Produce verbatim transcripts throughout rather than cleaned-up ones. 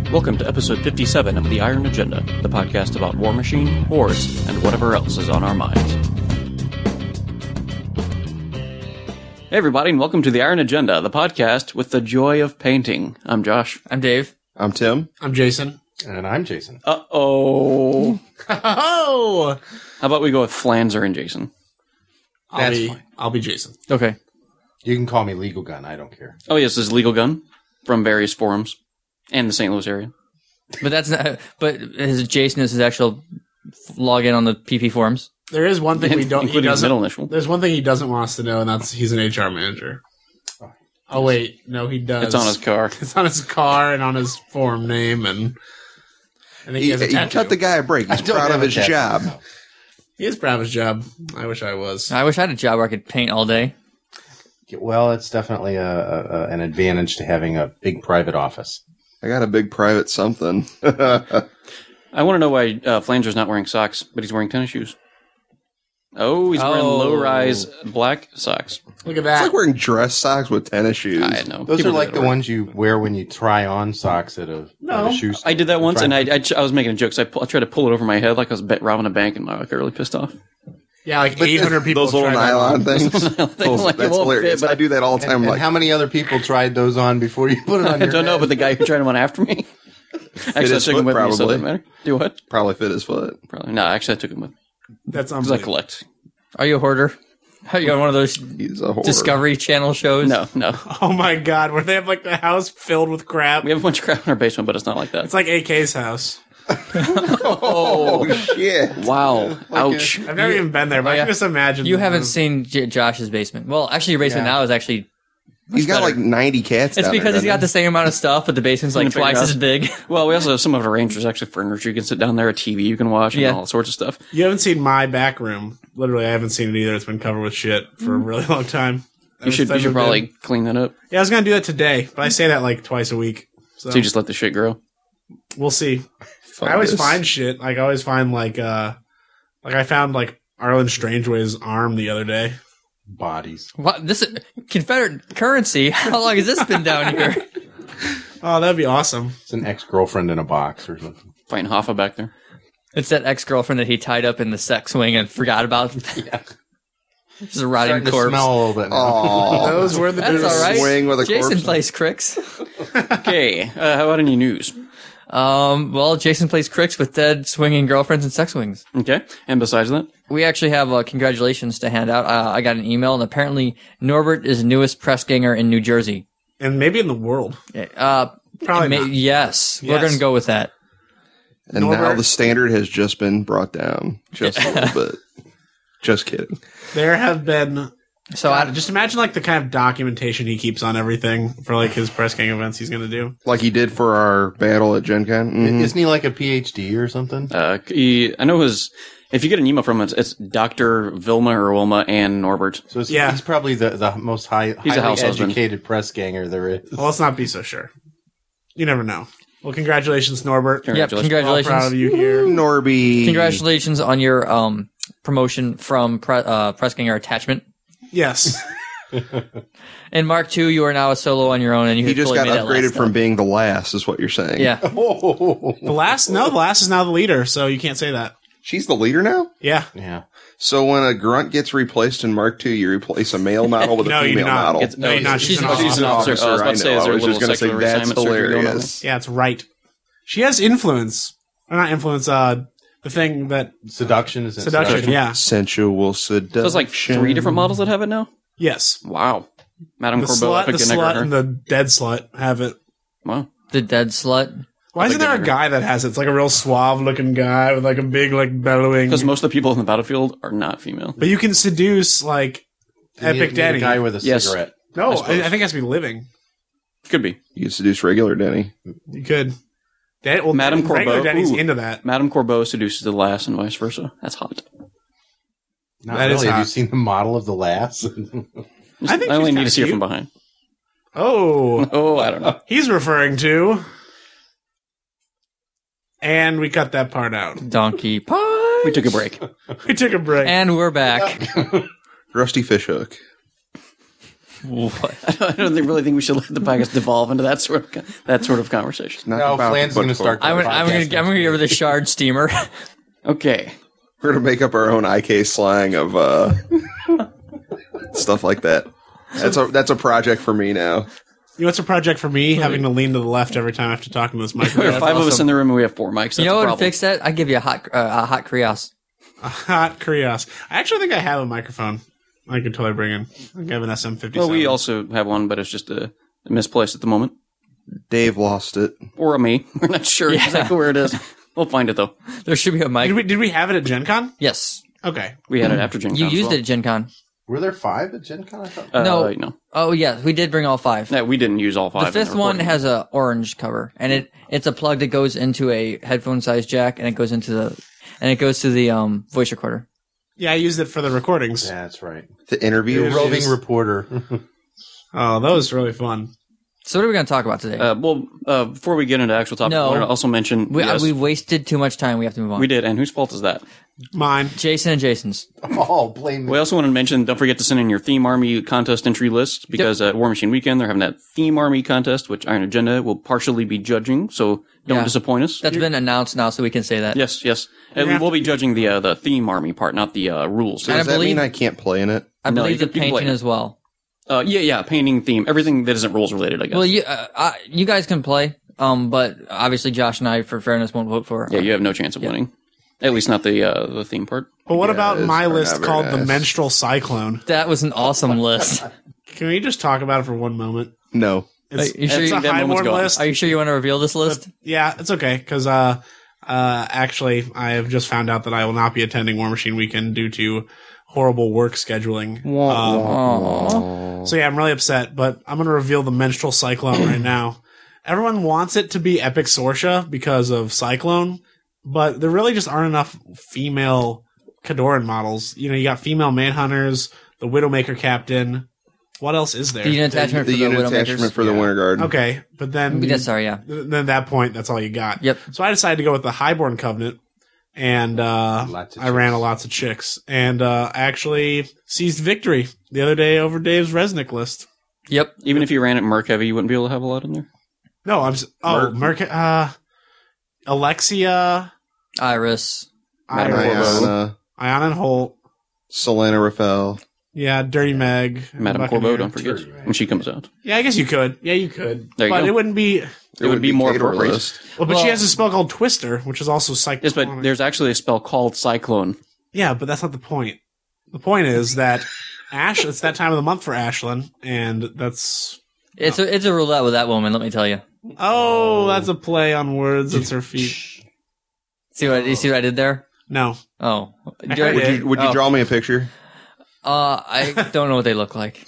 Welcome to episode fifty-seven of The Iron Agenda, the podcast about War Machine, wars, and whatever else is on our minds. Hey everybody, and welcome to The Iron Agenda, the podcast with the joy of painting. I'm Josh. I'm Dave. I'm Tim. I'm Jason. And I'm Jason. Uh-oh. Oh! How about we go with Flanzer and Jason? I'll That's be, fine. I'll be Jason. Okay. You can call me Legal Gun. I don't care. Oh yes, this is Legal Gun from various forums and the Saint Louis area. But that's not. But his Jason is his actual login on the P P forums. There is one thing we don't. He Including his doesn't. middle initial. There's one thing he doesn't want us to know, and that's he's an H R manager. Oh wait, no, he does. It's on his car. It's on his car and on his form name, and I think he, He, has a he tattoo. cut the guy a break. He's I don't proud of have a his tattoo. job. He is proud of his job. I wish I was. I wish I had a job where I could paint all day. Well, it's definitely a, a, a, an advantage to having a big private office. I got a big private something. I want to know why uh, Flanger's not wearing socks, but he's wearing tennis shoes. Oh, he's wearing Oh. low-rise black socks. Look at It's that. like wearing dress socks with tennis shoes. I know. Those People are do like that the at work. ones you wear when you try on socks at a, No. at a shoe store. I did that once, Try- and I, I, I was making a joke, so I, pull, I tried to pull it over my head like I was bet, robbing a bank, and I got really pissed off. Yeah, like eight hundred people. Those little tried that nylon on. things. They Those- like, it that's won't hilarious. fit, but I do that all the time. And, I'm and like, how many other people tried those on before you put it on I your don't know, head? but the guy who tried one after me, actually, I his took him foot, with me, so it probably. doesn't matter. Do what? probably fit his foot. Probably. No, actually, I took him with me That's because I unbelievable. collect. Are you a hoarder? Are you on one of those He's a hoarder. Discovery Channel shows? No, no. Oh my god, where they have like the house filled with crap. We have a bunch of crap in our basement, but it's not like that. It's like A K's house. Oh, shit. Wow. Ouch. I've never even been there, but Oh, I yeah. can just imagine. You the- haven't seen J- Josh's basement. Well, actually, your basement Yeah. now is actually. He's got better. like ninety cats It's down because there, he's got doesn't the same amount of stuff, but the basement's like In a bigger twice house. as big. Well, we also have some of our rangers actually furniture. You can sit down there, a T V you can watch, and Yeah. all sorts of stuff. You haven't seen my back room. Literally, I haven't seen it either. It's been covered with shit for a really long time. You should, you should probably clean that up. Yeah, I was gonna do that today, but I say that like twice a week. So, So you just let the shit grow. we'll see. he? I always Fungus. find shit. Like I always find like uh, like I found like Arlen Strangeway's arm the other day. Bodies. What? This is Confederate currency. How long has this been down here? Oh, that'd be awesome. It's an ex-girlfriend in a box or something. Fighting Hoffa back there. It's that ex-girlfriend that he tied up in the sex wing and forgot about. Yeah. Just a rotting Starting to corpse. smell a little bit now. Oh, Those were the That's dudes. all right. swing with a Jason corpse. plays Cricks. Okay, uh, how about any news? Um, well, Jason plays Cricks with dead swinging girlfriends and sex wings. Okay, and besides that? We actually have uh, congratulations to hand out. Uh, I got an email, and apparently Norbert is newest press ganger in New Jersey. And maybe in the world. Uh, Probably ma- not. Yes, we're Yes. going to go with that. And now Norbert. the standard has just been brought down. Just a little bit. Just kidding. There have been. So God, I, just imagine like the kind of documentation he keeps on everything for like his press gang events he's gonna do. Like he did for our battle at Gen Con. Mhm. Isn't he like a P H D or something? Uh, he, I know his. If you get an email from him, it's, it's Doctor Vilma or Wilma and Norbert. So it's, Yeah. he's probably the, the most high, He's a highly house husband. educated press ganger there is. Well, let's not be so sure. You never know. Well, congratulations, Norbert. yep, Congratulations. All congratulations. proud of you here. Norby. Congratulations on your um, promotion from pre- uh, press ganger attachment. Yes. And Mark two, you are now a solo on your own, and you He had just fully got made that upgraded last from step. being the last, is what you're saying. Yeah, Oh, The last, no, the last is now the leader, so you can't say that. She's the leader now? Yeah. yeah. So when a grunt gets replaced in Mark two, you replace a male model with a No, you do female not. model. It's- No, you're not. She's, she's an an officer. She's an officer. I was about to say, I is there a was just little going to say, sexual that's reassignment surgery going on there? hilarious. Yeah, it's right. She has influence. Or not influence, uh, the thing that. Seduction is it? Seduction, yeah. Sensual seduction. So it's like three different models that have it now? Yes. Wow. Madame The Corbeau, slut, the Epic and slut, Necker. and the dead slut have it. Wow. the dead slut. Why isn't there a guy that has it? It's like a real suave looking guy with like a big, like, bellowing. Because most of the people in the battlefield are not female. But you can seduce, like, You need- Epic you need Denny. a guy with a Yes. cigarette. No, I I, suppose. I think it has to be living. Could be. You can seduce regular Denny. You could. Dan, well, Madame regular Corbeau. Denny's Ooh. into that. Madame Corbeau seduces the lass and vice versa. That's hot. Not That is really. Have you hot. seen the model of the lass? I think I only she's need kinda to see her cute. from behind. Oh, Oh, I don't know. he's referring to. And we cut that part out. Donkey pie. We took a break. We took a break. And we're back. Rusty Fishhook. What? I don't think, really think we should let the podcast devolve into that sort of that sort of conversation. Not No, about Flan's the going to book start. I'm gonna, I'm gonna, I'm podcasting. gonna give her the shard steamer. Okay. We're gonna make up our own I K slang of uh, stuff like that. That's a that's a project for me now. You know, it's a project for me having to lean to the left every time after talking to this We microphone. have five of us in the room and we have four mics. That's You know a what would problem. fix that? I'd give you a hot, uh, a hot Krios. Hot Krios. I actually think I have a microphone. I could totally bring in. I think I have an S M fifty-seven. Well, we also have one, but it's just uh, misplaced at the moment. Dave lost it. Or a me. We're not sure Yeah. exactly where it is. We'll find it, though. There should be a mic. Did we, did we have it at Gen Con? Yes, Okay. We had it after Gen Con you as used well. it at Gen Con. Were there five at Gen Con? I thought. Uh, No. no. Oh yeah, we did bring all five. No, we didn't use all five. The in fifth one recording. has a orange cover, and it it's a plug that goes into a headphone size jack, and it goes into the and it goes to the um voice recorder. Yeah, I used it for the recordings. Yeah, that's right. The interview. Yeah. Roving is. reporter. Oh, that was really fun. So what are we going to talk about today? Uh, well, uh, before we get into actual topic, No. I want to also mention we, uh, yes, we wasted too much time. We have to move on. we did, and whose fault is that? Mine. Jason and Jason's. oh, blame me. We also want to mention, don't forget to send in your Theme Army contest entry list, because at War Machine Weekend, they're having that Theme Army contest, which Iron Agenda will partially be judging, so don't Yeah. disappoint us. That's been announced now, so we can say that. Yes, yes. And have we'll to- be judging the uh, the Theme Army part, not the uh, rules. And I Does that believe- mean I can't play in it? I No, believe you the can- you can play painting it. as well. Uh, yeah, yeah, painting, theme, everything that isn't rules related, I guess. Well, you uh, uh, you guys can play, um, but obviously Josh and I, for fairness, won't vote for it. yeah, you have no chance of winning. At least not the uh, the theme part. But what Yeah, about it's my not list very called the nice. Menstrual Cyclone? That was an awesome list. Can we just talk about it for one moment? No. It's, Are you sure it's you- a that moment's highborn gone. list. Are you sure you want to reveal this list? Yeah, it's okay because uh, uh, actually, I have just found out that I will not be attending War Machine Weekend due to horrible work scheduling. Um, Aww. so yeah, I'm really upset, but I'm going to reveal the Menstrual Cyclone right now. Everyone wants it to be Epic Sorsha because of Cyclone, but there really just aren't enough female Kadoran models. You know, you got female Manhunters, the Widowmaker Captain. What else is there? The unit attachment The for the unit Widowmakers. attachment for the Winter Guard. Okay, but then That's sorry, yeah. then at that point, that's all you got. Yep. So I decided to go with the Highborn Covenant, and uh, Lots of I ran chicks. a lots of chicks, and uh, actually seized victory the other day over Dave's Resnick list. Yep. Even if you ran it Merc Heavy, you wouldn't be able to have a lot in there. No, I'm s- oh Merc, uh, Alexia, Iris. Madame Iris, Corbeau. Iana, Ion and Holt, Selena Raphael. yeah, Dirty Meg, Madame Buccaneer. Corbeau, don't forget, Sure, right. when she comes out. Yeah, I guess you could. Yeah, you could. There you but go. it wouldn't be. It, would be more Cato appropriate. list. Well, but she Well- has a spell called Twister, which is also cyclone. Yes, but there's actually a spell called Cyclone. Yeah, but that's not the point. The point is that Ash. It's that time of the month for Ashlyn, and that's It's a it's a roulette with that woman. Let me tell you. oh, that's a play on words. It's her feet. See what you see what I did there? No, Oh, I Jerry- heard Would it. you, would you Oh. draw me a picture? Uh, I don't know what they look like.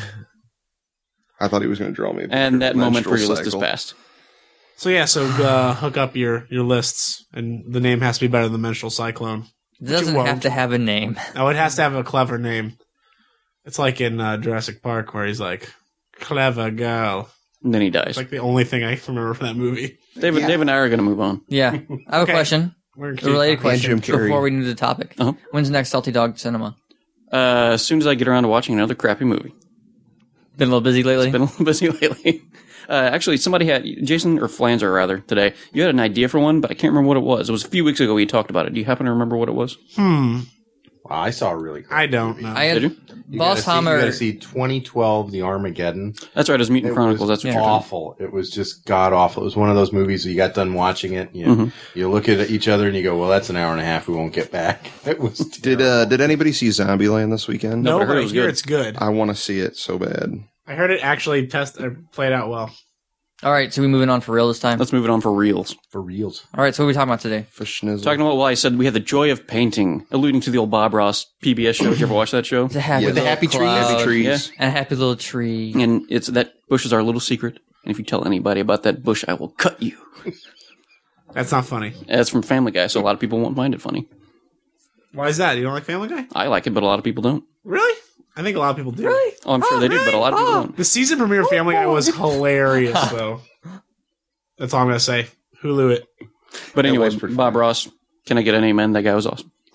I thought he was going to draw me a picture. And of that the moment for your menstrual list is cycle. passed. so yeah, so uh, hook up your your lists, and the name has to be better than Menstrual Cyclone. It doesn't won't. have to have a name. No, it has to have a clever name. It's like in uh, Jurassic Park where he's like, "Clever girl." And then he dies. It's like the only thing I remember from that movie. David, Yeah. Dave and I are going to move on. Yeah, I have Okay. a question. We're gonna A related keep- question Jim Carrey. before we move to the topic. Uh-huh. When's the next Salty Dog Cinema? Uh, as soon as I get around to watching another crappy movie. Been a little busy lately. Been a little busy lately. Uh, actually, somebody had, Jason or Flanzer rather, today, you had an idea for one, but I can't remember what it was. It was a few weeks ago we talked about it. Do you happen to remember what it was? Hmm. Wow, I saw a really. Cool I don't movie. know. I had Did you? You Boss gotta see, you Hammer. gotta see twenty twelve, the Armageddon. That's right, it was Mutant It Chronicles. was That's what you're talking awful. It was just god awful. It was one of those movies where you got done watching it. You, Mhm. you look at each other and you go, "Well, that's an hour and a half. We won't get back." It was. Did uh, did anybody see Zombieland this weekend? No, but I but heard I it was hear good. it's good. I want to see it so bad. I heard it actually test or played out well. All right, so we moving on for real this time. Let's move it on for reals. for reals. All right, so what are we talking about today? For schnizzle. Talking about, well, I said we had the joy of painting, alluding to the old Bob Ross P B S show. Did you ever watch that show? It's a happy Yeah, the little happy trees. cloud Happy trees. Yeah. and a happy little tree. And it's that bush is our little secret. And if you tell anybody about that bush, I will cut you. That's not funny. That's from Family Guy, so a lot of people won't find it funny. Why is that? You don't like Family Guy? I like it, but a lot of people don't. Really? I think a lot of people do. Really? Oh, I'm sure they do, but a lot of people don't. The season premiere of Family Guy was hilarious, though. That's all I'm gonna say. Hulu it. But anyway, was pretty Bob Ross, can I get an amen? That guy was awesome.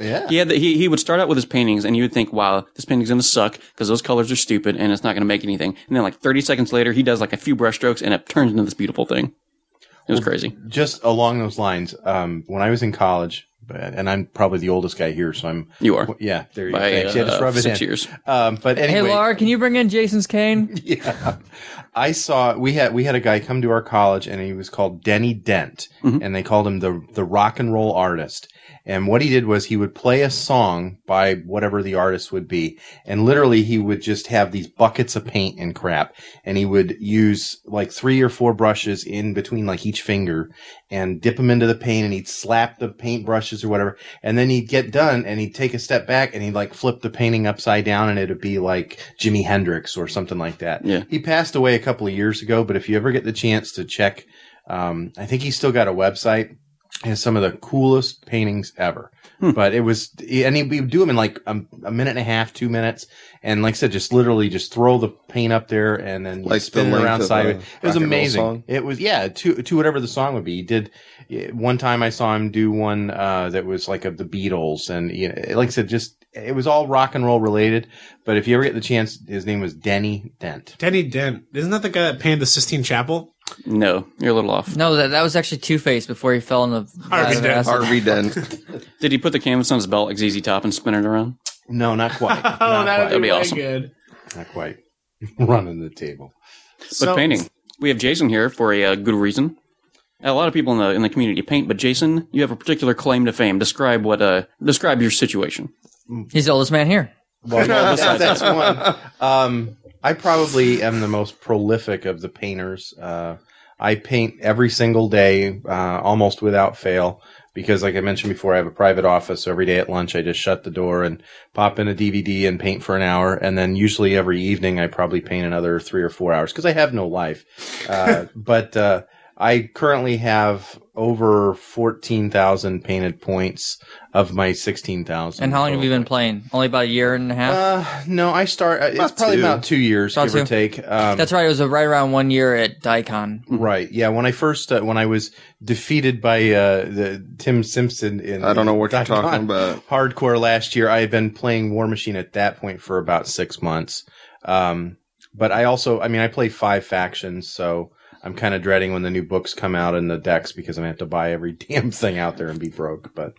Yeah. He had the, he he would start out with his paintings, and you would think, "Wow, this painting's gonna suck because those colors are stupid, and it's not gonna make anything." And then, like thirty seconds later, he does like a few brushstrokes, and it turns into this beautiful thing. It was crazy. Just along those lines, um, when I was in college, and I'm probably the oldest guy here, so I'm. You are. Yeah, there you go. By Thanks. Yeah, just uh, rub it six in. years. Um, but anyway, Hey, Laura, can you bring in Jason's cane? yeah, I saw we had we had a guy come to our college, and he was called Denny Dent, Mhm. and they called him the the rock and roll artist. And what he did was he would play a song by whatever the artist would be. And literally he would just have these buckets of paint and crap. And he would use like three or four brushes in between like each finger and dip them into the paint, and he'd slap the paint brushes or whatever. And then he'd get done and he'd take a step back and he'd like flip the painting upside down, and it'd be like Jimi Hendrix or something like that. Yeah. He passed away a couple of years ago, but if you ever get the chance to check, um, I think he's still got a website. Has some of the coolest paintings ever. Hmm. But it was, and he would do them in like a, a minute and a half, two minutes. And like I said, just literally just throw the paint up there and then Like spin the it length around of sideways. a It was rock and roll amazing. song? It was, yeah, to, to whatever the song would be. He did, one time I saw him do one, uh, that was like of the Beatles. And, you know, like I said, just, it was all rock and roll related. But if you ever get the chance, his name was Denny Dent. Denny Dent. Isn't that the guy that painted the Sistine Chapel? No, you're a little off. No, that that was actually Two-Face before he fell in the Harvey vat of Dent. acid. Harvey Dent. Did he put the canvas on his belt like Z Z Top and spin it around? No, not quite. Oh, Not that quite. would That'd be be really awesome. good. Not quite. Running the table. But painting. We have Jason here for a uh, good reason. A lot of people in the in the community paint, but Jason, you have a particular claim to fame. Describe what uh describe your situation. He's the oldest man here. Well, no, that's, that's one. Um, I probably am the most prolific of the painters. Uh, I paint every single day, uh, almost without fail, because like I mentioned before, I have a private office. So every day at lunch, I just shut the door and pop in a D V D and paint for an hour. And then usually every evening, I probably paint another three or four hours because I have no life. Uh, but, uh, I currently have over fourteen thousand painted points of my sixteen thousand. And how long have you been playing? Only about a year and a half? Uh, no, I start. Uh, it's About probably two. about two years, About give or two. take. Um, That's right. It was uh, right around one year at Daikon. right. Yeah, when I first, uh, when I was defeated by uh, the Tim Simpson in, I don't know what you're Daikon talking about. Hardcore last year, I had been playing War Machine at that point for about six months. Um, but I also, I mean, I play five factions, so I'm kind of dreading when the new books come out in the decks because I'm gonna have to buy every damn thing out there and be broke. But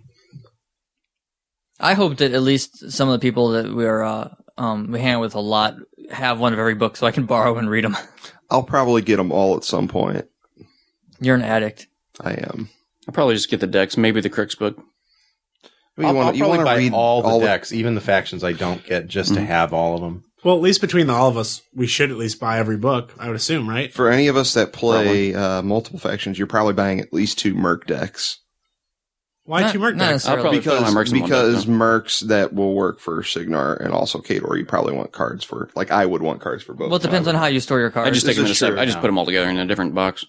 I hope that at least some of the people that we're uh, um, we hang out with a lot have one of every book so I can borrow and read them. I'll probably get them all at some point. You're an addict. I am. I'll probably just get the decks, maybe the Crix book. You I'll, wanna- I'll you probably wanna buy read all the all the- decks, even the factions I don't get, just to have all of them. Well, at least between all of us, we should at least buy every book, I would assume, right? For any of us that play uh, multiple factions, you're probably buying at least two Merc decks. Why Not- two Merc not decks? I'll necessarily. probably throw my Because Mercs in one because deck, no? Mercs that will work for Signar and also Kador, you probably want cards for. Like I would want cards for both. Well, it depends on how you store your cards. I just take This them in a is set. true I just now. put them all together in a different box.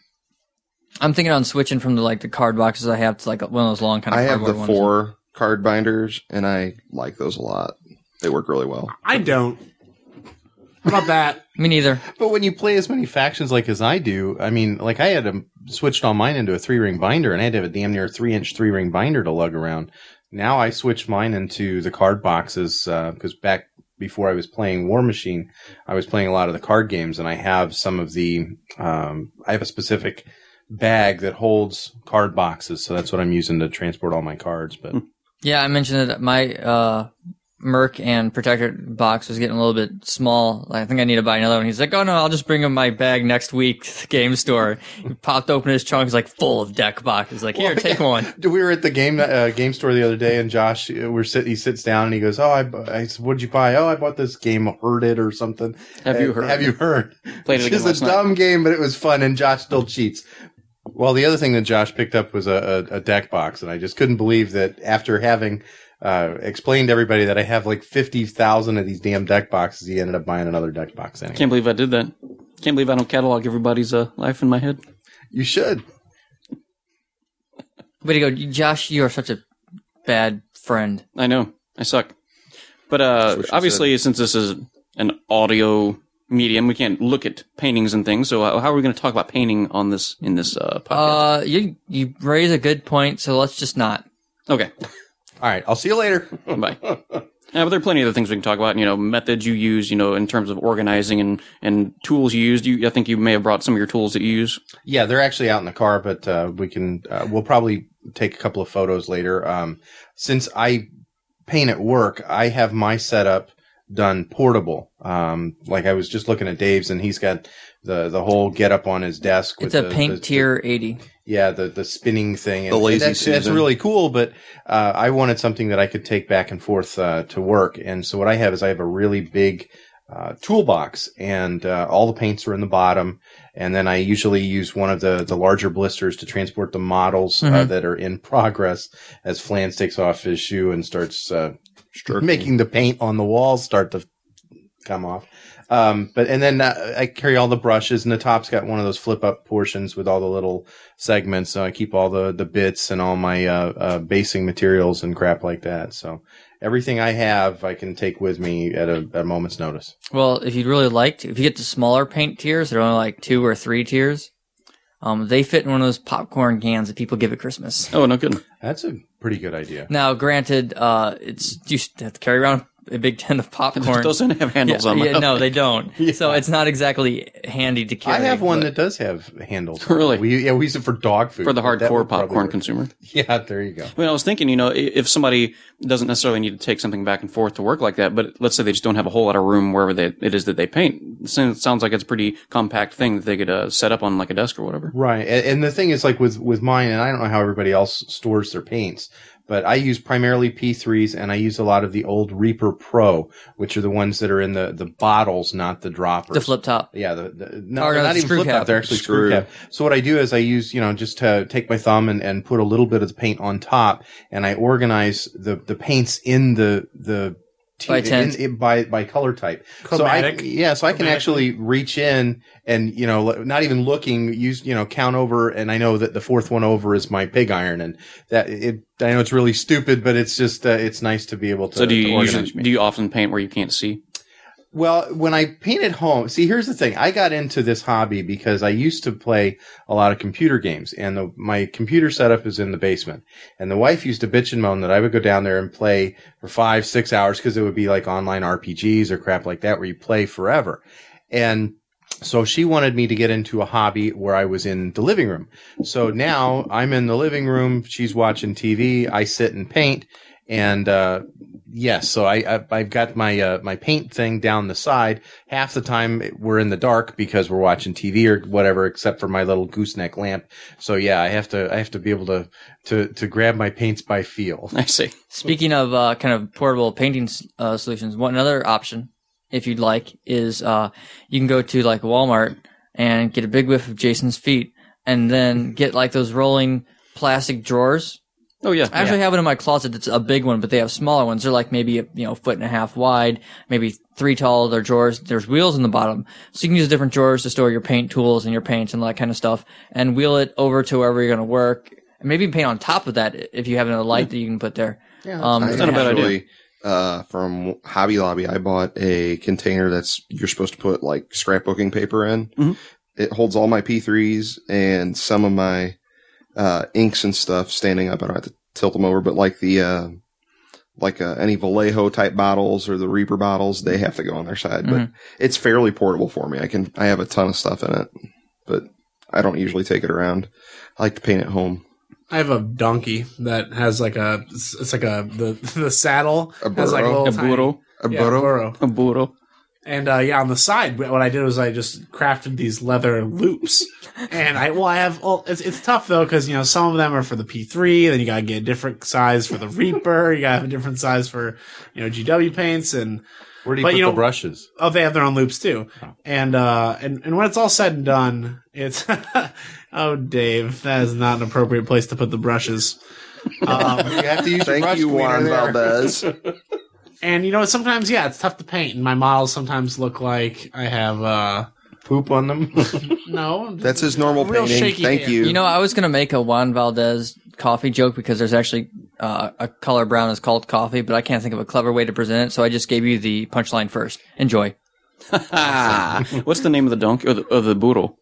I'm thinking on switching from the like the card boxes I have to like one of those long kind of I have the cardboard ones. four card binders, and I like those a lot. They work really well. I don't. How about that? Me neither. But when you play as many factions like as I do, I mean, like I had to switched all mine into a three ring binder, and I had to have a damn near three inch three ring binder to lug around. Now I switched mine into the card boxes because back before I was playing War Machine, I was playing a lot of the card games, and I have some of the. Um, I have a specific bag that holds card boxes, so that's what I'm using to transport all my cards. But Yeah, I mentioned that my uh, Merc and Protector box was getting a little bit small. I think I need to buy another one. He's like, oh no, I'll just bring him my bag next week to the game store. He popped open his trunk, he's like full of deck boxes. Like, here, Well, take yeah. one. We were at the game uh, game store the other day, and Josh, uh, we're sit, he sits down and he goes, "Oh, I, bu- I said, what'd you buy? Oh, I bought this game, Heard It or something. Have you Uh, heard? Have you heard? Played it It's again just a last night. dumb game, but it was fun, and Josh still cheats. Well, the other thing that Josh picked up was a, a, a deck box, and I just couldn't believe that after having uh, explained to everybody that I have like fifty thousand of these damn deck boxes, he ended up buying another deck box anyway. Can't believe I did that. Can't believe I don't catalog everybody's uh, life in my head. You should. Way to go, Josh, you are such a bad friend. I know. I suck. But uh, That's what she obviously, since this is an audio medium, we can't look at paintings and things. So uh, how are we going to talk about painting on this in this uh, podcast? Uh, you you raise a good point, so let's just not. okay. All right, I'll see you later. Bye. Yeah, but there are plenty of other things we can talk about. You know, methods you use. You know, in terms of organizing and, and tools you used. You, I think you may have brought some of your tools that you use. Yeah, they're actually out in the car, but uh, we can. Uh, we'll probably take a couple of photos later. Um, since I paint at work, I have my setup done portable. Um, like I was just looking at Dave's, and he's got the the whole get up on his desk. It's with a the, Paint the, Tier eighty. Yeah, the the spinning thing. And, The lazy and that's, that's Susan. really cool, but uh, I wanted something that I could take back and forth uh, to work. And so what I have is I have a really big uh, toolbox, and uh, all the paints are in the bottom. And then I usually use one of the, the larger blisters to transport the models uh, Mhm. that are in progress as Flans takes off his shoe and starts uh, Stroking. making the paint on the walls start to come off. Um, but, and then uh, I carry all the brushes, and the top's got one of those flip up portions with all the little segments. So I keep all the, the bits and all my, uh, uh, basing materials and crap like that. So everything I have, I can take with me at a, at a moment's notice. Well, if you'd really like to, if you get the smaller paint tiers, they're only like two or three tiers. Um, they fit in one of those popcorn cans that people give at Christmas. Oh, no kidding. That's a pretty good idea. Now, granted, uh, it's you have to carry around a big tin of popcorn. Those don't have handles yeah, on them. yeah, no, they don't. Yeah. So it's not exactly handy to carry. I have one but- that does have handles. Really? We, yeah, we use it for dog food. For the but that hardcore would probably popcorn work. consumer. Yeah, there you go. I mean, I was thinking, you know, i- if somebody doesn't necessarily need to take something back and forth to work like that, but let's say they just don't have a whole lot of room wherever they, it is that they paint. It sounds like it's a pretty compact thing that they could uh, set up on like a desk or whatever. Right. And, and the thing is, like with, with mine, and I don't know how everybody else stores their paints, but I use primarily P threes, and I use a lot of the old Reaper Pro, which are the ones that are in the, the bottles, not the droppers. the flip top. Yeah, the, the no, Or they're no, not the even screw flip cap. top. They're actually screw Screw. cap. So what I do is I use, you know, just to take my thumb and, and put a little bit of the paint on top, and I organize the, the paints in the, the, t- By tint. in, in, by, by color type. So I, Chromatic. yeah, so I can Chromatically. actually reach in and, you know, not even looking, use, you know, count over, and I know that the fourth one over is my pig iron, and that it, I know it's really stupid, but it's just, uh, it's nice to be able to, So do to you organize usually, me. do you often paint where you can't see? Well, when I paint at home, see, here's the thing. I got into this hobby because I used to play a lot of computer games, and the, my computer setup is in the basement. And the wife used to bitch and moan that I would go down there and play for five, six hours because it would be like online R P Gs or crap like that where you play forever. And so she wanted me to get into a hobby where I was in the living room. So now I'm in the living room. She's watching T V. I sit and paint. And, uh, yes, so I, I, I've got my, uh, my paint thing down the side. Half the time we're in the dark because we're watching T V or whatever, except for my little gooseneck lamp. So yeah, I have to, I have to be able to, to, to grab my paints by feel. I see. Speaking of uh, kind of portable painting uh, solutions, one another option, if you'd like, is uh, you can go to like Walmart and get a big whiff of Jason's feet, and then get like those rolling plastic drawers. Oh, yeah. I actually have it in my closet. That's a big one, but they have smaller ones. They're like maybe a you know foot and a half wide, maybe three tall. They're drawers. There's wheels in the bottom, so you can use different drawers to store your paint tools and your paints and all that kind of stuff, and wheel it over to wherever you're going to work. And maybe even paint on top of that if you have another light that you can put there. Yeah, Um, I not a bad idea. actually, uh, from Hobby Lobby, I bought a container that's you're supposed to put like scrapbooking paper in. Mhm. It holds all my P threes and some of my uh, inks and stuff standing up. I don't have to tilt them over, but like the uh, like uh, any Vallejo type bottles or the Reaper bottles, they have to go on their side. But it's fairly portable for me. I can I have a ton of stuff in it, but I don't usually take it around. I like to paint at home. I have a donkey that has like a, it's it's like a, the, the saddle A has like a burro? little A tiny- burro. A yeah, burro? burro. A burro. And, uh, yeah, on the side, what I did was I just crafted these leather loops. And I, well, I have, well, it's, it's tough though, cause, you know, some of them are for the P three, then you gotta get a different size for the Reaper, you gotta have a different size for, you know, G W paints, and, Where do you But put you the know- brushes? oh, they have their own loops too. And, uh, and, and when it's all said and done, it's, oh, Dave, that is not an appropriate place to put the brushes. Um, You have to use your Thank brush you, cleaner Juan there. Valdez. and, you know, sometimes, yeah, it's tough to paint, and my models sometimes look like I have, uh, Poop on them. no. That's his normal Real painting. shaky Thank hand. you. You know, I was gonna make a Juan Valdez coffee joke because there's actually uh, a color brown is called coffee, but I can't think of a clever way to present it, so I just gave you the punchline first. Enjoy. Ah, what's the name of the donkey or the, or the burro?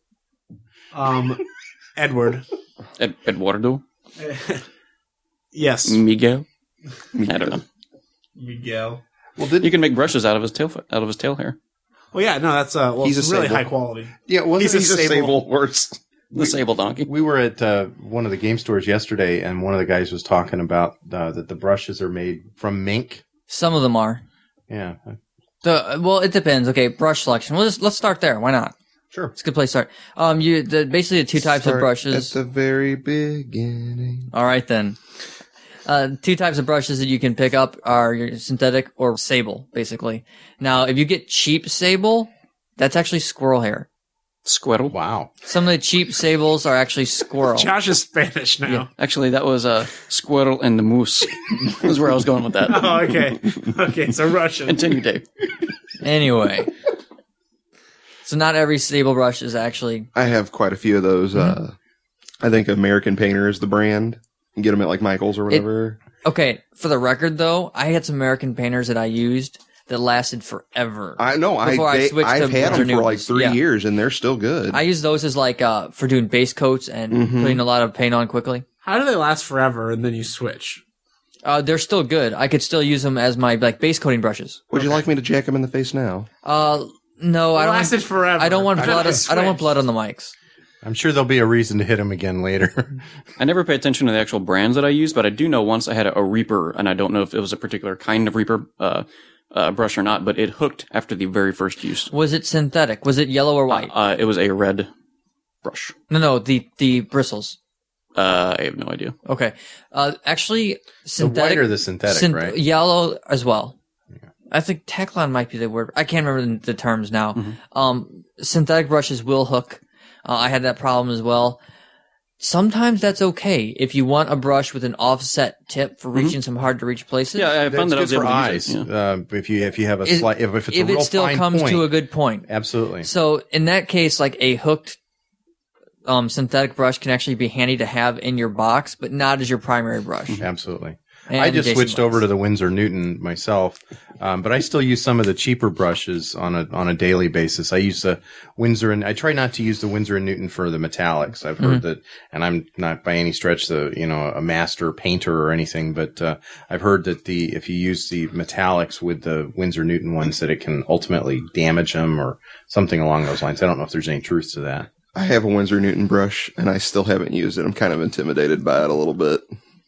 Um, Edward. Ed, Eduardo? Yes. Miguel? I don't know. Miguel. Well, did You can make brushes out of his tail out of his tail hair. Well, yeah, no, that's uh, well, He's it's a really sable. high quality. yeah, wasn't He's a he He's a sable. sable horse. The sable donkey. We were at uh, one of the game stores yesterday, and one of the guys was talking about uh, that the brushes are made from mink. Some of them are. Yeah, The well, it depends. Okay, brush selection. Well, just, let's start there. Why not? sure. It's a good place to start. Um, you the, basically the two types of Start brushes. at the very beginning. All right then. Uh, two types of brushes that you can pick up are your synthetic or sable, basically. Now, if you get cheap sable, that's actually squirrel hair. Squirrel. Wow. Some of the cheap sables are actually squirrel. Josh is Spanish now. Actually, that was a uh, squirrel and the moose. That's where I was going with that. Oh, okay. Okay, so Russian. Continue, Dave. Anyway. So not every sable brush is actually... I have quite a few of those. Mm-hmm. Uh, I think American Painter is the brand. You get them at like Michael's or whatever. Okay, for the record though, I had some American painters that I used that lasted forever. I know. I, Before I they, switched I've to had them Windsor for like Newtons. three Yeah. years, and they're still good. I use those as like uh for doing base coats and Mhm. putting a lot of paint on quickly. How do they last forever and then you switch? Uh, they're still good. I could still use them as my like base coating brushes. Would you like me to jack them in the face now? Uh, no, I It don't. lasted forever. I don't want Then blood. I I don't want switched. blood on the mics. I'm sure there'll be a reason to hit him again later. I never pay attention to the actual brands that I use, but I do know once I had a, a Reaper, and I don't know if it was a particular kind of Reaper uh, uh, brush or not, but it hooked after the very first use. Was it synthetic? Was it yellow or white? Uh, it was a red brush. no, no, the the bristles. Uh, I have no idea. Okay, uh, actually, The synthetic. white or the synthetic, syn- right? Yellow as well. I think Teclon might be the word. I can't remember the, the terms now. Mm-hmm. Um, synthetic brushes will hook. Uh, I had that problem as well. Sometimes that's okay if you want a brush with an offset tip for reaching some hard to reach places. Yeah, I That's found that I good was for able to eyes. use it. Yeah. Uh, if you if you have a If- slight if, if it's if a real it still fine comes point, to a good point. absolutely. So in that case, like a hooked um, synthetic brush can actually be handy to have in your box, but not as your primary brush. Absolutely. And I just Jason switched likes. over to the Winsor Newton myself, um, but I still use some of the cheaper brushes on a on a daily basis. I use the Winsor, and I try not to use the Winsor and Newton for the metallics. I've heard Mm-hmm. that, and I'm not by any stretch the you know a master painter or anything, but uh, I've heard that the if you use the metallics with the Winsor Newton ones, that it can ultimately damage them or something along those lines. I don't know if there's any truth to that. I have a Winsor Newton brush, and I still haven't used it. I'm kind of intimidated by it a little bit.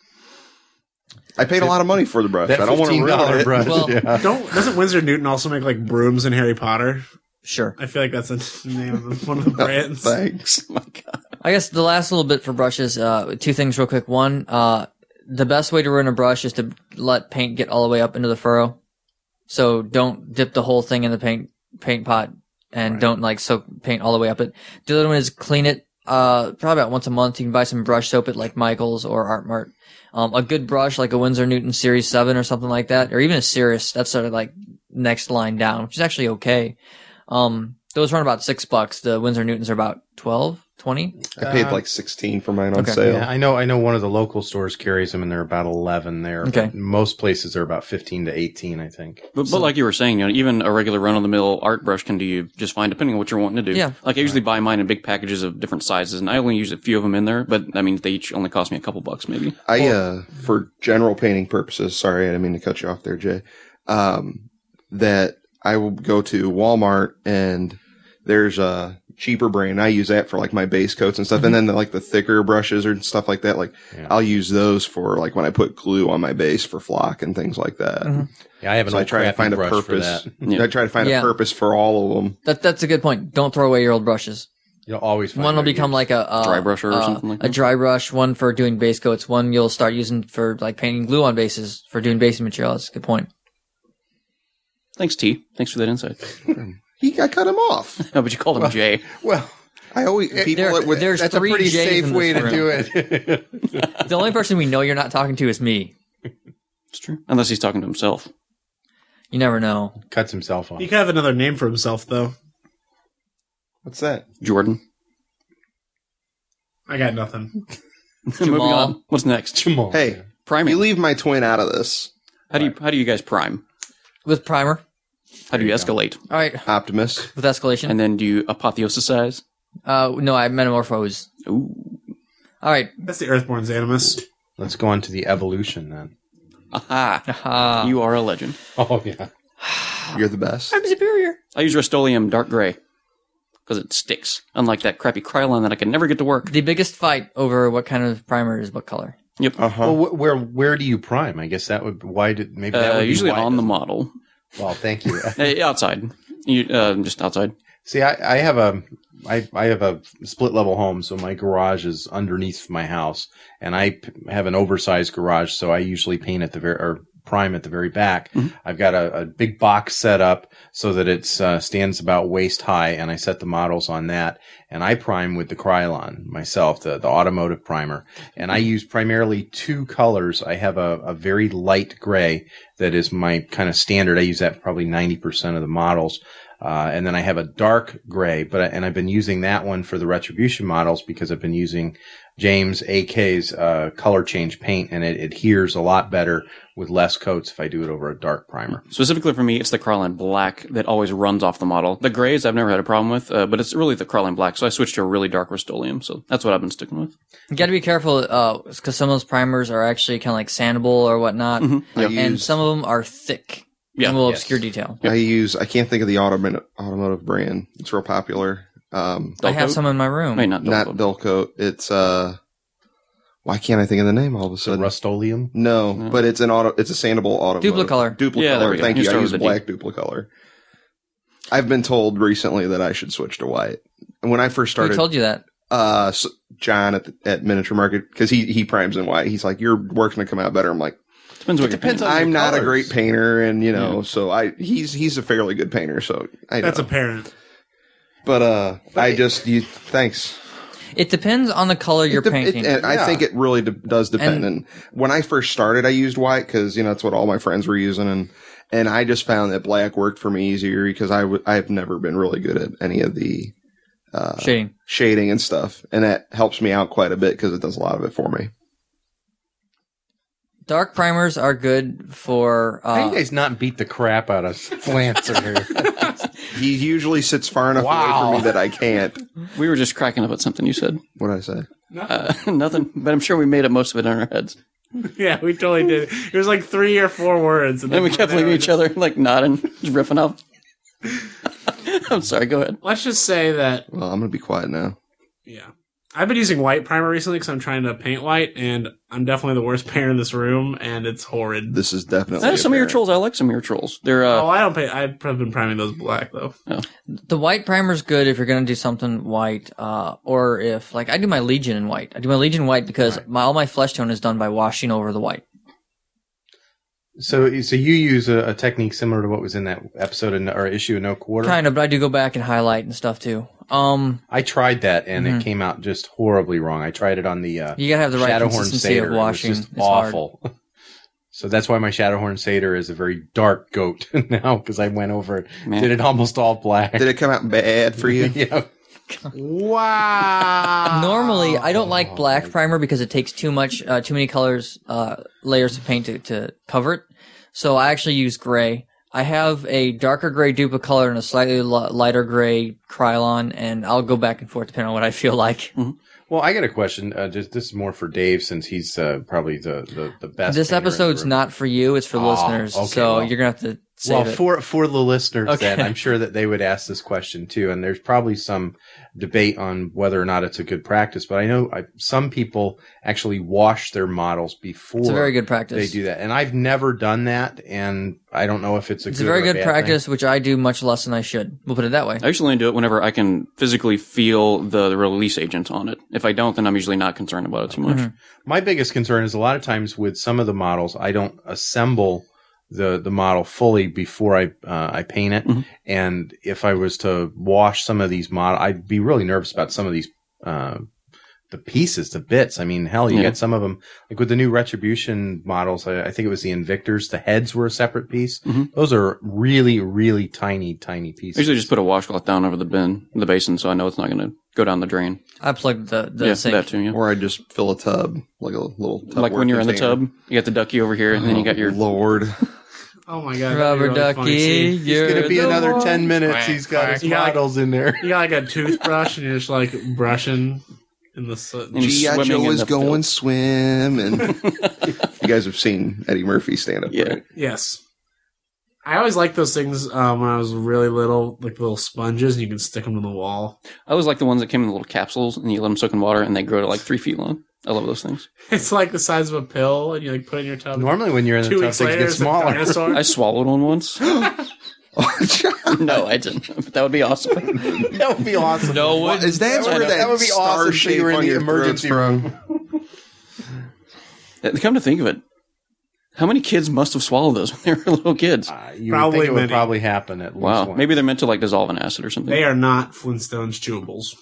I paid a lot of money for the brush. That I don't want to fifteen ruin dollar it. brush, Well, yeah. Don't doesn't Winsor Newton also make like brooms in Harry Potter? Sure. I feel like that's the name of the- one of the brands. Thanks. Oh my God. I guess the last little bit for brushes, uh, two things real quick. One, uh, the best way to ruin a brush is to let paint get all the way up into the furrow. So don't dip the whole thing in the paint, paint pot and don't like soak paint all the way up it. The other one is clean it, uh, probably about once a month. You can buy some brush soap at like Michael's or Art Mart. Um, a good brush like a Winsor Newton Series seven or something like that, or even a Cirrus, that's sort of like next line down, which is actually okay. Um, those run about six bucks. The Winsor Newtons are about twelve, twenty. I paid like sixteen for mine on Okay. sale. Yeah, I know. I know one of the local stores carries them, and they're about eleven there. Okay. But most places are about fifteen to eighteen, I think. But, but like you were saying, you know, even a regular run-of-the-mill art brush can do you just fine, depending on what you're wanting to do. Yeah. Like I usually buy mine in big packages of different sizes, and I only use a few of them in there. But I mean, they each only cost me a couple bucks, maybe. I, uh, for general painting purposes, sorry, I didn't mean to cut you off there, Jay, um, that I will go to Walmart and there's a cheaper brand. I use that for like my base coats and stuff. Mm-hmm. And then the, like the thicker brushes or stuff like that, like Yeah. I'll use those for like when I put glue on my base for flock and things like that. Mm-hmm. Yeah, I have an So I old try to crappy find a brush for purpose. that. Yeah. I try to find Yeah. a purpose for all of them. That that's a good point. Don't throw away your old brushes. You'll always find One will a become use. like a, a Dry brusher or uh, something like a that? dry brush. One for doing base coats. One you'll start using for like painting glue on bases for doing basing material. That's a good point. Thanks, T. Thanks for that insight. He, I cut him off. No, but you called him Jay. well. I always, people there- that would, there's That's a three pretty J's safe in way this to room. do it. The only person we know you're not talking to is me. It's true. Unless he's talking to himself. You never know. Cuts himself off. He could have another name for himself though. what's that? Jordan. I got nothing. Moving Jamal. on. What's next? Jamal. Hey, Priming. you leave my twin out of this. How do you how do you guys prime? With primer. How do you escalate? All right. Optimus. With escalation. And then do you apotheosisize? uh, no, I metamorphose. Ooh. All right. That's the Earthborn's Animus. Let's go on to the evolution then. Aha. Aha. You are a legend. Oh yeah. You're the best. I'm superior. I use Rust-Oleum Dark Gray because it sticks, unlike that crappy Krylon that I can never get to work. The biggest fight over what kind of primer is what color. Yep. Uh huh. Well, wh- where where do you prime? I guess that would why did maybe that Uh, would be usually why it on the doesn't- model. Well, thank you. Uh, outside. You, uh, just outside. See, I, I have a I, I have a split level home, so my garage is underneath my house, and I p- have an oversized garage, so I usually paint at the very or prime at the very back. Mhm. I've got a, a big box set up so that it uh, stands about waist high, and I set the models on that, and I prime with the Krylon myself, the the automotive primer, and I use primarily two colors. I have a, a very light gray that is my kind of standard. I use that for probably ninety percent of the models. Uh, and then I have a dark gray, but I, and I've been using that one for the Retribution models because I've been using James A K's uh, color change paint, and it adheres a lot better with less coats if I do it over a dark primer. Specifically for me, it's the Krylon Black that always runs off the model. The grays I've never had a problem with, uh, but it's really the Krylon Black, so I switched to a really dark Rust-Oleum, so that's what I've been sticking with. You got to be careful because uh, some of those primers are actually kind of like sandable or whatnot, Mm-hmm. I and use- some of them are thick Yeah. and will Yes. obscure detail. I use. I can't think of the automotive automotive brand. It's real popular. Um, I have Dull some in my room. Wait, not not Dull Dullcoat. It's uh. Why can't I think of the name all of a The sudden? Rust-Oleum. No, No. but it's an auto. It's a sandable automotive. Duplicolor. Duplicolor. Yeah, there we go. Thank You you. I start use with the black Duplicolor. I've been told recently that I should switch to white. And when I first Who started, told you that? uh, s- John at the, at Miniature Market, because he he primes in white. He's like, "Your work's gonna come out better." I'm like, Depends what It you're depends painting. on- "I'm your not a colors. great painter," and you know, Yeah. so I he's he's a fairly good painter. So I That's know. apparent. But uh, I just you thanks. It depends on the color you're It de- painting. It, and I Yeah. think it really de- does depend. And- And, when I first started, I used white because you know that's what all my friends were using, and and I just found that black worked for me easier because I w- I've never been really good at any of the uh, Shading. shading and stuff, and that helps me out quite a bit because it does a lot of it for me. Dark primers are good for. How do Uh, you guys not beat the crap out of Lance in here? He usually sits far enough Wow. away from me that I can't. We were just cracking up at something you said. What did I say? Uh, nothing, but I'm sure we made up most of it in our heads. Yeah, we totally did. It was like three or four words. And we kept leaving each other, like, nodding, just riffing up. I'm sorry, go ahead. Let's just say that, Well, I'm gonna be quiet now. yeah. I've been using white primer recently because I'm trying to paint white, and I'm definitely the worst painter in this room, and it's horrid. This is definitely Uh, some of your apparent. trolls, I like some of your trolls. They're, Oh, uh, I don't paint. I've been priming those black, though. the white primer's good if you're going to do something white, uh, or if, like, I do my Legion in white. I do my Legion white because my, all my flesh tone is done by washing over the white. So, so you use a, a technique similar to what was in that episode in, or issue of No Quarter. Kind of, but I do go back and highlight and stuff too. Um, I tried that and Mhm. it came out just horribly wrong. I tried it on the uh, you gotta have the right Shadowhorn consistency Satyr. of washing. It was just It's hard. awful. So that's why my Shadowhorn Satyr is a very dark goat now because I went over it, Man. did it almost all black. Did it come out bad for you? yeah. Wow. Normally, I don't like Oh, black my- primer because it takes too much, uh, too many colors, uh, layers of paint to, to cover it. So I actually use gray. I have a darker gray Duplicolor and a slightly li- lighter gray Krylon, and I'll go back and forth depending on what I feel like. Well, I got a question. Uh, just this is more for Dave since he's uh, probably the, the, the best. This painter in the episode's room. not for you; it's for Oh, listeners. okay, so well. you're gonna have to save Well, it. for for the listeners, Okay. then I'm sure that they would ask this question too, and there's probably some debate on whether or not it's a good practice. But I know I, some people actually wash their models before It's a very good practice. they do that, and I've never done that, and I don't know if it's a It's good a very or good bad practice, which I do much less than I should. We'll put it that way. I usually only do it whenever I can physically feel the, the release agent on it. If I don't, then I'm usually not concerned about it too much. Mhm. My biggest concern is a lot of times with some of the models, I don't assemble the the model fully before I uh, I paint it, Mhm. and if I was to wash some of these models, I'd be really nervous about some of these uh, the pieces, the bits. I mean, hell, you Yeah. get some of them like with the new Retribution models. I, I think it was the Invictors. The heads were a separate piece. Mhm. Those are really, really tiny, tiny I pieces. usually just put a washcloth down over the bin, the basin, so I know it's not going to go down the drain. I plugged the the yeah, sink. that too, yeah. Or I just fill a tub, like a little tub Like when you're in the container. tub, you got the ducky over here, and then you got your... Oh, Lord. Oh my god. that'd be Rubber really funny ducky, scene. It's you're going to be the another one. ten minutes. He's got his You got, like- models in there. You got like a toothbrush, and you're just like brushing in the sun. And he's G I. swimming Joe in is the going filth. swim, and You guys have seen Eddie Murphy stand up, Yeah. right? Yes. I always liked those things um, when I was really little, like the little sponges, and you can stick them to the wall. I always like the ones that came in the little capsules, and you let them soak in water, and they grow to like three feet long. I love those things. It's like the size of a pill, and you like put it in your tub. Normally, when you're in the Two tub, weeks things later, get it's a smaller. dinosaur. I swallowed one once. Oh, John. No, I didn't. But that would be awesome. That would be awesome. No What, one. is that, That where would- that, that would be star awesome, so shape you were in on the your emergency throat's room. from? Come to think of it, how many kids must have swallowed those when they were little kids? Uh, you Probably would think it would many. probably happen at least Wow. once. Maybe they're meant to like dissolve in acid or something. They are not Flintstones chewables.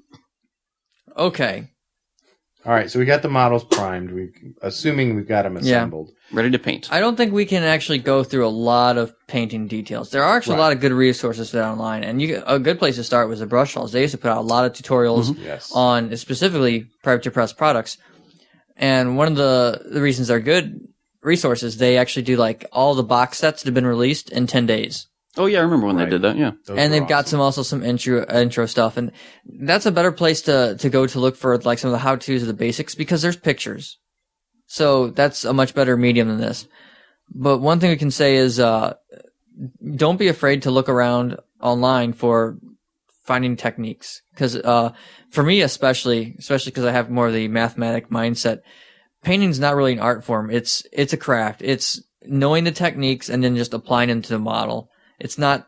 Okay. All right, so we got the models primed. We, assuming we've got them assembled. Ready to paint. I don't think we can actually go through a lot of painting details. There are actually a Right. lot of good resources for that online, and you, a good place to start was the Brush Halls. They used to put out a lot of tutorials Yes. on specifically private to press products. And one of the, the reasons they're good resources, they actually do like all the box sets that have been released in ten days. Oh yeah, I remember when Right. they did that. Yeah. Those And were they've got awesome. some also some intro intro stuff, and that's a better place to to go to look for like some of the how tos of the basics because there's pictures, so that's a much better medium than this. But one thing we can say is, uh, don't be afraid to look around online for finding techniques, because uh, for me especially, especially because I have more of the mathematic mindset, painting's not really an art form. It's it's a craft. It's knowing the techniques and then just applying them to the model. It's not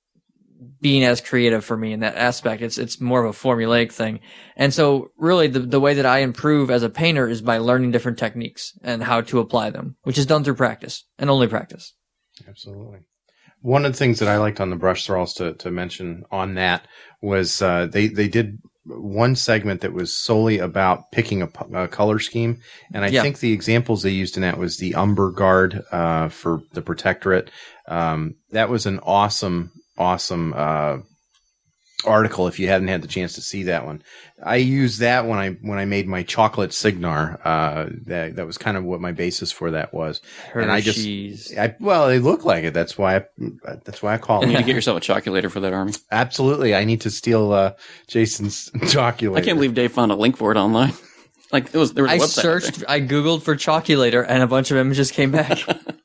being as creative for me in that aspect. It's it's more of a formulaic thing. And so really the the way that I improve as a painter is by learning different techniques and how to apply them, which is done through practice and only practice. Absolutely. One of the things that I liked on the brush thralls to, to mention on that was uh, they, they did one segment that was solely about picking a, p- a color scheme. And I Yeah. think the examples they used in that was the Umber Guard uh, for the Protectorate. Um, that was an awesome, awesome uh, article if you hadn't had the chance to see that one. I used that when I when I made my chocolate Signar. Uh, that that was kind of what my basis for that was. And I just Hershey's. I, well, they look like it. That's why. I, that's why I call You need to it. get yourself a choculator for that army. Absolutely, I need to steal uh, Jason's choculator. I can't believe Dave found a link for it online. Like it was there was a I website. out searched, I Googled for choculator and a bunch of images came back.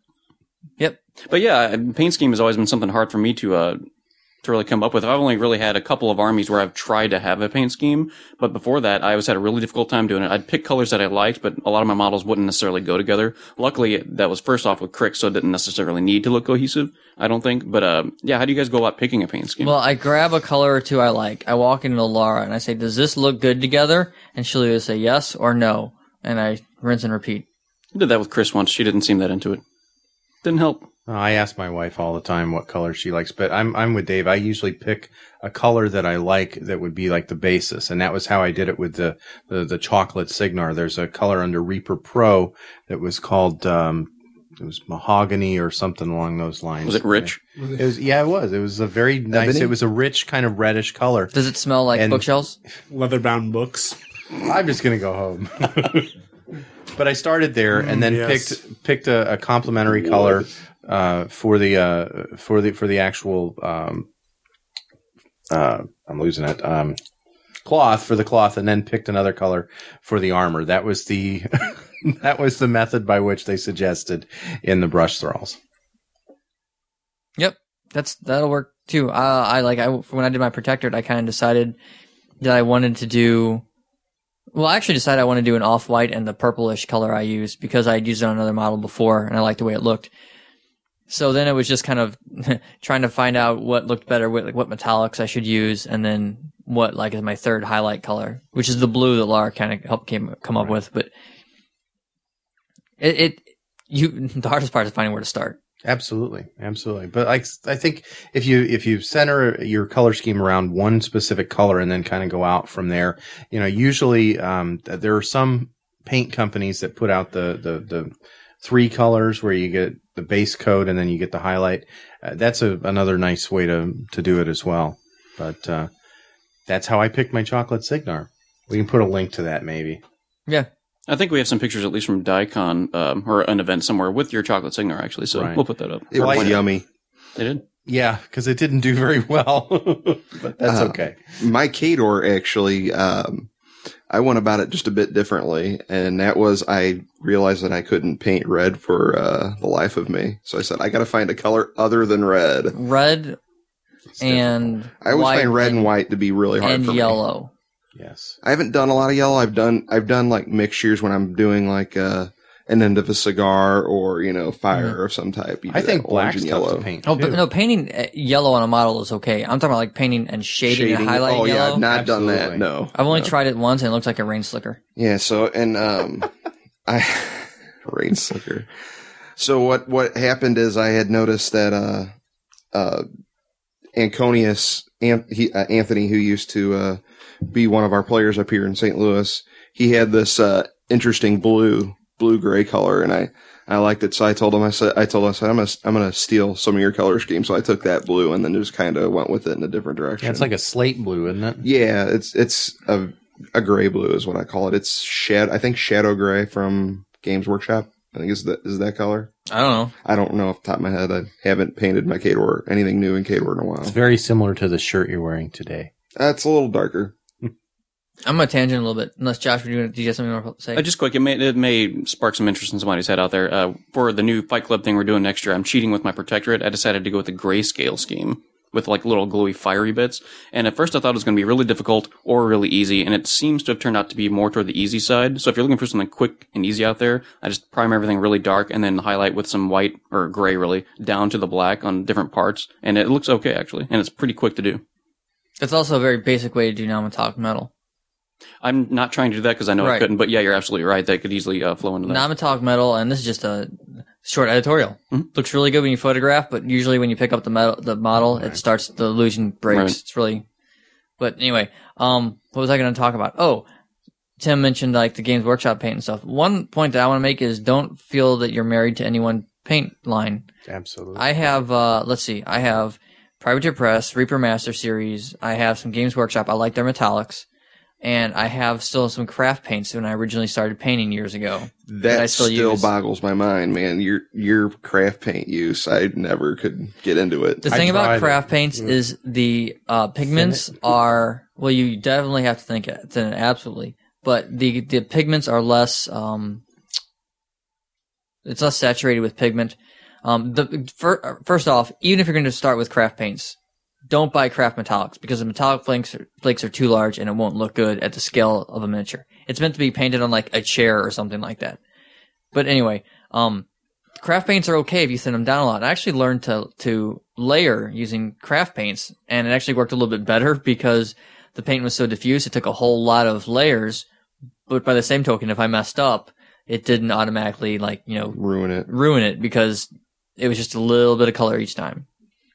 Yep. there. But yeah, paint scheme has always been something hard for me to uh to really come up with. I've only really had a couple of armies where I've tried to have a paint scheme, but before that, I always had a really difficult time doing it. I'd pick colors that I liked, but a lot of my models wouldn't necessarily go together. Luckily, that was first off with Crick, so it didn't necessarily need to look cohesive, I don't think. But uh, yeah, how do you guys go about picking a paint scheme? Well, I grab a color or two I like. I walk into Laura and I say, does this look good together? And she'll either say yes or no. And I rinse and repeat. I did that with Chris once. She didn't seem that into it. Didn't help. Uh, I ask my wife all the time what color she likes, but I'm I'm with Dave. I usually pick a color that I like that would be like the basis, and that was how I did it with the the, the chocolate Signar. There's a color under Reaper Pro that was called um, it was mahogany or something along those lines. Was it rich? It was yeah, it was. It was a very nice. Ebony? It was a rich kind of reddish color. Does it smell like And- bookshelves? Leather-bound books. I'm just gonna go home. But I started there and then yes. picked picked a, a complementary color uh, for the uh, for the for the actual. Um, uh, I'm losing it. Um, cloth for the cloth, and then picked another color for the armor. That was the that was the method by which they suggested in the brush thralls. Yep. That's, that'll work too. Uh, I like, I, when I did my Protectorate, I kind of decided that I wanted to do, well, I actually decided I want to do an off-white and the purplish color I use because I had used it on another model before and I liked the way it looked. So then it was just kind of trying to find out what looked better, what, like what metallics I should use, and then what like is my third highlight color, which is the blue that Laura kind of helped came come up with. But it, it you the hardest part is finding where to start. Absolutely, absolutely. But I, I think if you if you center your color scheme around one specific color and then kind of go out from there, you know, usually um, there are some paint companies that put out the the the three colors where you get the base coat and then you get the highlight. Uh, that's a, another nice way to to do it as well. But uh, that's how I picked my chocolate Signar. We can put a link to that maybe. Yeah. I think we have some pictures, at least from DICON, um, or an event somewhere with your chocolate Signar, actually. So Right. we'll put that up. It was Well, I- yummy. They did. Yeah, because it didn't do very well, but that's Uh, okay. My Kador actually, um, I went about it just a bit differently, and that was I realized that I couldn't paint red for uh, the life of me. So I said I got to find a color other than red. Red and I always white find red and, and white to be really hard and for me. yellow. Yes. I haven't done a lot of yellow. I've done I've done like mixtures when I'm doing like uh, an end of a cigar or you know fire Mm-hmm. of some type. You I do think that orange black's and tough yellow. to paint. Oh, but too. no, painting uh, yellow on a model is okay. I'm talking about like painting and shading, and highlighting Oh yeah, yellow. I've not done that. Absolutely. No, I've only no. tried it once and it looks like a rain slicker. Yeah, so and um I rain slicker. So what what happened is I had noticed that uh uh Anconius An- he, uh, Anthony, who used to uh be one of our players up here in Saint Louis, he had this uh interesting blue blue gray color, and I I liked it, so I told him I said I told him I said I'm gonna I'm gonna steal some of your color scheme, so I took that blue and then just kind of went with it in a different direction. Yeah, it's like a slate blue, isn't it? Yeah, it's it's a a gray blue is what I call it. It's shad I think shadow gray from Games Workshop. I think is that is that color. I don't know. I don't know off the top of my head. I haven't painted my Kador anything new in Kador in a while. It's very similar to the shirt you're wearing today. That's a little darker. I'm going to tangent a little bit. Unless Josh, were you, did you have something more to say? Uh, just quick, it may, it may spark some interest in somebody's head out there. Uh, for the new Fight Club thing we're doing next year, I'm cheating with my Protectorate. I decided to go with the grayscale scheme with like little glowy fiery bits. And at first I thought it was going to be really difficult or really easy, and it seems to have turned out to be more toward the easy side. So if you're looking for something quick and easy out there, I just prime everything really dark and then highlight with some white or gray really down to the black on different parts. And it looks okay actually, and it's pretty quick to do. It's also a very basic way to do non-metallic metal. I'm not trying to do that because I know I Right. couldn't, but yeah, you're absolutely right. That could easily uh, flow into that. Non-metallic metal, and this is just a short editorial. Mhm. Looks really good when you photograph, but usually when you pick up the metal, the model, it starts, the illusion breaks. Right. It's really, but anyway, um, what was I going to talk about? Oh, Tim mentioned like the Games Workshop paint and stuff. One point that I want to make is don't feel that you're married to any one paint line. Absolutely. I have, uh, let's see, I have Privateer Press, Reaper Master Series. I have some Games Workshop. I like their metallics. And I have still some craft paints when I originally started painting years ago. That I still still, use. boggles my mind, man. Your your craft paint use, I never could get into it. The I thing about tried craft it. paints is the uh, pigments are, well, you definitely have to think it, then absolutely. But the, the pigments are less, um, it's less saturated with pigment. Um, the fir- First off, even if you're going to start with craft paints, don't buy craft metallics because the metallic flakes are, flakes are too large and it won't look good at the scale of a miniature. It's meant to be painted on like a chair or something like that. But anyway, um, craft paints are okay if you thin them down a lot. I actually learned to to layer using craft paints, and it actually worked a little bit better because the paint was so diffuse. It took a whole lot of layers, but by the same token, if I messed up, it didn't automatically like you know Ruin it. ruin it because it was just a little bit of color each time.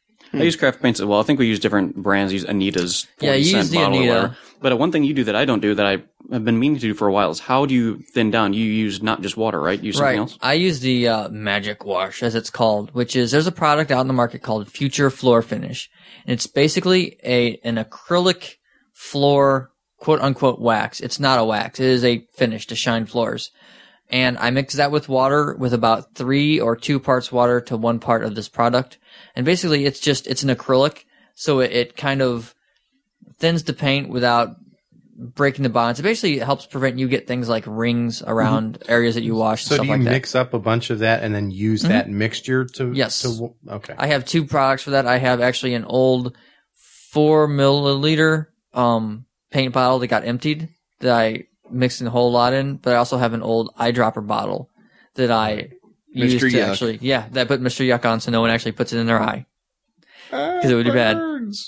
I use craft paints as well. I think we use different brands. I use Anita's Yeah, forty you cent use the bottle or Anita. whatever. But uh, one thing you do that I don't do that I have been meaning to do for a while is how do you thin down? You use not just water, right? You use something Right. else? I use the uh, Magic Wash, as it's called, which is there's a product out in the market called Future Floor Finish. And it's basically a an acrylic floor, quote unquote, wax. It's not a wax. It is a finish to shine floors. And I mix that with water with about three or two parts water to one part of this product. And basically it's just, it's an acrylic. So it, it kind of thins the paint without breaking the bonds. It basically helps prevent you get things like rings around areas that you wash and so stuff do you like that. mix up a bunch of that and then use that mixture to? Yes. To, okay. I have two products for that. I have actually an old four milliliter um, paint bottle that got emptied that I mixed a whole lot in, but I also have an old eyedropper bottle that I used Mister to Yuck. actually, yeah, that I put Mister Yuck on so no one actually puts it in their eye because it would be bad.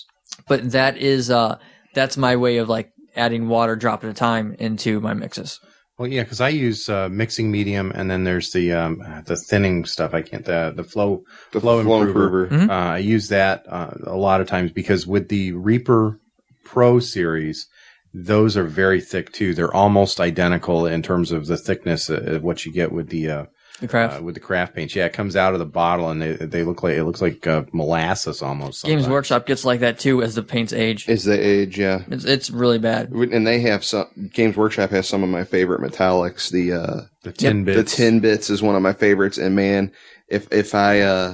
But that is, uh, that's my way of like adding water drop at a time into my mixes. Well, yeah, because I use uh, mixing medium, and then there's the um, the thinning stuff. I can't the the flow The flow, flow improver. improver. Mhm. Uh, I use that uh, a lot of times because with the Reaper Pro series, those are very thick too. They're almost identical in terms of the thickness of what you get with the uh, The craft. uh, with the craft paints. Yeah, it comes out of the bottle, and they they look like it looks like uh, molasses almost. Games sometimes. Workshop gets like that too as the paints age. Is the age, yeah. It's, it's really bad. And they have some, Games Workshop has some of my favorite metallics. The, uh, The tin the bits. tin bits is one of my favorites. And man, if, if I, uh,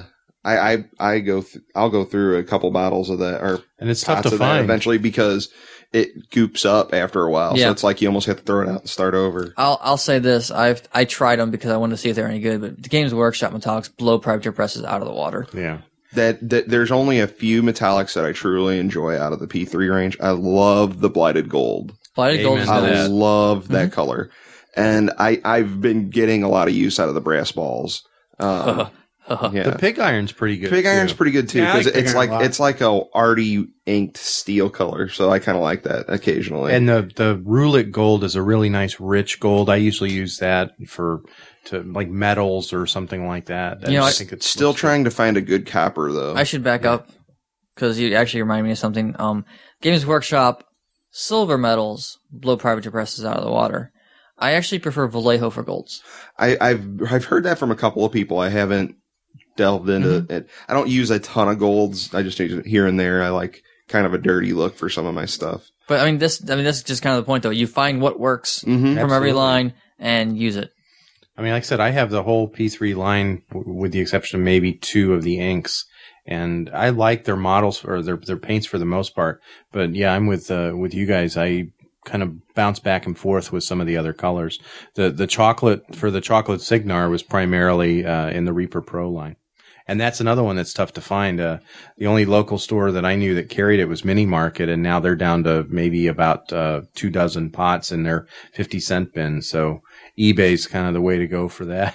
I I, I go th- I'll go through a couple bottles of that or And it's tough pots to of that find. eventually because it goops up after a while. Yeah. So it's like you almost have to throw it out and start over. I'll I'll say this: I've I tried them because I wanted to see if they're any good. But the Games Workshop metallics blow privateer presses out of the water. Yeah. That, that there's only a few metallics that I truly enjoy out of the P three range. I love the Blighted Gold. Blighted Gold is Amen to I nice. that. love that Mhm. color, and I I've been getting a lot of use out of the brass balls. Um, yeah. The pig iron's pretty good. Pig iron's too. pretty good too Yeah, I because like pig it's iron a like lot. it's like a arty inked steel color, so I kind of like that occasionally. And the the Roulet gold is a really nice rich gold. I usually use that for to like metals or something like that. You know, I I- think it's Still trying to find a good copper though. I should back up because you actually remind me of something. Um, Games Workshop silver metals blow privateer presses out of the water. I actually prefer Vallejo for golds. I, I've I've heard that from a couple of people. I haven't delved into Mm-hmm. it. I don't use a ton of golds. I just use it here and there. I like kind of a dirty look for some of my stuff. But I mean, this I mean, this is just kind of the point, though. You find what works Mm-hmm. from every Absolutely. line and use it. I mean, like I said, I have the whole P three line w- with the exception of maybe two of the inks. And I like their models or their their paints for the most part. But yeah, I'm with uh, with you guys. I kind of bounce back and forth with some of the other colors. The the chocolate for the chocolate Signar was primarily uh, in the Reaper Pro line. And that's another one that's tough to find. Uh, the only local store that I knew that carried it was Mini Market, and now they're down to maybe about uh, two dozen pots in their fifty cent bin. So eBay's kind of the way to go for that.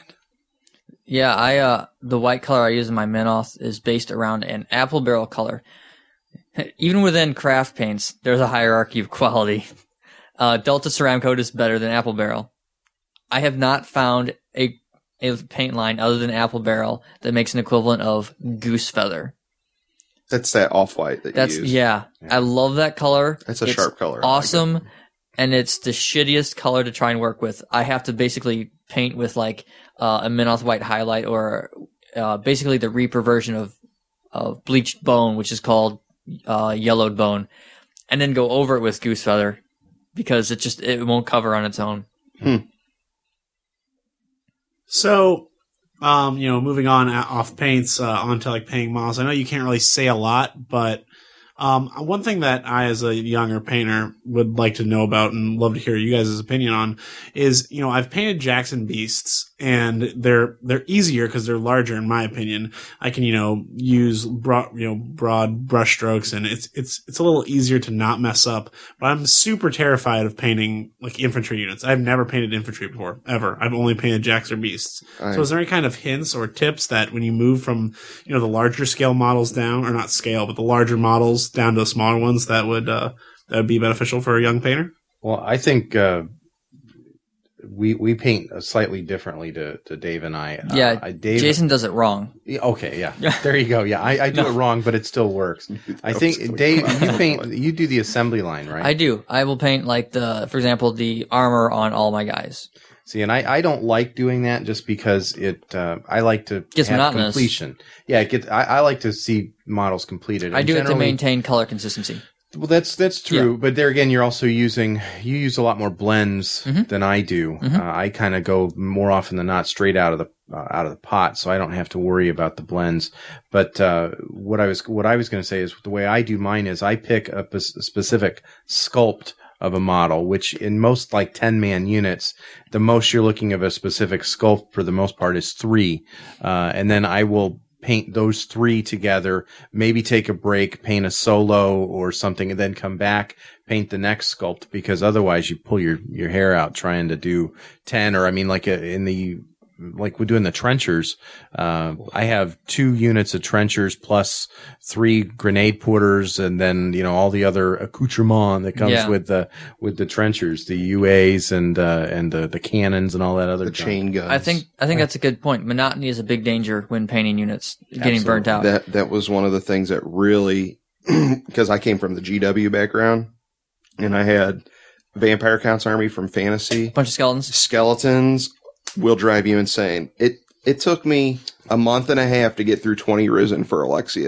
Yeah, I uh, the white color I use in my Minoth is based around an apple barrel color. Even within craft paints, there's a hierarchy of quality. Uh, Delta Ceramcoat is better than Apple Barrel. I have not found a a paint line other than Apple Barrel that makes an equivalent of Goose Feather. That's that off white that That's you use. yeah, I love that color. That's a It's sharp color. I like Awesome, and it's the shittiest color to try and work with. I have to basically paint with like uh, a Minoth white highlight or uh, basically the Reaper version of of bleached bone, which is called uh, yellowed bone, and then go over it with Goose Feather because it just it won't cover on its own. So, um, you know, moving on a- off paints uh, onto like painting models. I know you can't really say a lot, but um, one thing that I, as a younger painter, would like to know about and love to hear you guys' opinion on is, you know, I've painted Jackson Beasts, and they're they're easier because they're larger, in my opinion. I can, you know, use broad, you know, broad brush strokes, and it's it's it's a little easier to not mess up. But I'm super terrified of painting like infantry units. I've never painted infantry before, ever. I've only painted Jackson Beasts. I- So is there any kind of hints or tips that when you move from, you know, the larger scale models down, or not scale, but the larger models down to the smaller ones, that would uh, that would be beneficial for a young painter? Well, I think uh, we we paint slightly differently to, to Dave and I. Uh, Yeah, I, Dave, Jason does it wrong. Yeah, okay, yeah. There you go. Yeah, I, I do No. it wrong, but it still works. I think, Dave, you paint, you do the assembly line, right? I do. I will paint like the, for example, the armor on all my guys. See, and I, I don't like doing that just because it, uh, I like to Gets have monotonous. completion. Yeah, it gets, I, I like to see models completed. I And do it to generally- maintain color consistency. Well, that's that's true, but there again, you're also using you use a lot more blends Mhm. than I do. Mhm. Uh, I kind of go more often than not straight out of the uh, out of the pot, so I don't have to worry about the blends. But uh, what I was what I was going to say is the way I do mine is I pick a, p- specific sculpt of a model, which in most like ten man units, the most you're looking of a specific sculpt for the most part is three, uh, and then I will paint those three together, maybe take a break, paint a solo or something, and then come back, paint the next sculpt, because otherwise you pull your, your hair out trying to do ten, or I mean, like uh, in the, like we're doing the trenchers, uh, I have two units of trenchers plus three grenade porters, and then, you know, all the other accoutrement that comes Yeah. with the, with the trenchers, the U As and, uh, and the, the cannons and all that other the junk. chain guns. I think I think that's a good point. Monotony is a big danger when painting units getting burnt out. that that was one of the things that really, because I came from the G W background, and I had Vampire Counts Army from Fantasy. Bunch of skeletons. Skeletons will drive you insane. It it took me a month and a half to get through twenty Risen for Alexia.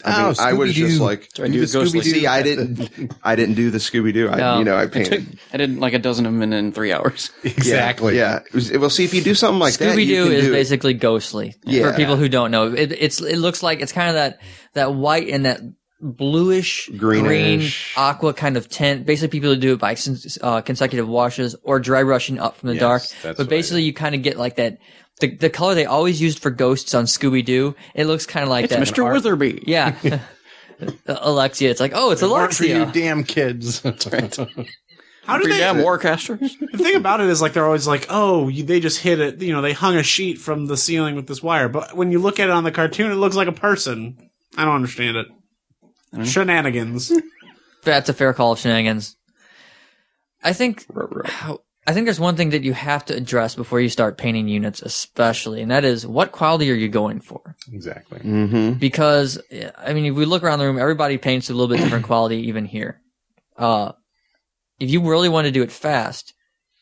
I mean, Oh, I was just Scooby-Doo. like, So I do Ghostly. Scooby-Doo. see, I didn't, I didn't do the Scooby Doo. I, No. you know, I I, took, painted. I did like a dozen of them in, in three hours. Exactly. Yeah. It was, well, see, if you do something like that, Scooby you Doo can is do it. basically ghostly. Yeah. For people who don't know, it, it's it looks like it's kind of that that white and that bluish, green, Greenish. aqua kind of tint. Basically, people who do it by uh, consecutive washes or dry brushing up from the Yes, dark. that's But what I basically, you kind of get like that. The the color they always used for ghosts on Scooby Doo. It looks kind of like It's that. Mister art- Witherby. Yeah. Alexia. It's like, oh, it's Work for you Alexia. damn kids. How do Pretty they? damn Warcasters. The thing about it is, like, they're always like, "Oh, you, they just hit it." You know, they hung a sheet from the ceiling with this wire. But when you look at it on the cartoon, it looks like a person. I don't understand it. Shenanigans. That's a fair call of shenanigans. I think I think there's one thing that you have to address before you start painting units, especially, and that is what quality are you going for? Exactly. Mm-hmm. Because I mean, if we look around the room, everybody paints a little bit different quality, even here. Uh, if you really want to do it fast,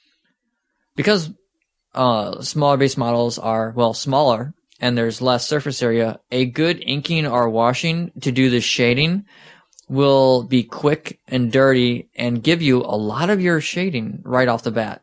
because uh, smaller base models are well smaller and there's less surface area, a good inking or washing to do the shading will be quick and dirty and give you a lot of your shading right off the bat.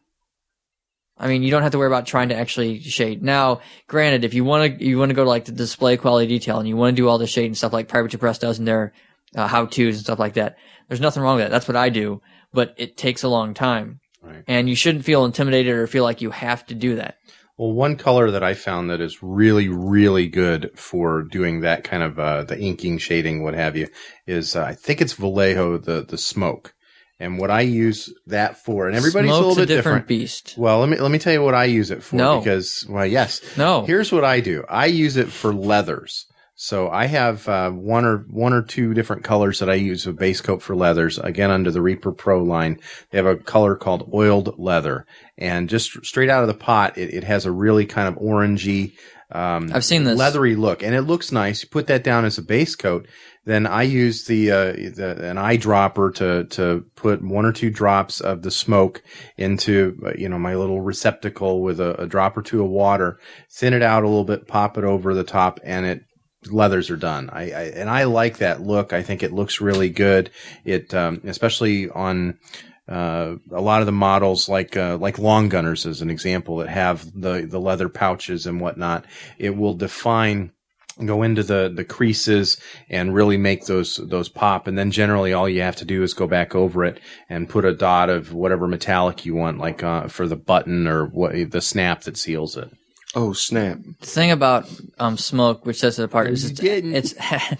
I mean, you don't have to worry about trying to actually shade. Now, granted, if you want to, you want to go to like the display quality detail and you want to do all the shade and stuff like Private to Press does in their uh, how-tos and stuff like that, there's nothing wrong with that. That's what I do, but it takes a long time. Right. And you shouldn't feel intimidated or feel like you have to do that. Well, one color that I found that is really, really good for doing that kind of uh, the inking, shading, what have you, is uh, I think it's Vallejo, the the smoke. And what I use that for, and everybody's Smoke's a little bit different, different. beast. Well, let me let me tell you what I use it for. No. Because, well, yes. No. Here's what I do. I use it for leathers. So I have uh, one or one or two different colors that I use a base coat for leathers. Again, under the Reaper Pro line, they have a color called oiled leather, and just straight out of the pot, it, it has a really kind of orangey, um, I've seen this. leathery look, and it looks nice. You put that down as a base coat. Then I use the, uh, the an eyedropper to to put one or two drops of the smoke into uh, you know my little receptacle with a, a drop or two of water, thin it out a little bit, pop it over the top, and it. Leathers are done. I, I and I like that look. I think it looks really good. It um, especially on uh, a lot of the models, like uh, like long gunners, as an example, that have the the leather pouches and whatnot. It will define, go into the the creases and really make those those pop. And then generally, all you have to do is go back over it and put a dot of whatever metallic you want, like uh, for the button or what the snap that seals it. Oh, snap. The thing about um, smoke, which sets it apart, is it's, didn't. it's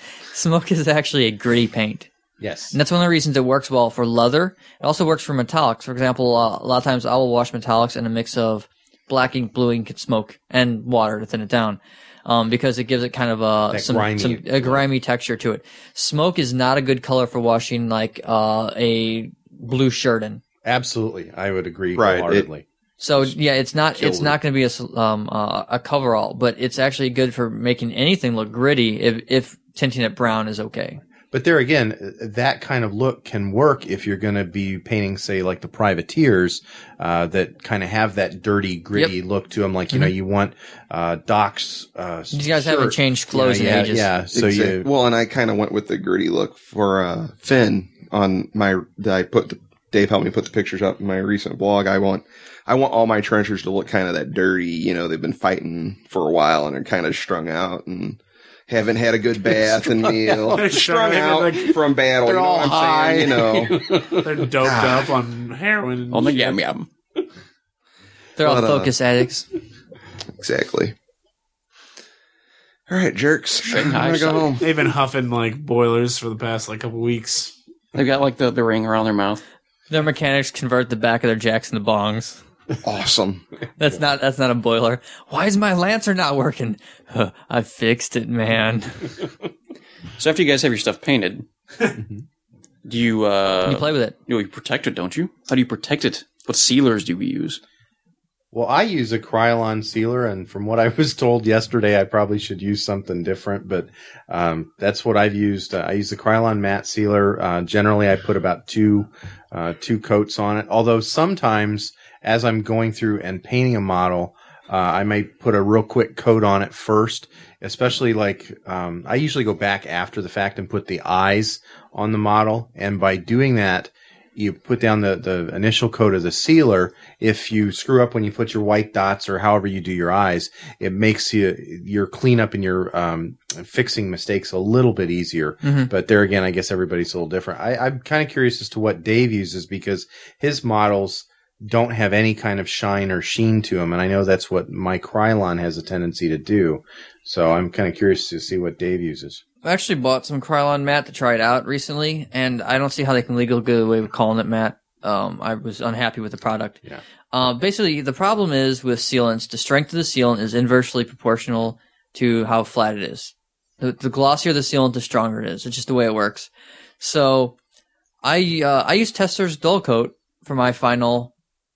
smoke is actually a gritty paint. Yes. And that's one of the reasons it works well for leather. It also works for metallics. For example, uh, a lot of times I will wash metallics in a mix of black ink, blue ink, and smoke, and water to thin it down, um, because it gives it kind of a That some, grimy some a grimy texture to it. Smoke is not a good color for washing like uh, a blue shirt in. Absolutely, I would agree Right, wholeheartedly. So yeah, it's not Killed it's not going to be a s- um uh, a coverall, but it's actually good for making anything look gritty if if tinting it brown is okay. But there again, that kind of look can work if you're going to be painting, say, like the privateers, uh, that kind of have that dirty, gritty look to them. Like, you know, you want, uh, Doc's, uh, You guys haven't shirt. changed clothes yeah, in yeah, ages. Yeah. So Exact- you, well, and I kind of went with the gritty look for uh, Finn on my. That I put the, Dave helped me put the pictures up in my recent blog. I want I want all my trenchers to look kind of that dirty. You know, they've been fighting for a while and are kind of strung out and haven't had a good bath and meal. They're strung strung out out. from battle. They're you know all what I'm high. saying? You know, They're doped up on heroin. And On the shit. yam yam. They're all But, uh, focus addicts. exactly. All right, jerks. I'm Shanghai gonna go style. home. They've been huffing like boilers for the past like couple weeks. They've got like the, the ring around their mouth. Their mechanics convert the back of their jacks into bongs. Awesome. That's not that's not a boiler. Why is my lancer not working? Huh, I fixed it, man. So after you guys have your stuff painted, do you uh You play with it. you, know, you protect it, don't you? How do you protect it? What sealers do we use? well, I use a Krylon sealer, and from what I was told yesterday, I probably should use something different, but um, that's what I've used. Uh, I use the Krylon matte sealer. Uh, generally, I put about two uh, two coats on it, although sometimes as I'm going through and painting a model, Uh, I might put a real quick coat on it first, especially like um, I usually go back after the fact and put the eyes on the model. And by doing that, you put down the, the initial coat of the sealer. If you screw up when you put your white dots or however you do your eyes, it makes you, your cleanup and your um, fixing mistakes a little bit easier. Mm-hmm. But there again, I guess everybody's a little different. I, I'm kind of curious as to what Dave uses because his models don't have any kind of shine or sheen to them. And I know that's what my Krylon has a tendency to do. So I'm kind of curious to see what Dave uses. I actually bought some Krylon matte to try it out recently, and I don't see how they can legally get away with calling it matte. Um, I was unhappy with the product. Yeah. Uh, basically, the problem is with sealants, the strength of the sealant is inversely proportional to how flat it is. The, the glossier the sealant, the stronger it is. It's just the way it works. So I uh, I use Testor's Dull Coat for my final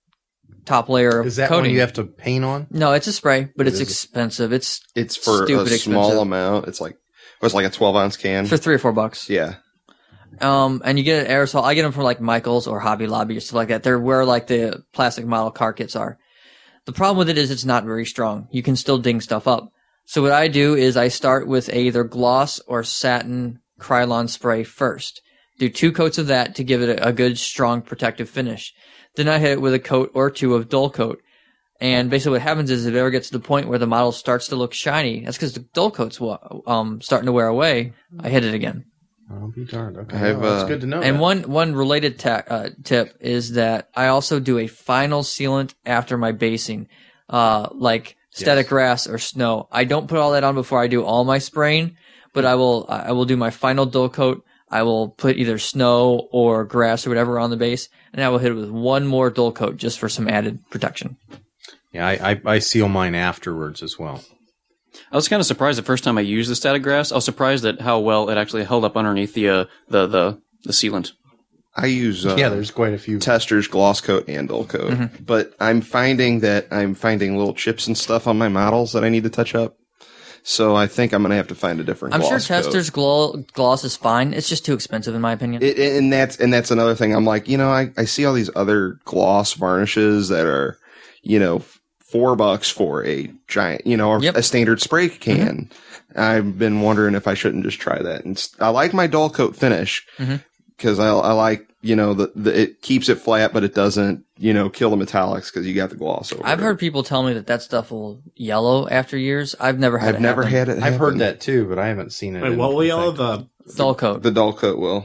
top layer Is that coating. one you have to paint on? No, it's a spray, but What it's is it? expensive. It's It's for Stupid a small expensive. amount. It's like it was like a twelve ounce can. for three or four bucks. Yeah. Um, and you get an aerosol. I get them from like Michaels or Hobby Lobby or stuff like that. They're where like the plastic model car kits are. The problem with it is it's not very strong. You can still ding stuff up. So what I do is I start with either gloss or satin Krylon spray first. Do two coats of that to give it a, a good, strong, protective finish. Then I hit it with a coat or two of Dull Coat. And basically what happens is if it ever gets to the point where the model starts to look shiny, that's because the Dull Coat's um, starting to wear away, I hit it again. I'll be darned. Okay. I have, Well, that's uh, good to know. And that. one one related ta- uh, tip is that I also do a final sealant after my basing, uh, like static Yes. grass or snow. I don't put all that on before I do all my spraying, but I will I will do my final dull coat. I will put either snow or grass or whatever on the base, and I will hit it with one more dull coat just for some added protection. Yeah, I, I, I seal mine afterwards as well. I was kind of surprised the first time I used the static grass. I was surprised at how well it actually held up underneath the uh, the, the the sealant. I use uh, yeah, there's quite a few. Tester's Gloss Coat and Dull Coat, Mm-hmm. but I'm finding that I'm finding little chips and stuff on my models that I need to touch up. So I think I'm going to have to find a different. I'm sure gloss coat. Tester's glo- gloss is fine. It's just too expensive in my opinion. It, and that's and that's another thing. I'm like, you know, I, I see all these other gloss varnishes that are, you know, four bucks for a giant, you know, or Yep. a standard spray can. I've been wondering if I shouldn't just try that. And s- I like my dull coat finish because I, I like, you know, the, the it keeps it flat, but it doesn't, you know, kill the metallics because you got the gloss over. I've it. heard people tell me that that stuff will yellow after years. I've never had I've it never happen. had it. I've heard happen. that too, but I haven't seen it. Wait, in what will yellow? effect. The Dull coat. The dull coat will.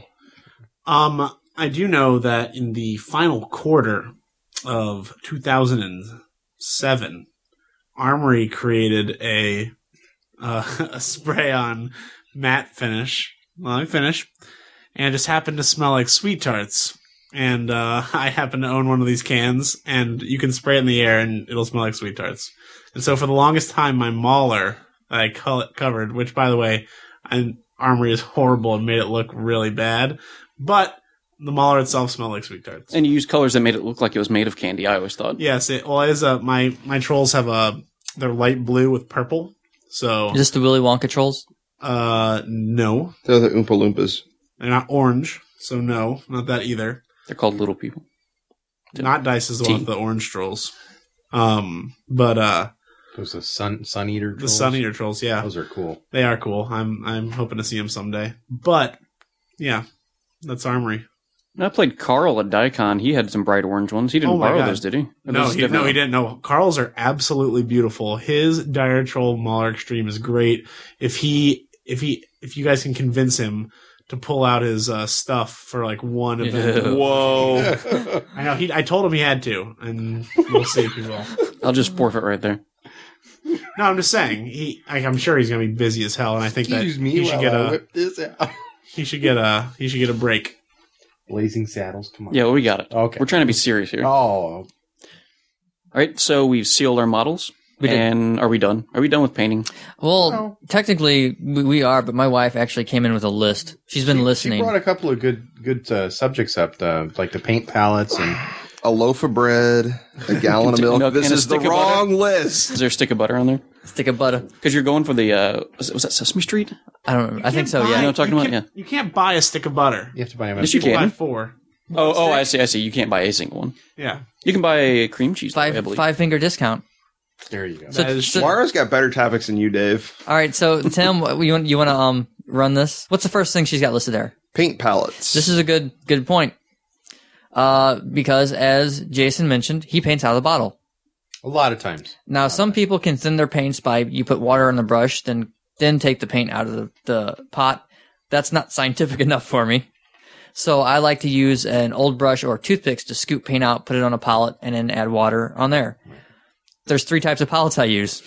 Um, I do know that in the final quarter of two thousand seven, Armory created a uh, a spray on matte finish, well, finish, and it just happened to smell like Sweet Tarts. And uh, I happen to own one of these cans, and you can spray it in the air, and it'll smell like Sweet Tarts. And so for the longest time, my Mauler that I co- covered, which by the way, I, Armory is horrible and made it look really bad, but the Mauler itself smelled like Sweet Tarts. And you used colors that made it look like it was made of candy, I always thought. Yes, it, well, it is a, my, my trolls have a, they're light blue with purple. So, Is this the Willy Wonka trolls? uh, no, They're the Oompa Loompas. they're not orange. So no, not that either. They're called little people. Not Dice is the one Tea. with the orange trolls. Um, but, uh, Those are sun sun eater. the trolls? Sun Eater trolls, yeah, Those are cool. they are cool. I'm, I'm hoping to see them someday. But, yeah, that's Armory. And I played Carl at Daikon. He had some bright orange ones. He didn't Oh my borrow God. those, did he? Or No, those he, different? no, he didn't. No, Carl's are absolutely beautiful. His Dire Troll Mauler Extreme is great. If he, if he, if you guys can convince him to pull out his uh, stuff for like one event. Ew. Whoa. I know. He, I told him he had to, and we'll see if he will. I'll just forfeit right there. No, I'm just saying. He, I, I'm sure he's gonna be busy as hell, and I think that Excuse me he should while get I a, whip this out. he should get a, he should get a break. Blazing Saddles. Come on. Yeah, well, we got it. Okay. We're trying to be serious here. All Oh, right, so we've sealed our models. We did. And are we done? Are we done with painting? Well, No. technically we, we are, but my wife actually came in with a list. She's been she, listening. She brought a couple of good good uh, subjects up, uh, like the paint palettes and A loaf of bread, a gallon of milk. Milk This and a is the stick of wrong list. Is there a stick of butter on there? Stick of butter. Because you're going for the, uh, was, it, was that Sesame Street? I don't know. I think so. Buy- You know Yeah. what I'm talking you about? can't- Yeah. You can't buy a stick of butter. you have to buy them. Yes, you You buy can. four. Oh, oh, I Stick? see, I see. You can't buy a single one. Yeah. You can buy a cream cheese, though, I Five believe. five finger discount. There you go. So, That is so- Laura's got better topics than you, Dave. all right, so Tim, you want you want to um run this? What's the first thing she's got listed there? Paint palettes. This is a good good point. Uh, because as Jason mentioned, he paints out of the bottle. A lot of times. Now, some people can thin their paints by you put water on the brush, then then take the paint out of the, the pot. That's not scientific enough for me. So I like to use an old brush or toothpicks to scoop paint out, put it on a palette, and then add water on there. There's three types of palettes I use.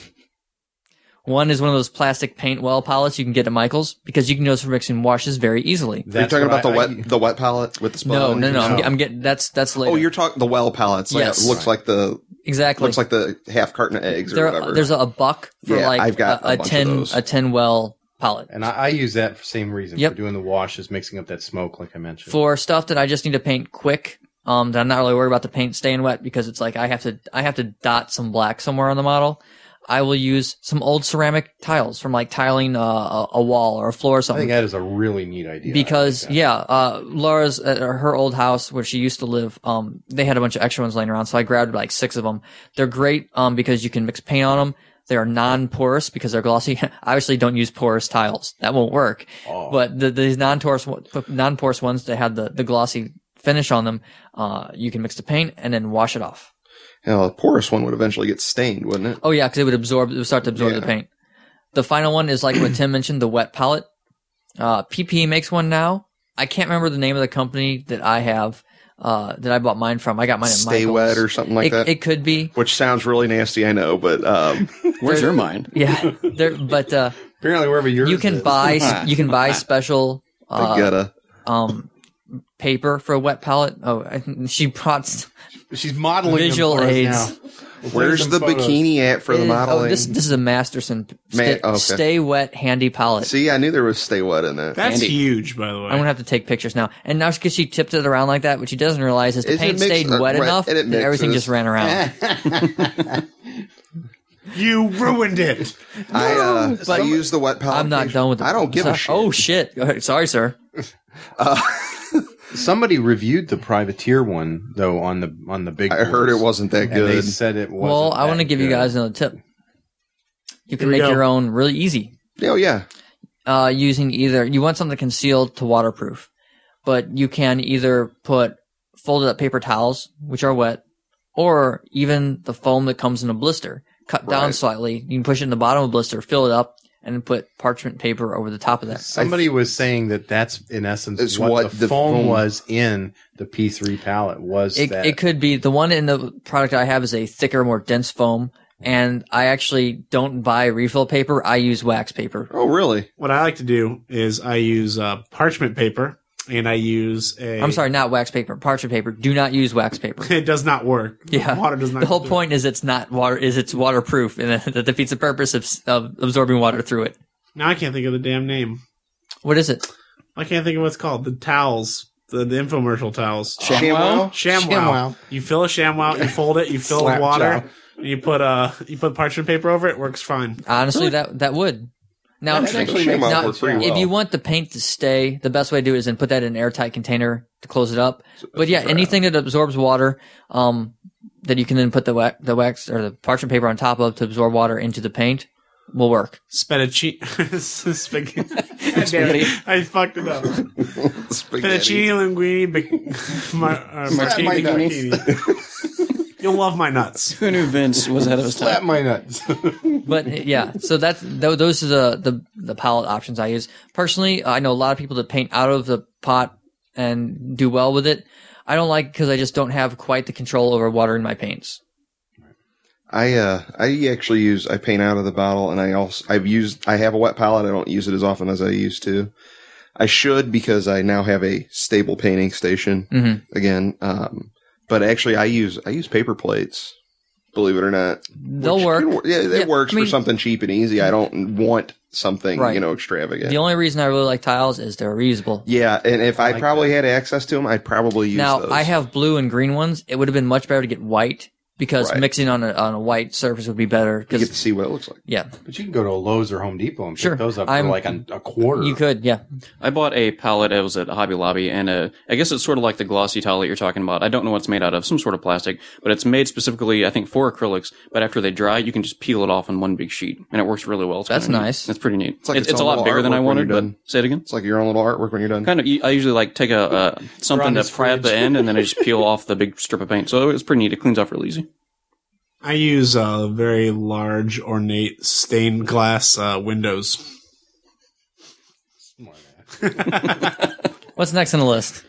One is one of those plastic paint well palettes you can get at Michael's because you can use for mixing washes very easily. Are you That's talking what about the I- wet the wet palette with the sponge? No, no, no. I'm, No. get- I'm getting that's that's later. Oh, you're talking the well palettes. Like, Yes. it looks like the exactly. looks like the half carton of eggs or there, whatever. there's a, a buck for Yeah, like I've got a, a a bunch of tin those. a tin well palette. And I, I use that for the same reason. Yep. For doing the washes, mixing up that smoke, like I mentioned. For stuff that I just need to paint quick, um, that I'm not really worried about the paint staying wet because it's like I have to I have to dot some black somewhere on the model. I will use some old ceramic tiles from like tiling uh, a, a wall or a floor or I something. think that is a really neat idea. Because I like that. yeah, uh, Laura's at her old house where she used to live, um, they had a bunch of extra ones laying around, so I grabbed like six of them. They're great, um, because you can mix paint on them. They are non-porous because they're glossy. Obviously, don't use porous tiles; that won't work. Oh. But the, these non-porous, non-porous ones that have the, the glossy finish on them, uh, you can mix the paint and then wash it off. You know, a porous one would eventually get stained, wouldn't it? Oh yeah, because it would absorb, it would start to absorb Yeah. the paint. The final one is like what Tim mentioned, the wet palette. Uh, P P E makes one now. I can't remember the name of the company that I have, uh, that I bought mine from. I got mine at Stay Michael's. wet or something like it, that. It could be, Which sounds really nasty, I know, but um, Where's your mind? yeah. There, but uh, apparently wherever yours you can is. buy, you can buy special I uh, gotta. um paper for a wet palette. Oh, I, she brought She's modeling them visual for us aids. now. We'll Where's take the some photos. bikini at for It the is- modeling? Oh, this this is a Masterson Ma- Stay, okay. Stay Wet Handy palette. See, I knew there was stay wet in that. That's Andy. huge, by the way. I'm gonna have to take pictures now. And now because she tipped it around like that, what she doesn't realize is the Is it paint mixed- stayed uh, wet right, enough and it that everything mixes. just ran around. You ruined it. I uh, I Some- use the wet palette. I'm not done with the I don't give a sorry. shit. Oh shit! Go ahead. Sorry, sir. Somebody reviewed the Privateer one though on the on the big. I heard it boards, wasn't that and they good. said it wasn't. Well, I want to that give you good. guys another tip. You can Here we make go. your own really easy. Oh yeah, Uh, using either you want something concealed to waterproof, but you can either put folded up paper towels, which are wet, or even the foam that comes in a blister. Cut down Right. slightly. You can push it in the bottom of the blister, fill it up, and then put parchment paper over the top of that. Somebody was saying that that's in essence It's what, what the, the foam, foam- was in the P three palette was It, that. it could be the one in the product I have is a thicker, more dense foam, and I actually don't buy refill paper. I use wax paper. oh really? What I like to do is I use uh, parchment paper, and I use a. I'm sorry, not wax paper, parchment paper. Do not use wax paper. It does not work. Yeah, Water does not. The whole do it. point is it's not water. Is it's waterproof, and that defeats the purpose of, of absorbing water through it. Now I can't think of the damn name. What is it? I can't think of what it's called. The towels, the, the infomercial towels. ShamWow? ShamWow. ShamWow. You fill a ShamWow, you fold it, you fill it with Slap water, chow. and you put uh you put parchment paper over it. Works fine. Honestly, that that would. Now, That actually makes now, sense, pretty if well. you want the paint to stay, the best way to do it is then put that in an airtight container to close it up. But yeah, anything that absorbs water, um, that you can then put the wax, the wax or the parchment paper on top of to absorb water into the paint will work. Spaghetti. Spaghetti. God damn it. I fucked it up. Spaghetti. Fettuccine linguine. Bic- mar- uh, martini my nuts. bicchini. You'll love my nuts. Who knew Vince was ahead of his Slap time? my nuts. But yeah, so that's th- those are the, the the palette options I use. Personally, I know a lot of people that paint out of the pot and do well with it. I don't like because I just don't have quite the control over watering my paints. I uh I actually use I paint out of the bottle, and I also I've used I have a wet palette. I don't use it as often as I used to. I should because I now have a stable painting station Mhm. again. Um, but actually, I use I use paper plates. Believe it or not, They'll Which work. can wor- Yeah, it Yeah, works I mean- for something cheap and easy. I don't want something Right. you know extravagant. The only reason I really like tiles is they're reusable. yeah, and if I, like probably had access to them, I'd probably use Now those. I have blue and green ones. It would have been much better to get white because Right. mixing on a on a white surface would be better. You get to Because see what it looks like. yeah, But you can go to a Lowe's or Home Depot and pick Sure. those up I'm- for like a, a quarter. you could. Yeah, I bought a palette. It was at Hobby Lobby, and uh, I guess it's sort of like the glossy towel that you're talking about. I don't know what it's made out of, some sort of plastic, but it's made specifically, I think, for acrylics. But after they dry, you can just peel it off on one big sheet, and it works really well. It's That's kinda neat. nice. It's pretty neat. It's, like it's, its a own lot little bigger than artwork I when wanted. you're But done. say it again. It's like your own little artwork when you're done. Kind of. I usually like take a uh, something to his fry at the fridge. end, and then I just peel off the big strip of paint. So it's pretty neat. It cleans off real easy. I use uh, very large, ornate stained glass uh, windows. what's next on the list?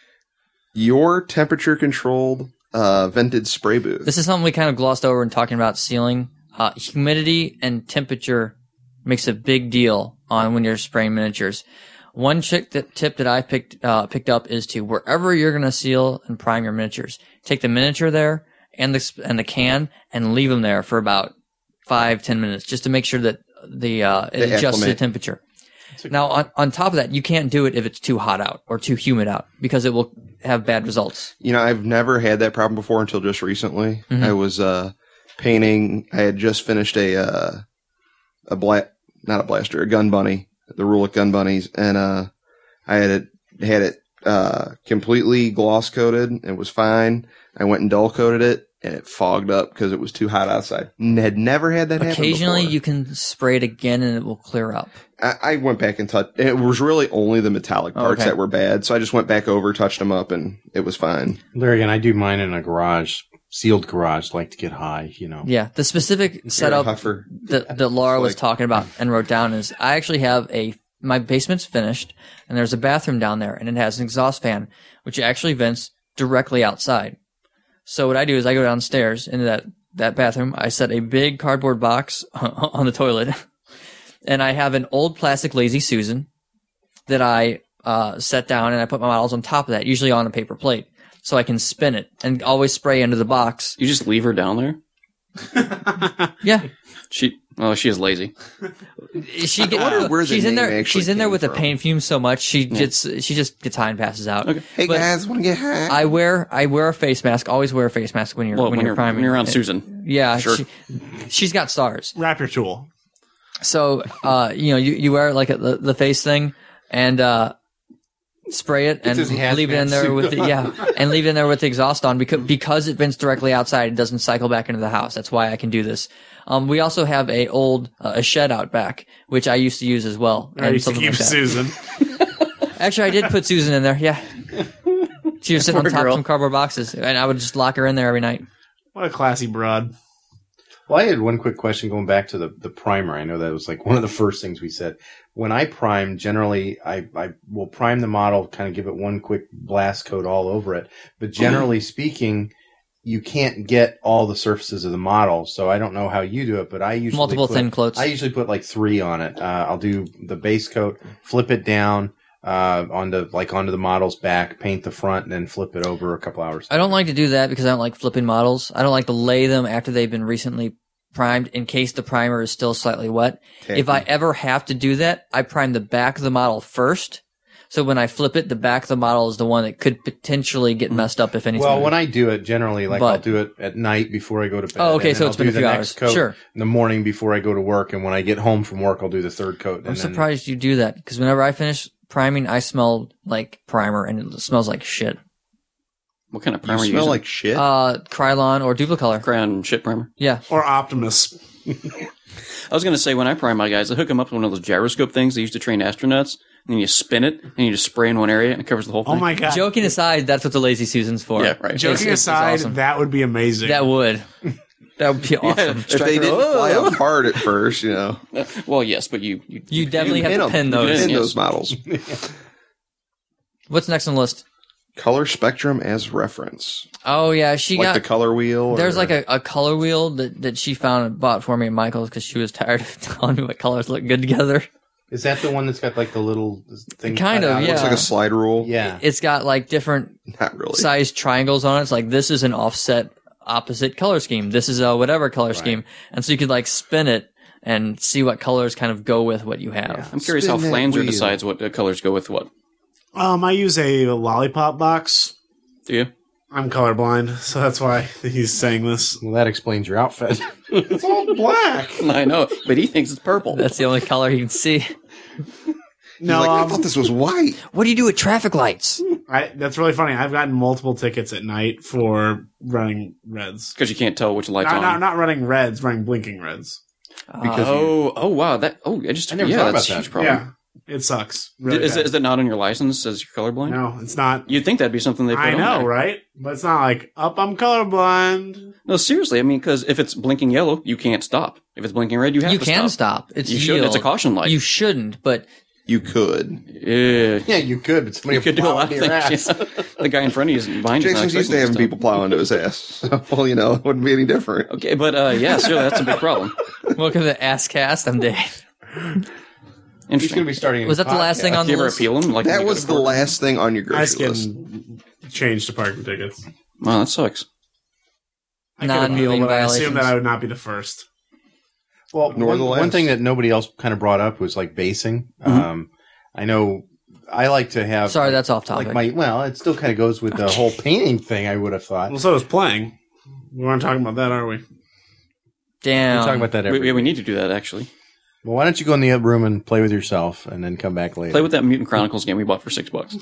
Your temperature controlled uh, vented spray booth. This is something we kind of glossed over in talking about ceiling. Uh, humidity and temperature makes a big deal on when you're spraying miniatures. One chick that, tip that I picked uh, picked up is to wherever you're going to seal and prime your miniatures, take the miniature there and the sp- and the can and leave them there for about five ten minutes just to make sure that the uh, it They adjusts the acclimate. temperature. Now, on, on top of that, you can't do it if it's too hot out or too humid out because it will have bad results. You know, I've never had that problem before until just recently. Mhm. I was uh, painting. I had just finished a uh, a bla- not a blaster, a gun bunny, the Rulic gun bunnies, and uh, I had it had it uh, completely gloss coated. It was fine. I went and dull coated it, and it fogged up because it was too hot outside. N- Had never had that happen Occasionally, before. you can spray it again and it will clear up. I, I went back and touched. It was really only the metallic parts Okay. that were bad, so I just went back over, touched them up, and it was fine. Larry, and I do mine in a garage, sealed garage, like to get high, you know. Yeah, the specific setup Huffer. that, that Laura was Like- talking about and wrote down is I actually have a my basement's finished and there's a bathroom down there and it has an exhaust fan which actually vents directly outside. So what I do is I go downstairs into that that bathroom. I set a big cardboard box on the toilet, and I have an old plastic Lazy Susan that I uh, set down and I put my models on top of that, usually on a paper plate, so I can spin it and always spray into the box. You just leave her down there. Yeah. She, oh, she is lazy. She get, wonder where the she's in name there. actually She's in there came with the from. paint fumes so much she gets she just gets high and passes out. Okay. Hey But guys, want to get high? I wear I wear a face mask. Always wear a face mask when you're Well, when, when you're you're, priming. when you're around Susan. Yeah, Sure. she, she's got stars. Wrap your tool. So uh, you know you, you wear like a, the the face thing and uh, spray it and his hazmat leave it in there suit with the, yeah and leave it in there with the exhaust on because because it vents directly outside. It doesn't cycle back into the house. That's why I can do this. Um, we also have a old uh, a shed out back which I used to use as well. I used to something keep like that. Susan. Actually, I did put Susan in there. Yeah, she was sitting on Poor top girl. of some cardboard boxes, and I would just lock her in there every night. What a classy broad. Well, I had one quick question going back to the, the primer. I know that was like one of the first things we said. When I prime, generally I, I will prime the model, kind of give it one quick blast coat all over it. But generally speaking, you can't get all the surfaces of the model. So I don't know how you do it, but I usually Multiple put, thin coats. I usually put like three on it. Uh, I'll do the base coat, flip it down uh, onto like onto the model's back, paint the front, and then flip it over a couple hours. I don't like to do that because I don't like flipping models. I don't like to lay them after they've been recently primed in case the primer is still slightly wet. If I ever have to do that, I prime the back of the model first. So when I flip it, the back of the model is the one that could potentially get messed up if anything. Well, when I do it, generally, like I'll But- do it at night before I go to bed. Oh, okay, and so then it's I'll been do a few the hours. next coat Sure. in the morning before I go to work, and when I get home from work, I'll do the third coat. I'm and then, surprised you do that because whenever I finish priming, I smell like primer and it smells like shit. What kind of you primer you smell using? like shit. Uh, Krylon or Duplicolor. Crayon shit primer. Yeah. Or Optimus. I was going to say, when I prime my guys, I hook them up to one of those gyroscope things they used to train astronauts, and then you spin it, and you just spray in one area, and it covers the whole thing. Oh my god. Joking aside, that's what the Lazy Susan's for. Yeah, right. It's- Joking it's- it's aside, awesome. that would be amazing. That would. That would be awesome. if they didn't fly apart at first, you know, Well, yes, but you... you, You definitely have pin to 'em. pin You those. pin Yes. those models. What's next on the list? Color spectrum as reference, Oh yeah, she like got. the color wheel. There's or- like a, a color wheel that, that she found and bought for me at Michael's because she was tired of telling me what colors look good together. is that the one that's got like the little thing? Kind cut of, out? yeah. looks like a slide rule. Yeah. It's got like different Not really. sized triangles on it. It's like this is an offset opposite color scheme. This is a whatever color scheme, and so you could like spin it and see what colors kind of go with what you have. I'm curious Spin how that Flanger wheel. decides what uh, colors go with what. Um, I use a lollipop box. Do you? I'm colorblind, so that's why he's saying this. Well, that explains your outfit. It's all black. I know, but he thinks it's purple. That's the only color he can see. He's No, like, I um, thought this was white. What do you do with traffic lights? I, that's really funny. I've gotten multiple tickets at night for running reds. Because you can't tell which light's Not, on. not, not running reds, running blinking reds. Because oh, oh wow! That oh, I just I never yeah, thought that's about a huge that. problem. Yeah, it sucks. Really is, bad. it, is it not on your license as you're colorblind? No, it's not. You'd think that'd be something they put I on know, there. right? But it's not like, up, I'm colorblind. No, seriously. I mean, because if it's blinking yellow, you can't stop. If it's blinking red, you have You to can stop. stop. It's You should. It's a yield. caution light. You shouldn't, but You could. Yeah. yeah, you could, but somebody You could do a will lot plow of into your things. ass. yeah. The guy in front of you is behind you. Jason's used to having people plow into his ass. So, well, you know, it wouldn't be any different. Okay, but uh, yeah, seriously, that's a big problem. welcome to Ass Cast. I'm Dave. He's going Interesting. to be starting. a Was that the last podcast. thing on Do the you ever list? appeal him? Like when That you go was to the court? last thing on your I grocery list. can change to parking tickets. Wow, that sucks. I could appeal, Non-moving but I assume violations. that I would not be the first. Well, Nor one, the one last. thing that nobody else kind of brought up was like basing. Um, I know I like to have. Sorry, that's off topic. like my well, it still kind of goes with the whole painting thing. I would have thought. Well, so is playing. We weren't talking about that, are we? Damn. We're talking about that every. We, we, we need to do that, actually. Well, why don't you go in the other room and play with yourself, and then come back later? Play with that Mutant Chronicles game we bought for six bucks.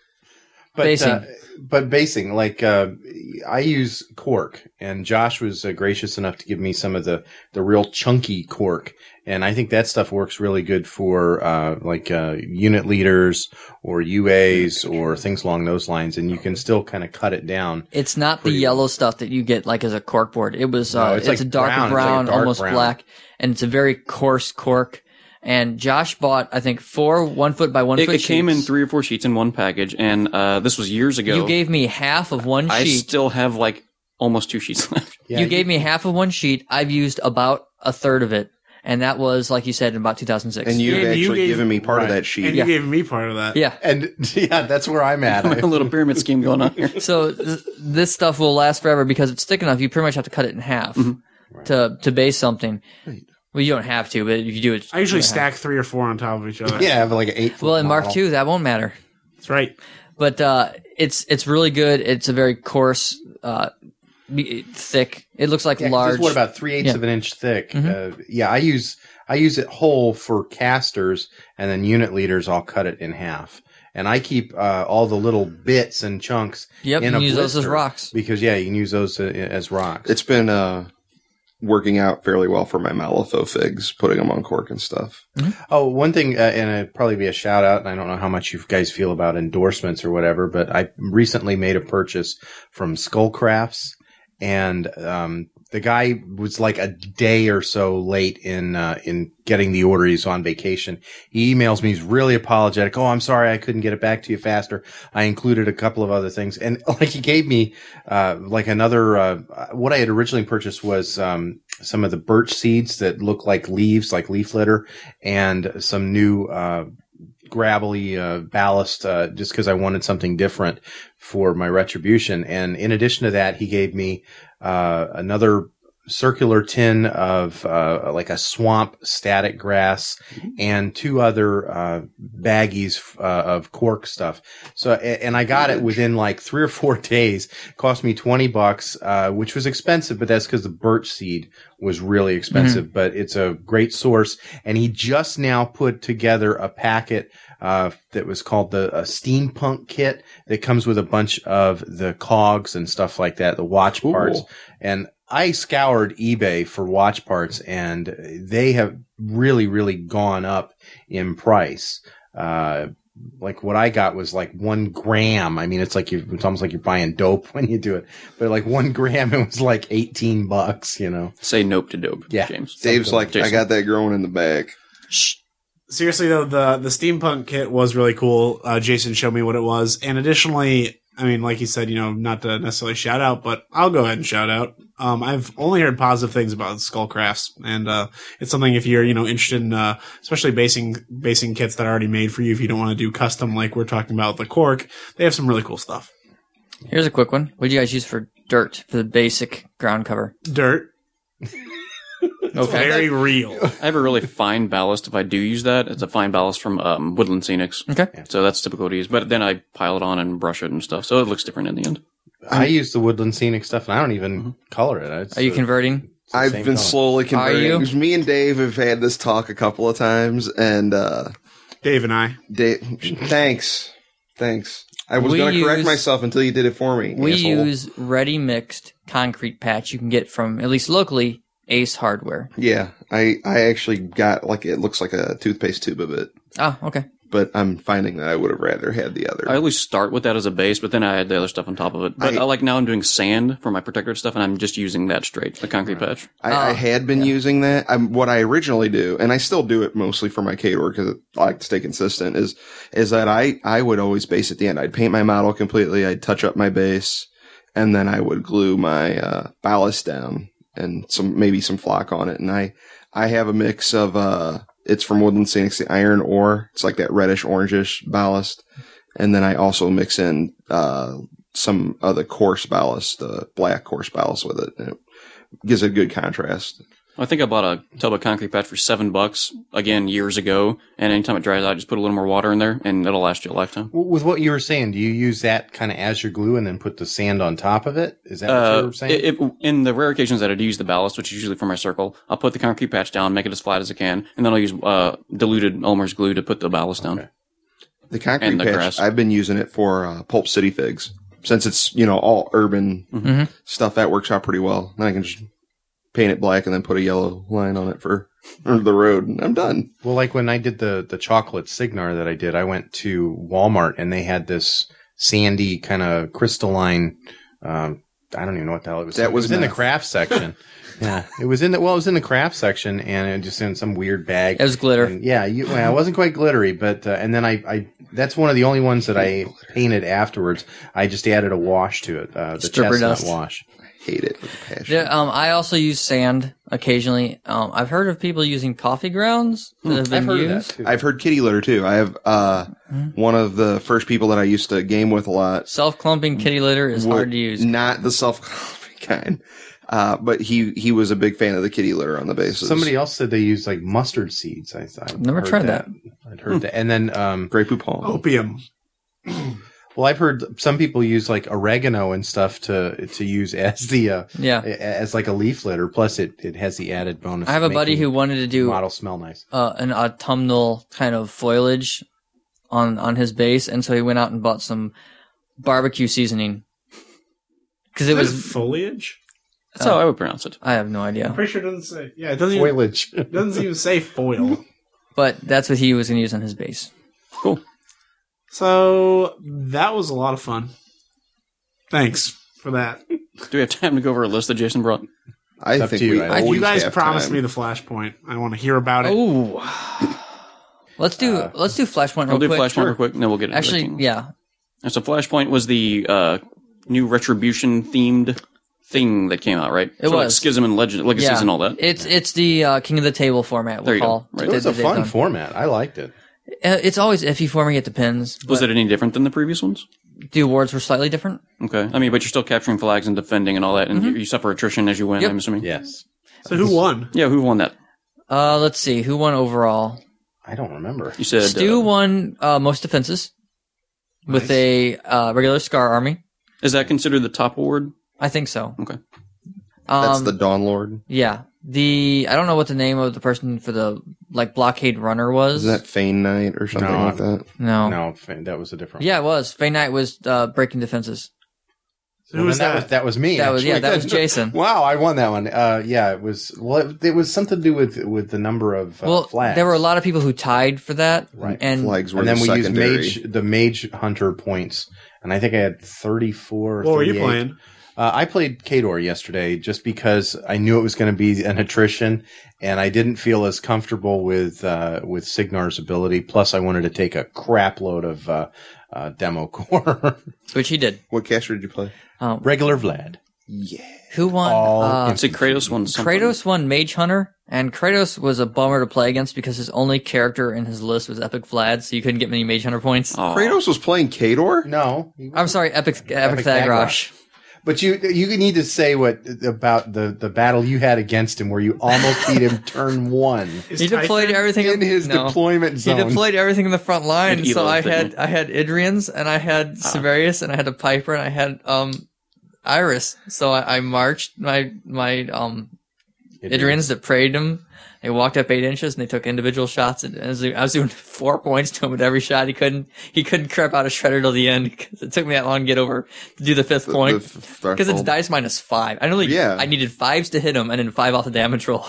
but, basing. Uh, but basing, like uh, I use cork, and Josh was uh, gracious enough to give me some of the the real chunky cork, and I think that stuff works really good for uh, like uh, unit leaders or U As or things along those lines, and you can still kind of cut it down. It's not the Pretty yellow stuff that you get like as a corkboard. It was uh, No, it's, it's a like dark brown. brown, It's like a dark almost brown. black, and it's a very coarse cork. And Josh bought, I think, four one foot by one It, foot it came in sheets. three or four sheets in one package, and uh, this was years ago. You gave me half of one I sheet. still have like almost two sheets left. Yeah, you gave me half of one sheet. I've used about a third of it, and that was, like you said, in about two thousand six. And you've And you actually gave- given me part of right. that sheet. And Yeah. you gave me part of that. yeah. and yeah, that's where I'm at. a little pyramid scheme going on here. So th- this stuff will last forever because it's thick enough. You pretty much have to cut it in half Mm-hmm. to to base something. Well, you don't have to, but if you do it, I usually you have- stack three or four on top of each other. yeah, I have like an eight. Well, in Mark model. two, that won't matter. That's right. But uh, it's it's really good. It's a very coarse, uh, be- thick. It looks like Yeah, 'cause large. It's what about three eighths Yeah. of an inch thick? Mhm. Uh, yeah, I use I use it whole for casters, and then unit leaders. I'll cut it in half, and I keep uh, all the little bits and chunks. Yep, in you a can use those as blister rocks. because yeah, you can use those uh, as rocks. It's been uh, working out fairly well for my Malifaux figs, putting them on cork and stuff. Oh, one thing, uh, and it'd probably be a shout out, and I don't know how much you guys feel about endorsements or whatever, but I recently made a purchase from Skullcrafts, and um, the guy was like a day or so late in uh, in getting the order. He's on vacation. He emails me. He's really apologetic. Oh, I'm sorry, I couldn't get it back to you faster. I included a couple of other things, and like he gave me uh, like another. Uh, what I had originally purchased was um, some of the birch seeds that look like leaves, like leaf litter, and some new uh, gravelly uh, ballast, uh, just because I wanted something different for my retribution. And in addition to that, he gave me uh, another circular tin of uh, like a swamp static grass and two other uh, baggies uh, of cork stuff. So, and I got it within like three or four days. It cost me twenty bucks, uh, which was expensive, but that's because the birch seed was really expensive. Mm-hmm. But it's a great source. And he just now put together a packet uh, that was called the uh, steampunk kit that comes with a bunch of the cogs and stuff like that, the watch parts. Ooh. And I scoured eBay for watch parts, and they have really, really gone up in price. Uh, like what I got was like one gram. I mean, it's like you, it's almost like you're buying dope when you do it, but like one gram, it was like eighteen bucks, you know? Say nope to dope, Yeah. James. Dave's like, Jason. I got that growing in the back. Shh. Seriously though, the the steampunk kit was really cool. Uh, Jason showed me what it was, and additionally, I mean, like he said, you know, not to necessarily shout out, but I'll go ahead and shout out. Um, I've only heard positive things about Skullcrafts, and uh, it's something if you're, you know, interested in, uh, especially basing basing kits that are already made for you. If you don't want to do custom, like we're talking about the cork, they have some really cool stuff. Here's a quick one. What do you guys use for dirt for the basic ground cover? Dirt, Okay. very real. I have a really fine ballast. If I do use that, it's a fine ballast from um, Woodland Scenics. Okay. So that's typical to use. But then I pile it on and brush it and stuff. So it looks different in the end. I use the Woodland Scenic stuff, and I don't even Mm-hmm. color it. It's, Are you uh, converting? it's the I've same been color. slowly converting. you? 'Cause Me and Dave have had this talk a couple of times, and uh, Dave and I. Dave, thanks, thanks. I was We going to correct use- myself until you did it for me. We asshole. use ready mixed concrete patch you can get from, at least locally, Ace Hardware. Yeah, I I actually got like it looks like a toothpaste tube of it, Oh, okay. but I'm finding that I would have rather had the other. I always start with that as a base, but then I add the other stuff on top of it. But I- I, like now I'm doing sand for my protected stuff, and I'm just using that straight, the concrete patch. I, I Oh, had been using that. I'm, what I originally do, and I still do it mostly for my K-Door because I like to stay consistent, is is that I, I would always base at the end. I'd paint my model completely. I'd touch up my base, and then I would glue my uh, ballast down and some maybe some flock on it. And I I have a mix of uh, it's from Woodland Scenic, the iron ore. It's like that reddish orangish ballast, and then I also mix in uh, some other coarse ballast, the black coarse ballast with it. And it gives it a good contrast. I think I bought a tub of concrete patch for seven bucks again years ago, and anytime it dries out, I just put a little more water in there, and it'll last you a lifetime. W- With what you were saying, do you use that kind of as your glue and then put the sand on top of it? Is that what you Uh, were saying? it, it- in the rare occasions that I do use the ballast, which is usually for my circle, I'll put the concrete patch down, make it as flat as I can, and then I'll use uh, diluted Ulmer's glue to put the ballast down. Okay. The concrete And the patch, grass. I've been using it for uh, Pulp City figs. Since it's, you know, all urban Mhm. stuff, that works out pretty well. Then I can just paint it black and then put a yellow line on it for or the road, and I'm done. Well, like when I did the the chocolate Signar that I did, I went to Walmart and they had this sandy kind of crystalline. Um, I don't even know what the hell it was. That it was was in the meth. craft section. Yeah, it was in the well, it was in the craft section, and it just in some weird bag. It was glitter. And yeah, you, well, it wasn't quite glittery, but uh, and then I, I that's one of the only ones that I painted afterwards. I just added a wash to it, uh, the Stripper chestnut dust. wash. I hate it with a passion. Yeah, um, I also use sand occasionally. Um, I've heard of people using coffee grounds that have been I've heard used. of that too. I've heard kitty litter too. I have uh, one of the first people that I used to game with a lot. Self-clumping kitty litter is would- hard to use. Not the self kind, uh, but he he was a big fan of the kitty litter on the bases. Somebody else said they use like mustard seeds. I, I Never heard tried that. I'd heard that, and then um, Grey Poupon. Opium. well, I've heard some people use like oregano and stuff to to use as the uh, Yeah. as like a leaf litter. Plus, it, it has the added bonus. I have a of buddy making who wanted to the do model smell nice. uh, an autumnal kind of foliage on on his base, and so he went out and bought some barbecue seasoning because it Is that was. foliage. That's how I would pronounce it. I have no idea, I'm pretty sure it doesn't say. Yeah, it doesn't even, Foliage. it doesn't even say foil. but that's what he was going to use on his base. Cool. So that was a lot of fun. Thanks for that. Do we have time to go over a list that Jason brought? I It's up think to you. we I- If always you guys have promised time. me the flashpoint, I want to hear about it. Oh, let's do Uh, let's do Flashpoint real I'll do quick. Flashpoint real quick, and then we'll get into Actually, the Kings. yeah, And so Flashpoint was the uh, new Retribution themed thing that came out, right? It so Like was. Schism and Legend, Legacies yeah. and all that. It's it's the uh, King of the Table format. There We'll you go. call Right. It was that a they've fun done. format. I liked it. Uh, It's always iffy for me. It depends. Was but it any different than the previous ones? The awards were slightly different. Okay. I mean, but you're still capturing flags and defending and all that, and you, you suffer attrition as you win, Yep. I'm assuming. Yes. So who won? Yeah, who won that? Uh, let's see who won overall. I don't remember. You said Stu uh, won uh, most defenses with Nice. a uh, regular Scar army. Is that considered the top award? I think so. Okay. Um, That's the Dawn Lord. yeah. The I don't know what the name of the person for the like blockade runner was. Isn't that Fane Knight or something No. like that? no. No, that was a different. Yeah, it was. Fey Knight was uh, breaking defenses. So Well, who was then that? that? was that was me. That was- yeah, actually. that was Jason. Wow, I won that one. Uh, yeah, it was. Well, it, it was something to do with with the number of uh, well, flags. there were a lot of people who tied for that, Right. and Flags were and then the we used secondary. mage the mage hunter points, and I think I had thirty four. What were you playing? Uh, I played Kador yesterday just because I knew it was going to be an attrition, and I didn't feel as comfortable with uh, with Signar's ability. Plus, I wanted to take a crap load of uh, uh, demo core. which he did. What caster did you play? Um, Regular Vlad. Yeah. who won? All Uh, in- Say Kratos won something. Kratos won Mage Hunter, and Kratos was a bummer to play against because his only character in his list was Epic Vlad, so you couldn't get many Mage Hunter points. Aw. Kratos was playing Kador? No, I'm sorry, Epic Epic, Epic Thagrosh. but you you need to say what about the, the battle you had against him where you almost beat him turn one Is He deployed Typhon- everything in his no. deployment He zone. deployed everything in the front line, And so Elo, I didn't had he? I had Idrians and I had Severius and I had a Piper and I had um Iris. So I, I marched my my um Idrians that prayed him. They walked up eight inches and they took individual shots. And as I was doing four points to him with every shot. He couldn't he couldn't creep out a shredder till the end because it took me that long to get over to do the fifth The- point the f- because it's threshold. dice minus five. I only Yeah. I needed fives to hit him and then five off the damage roll.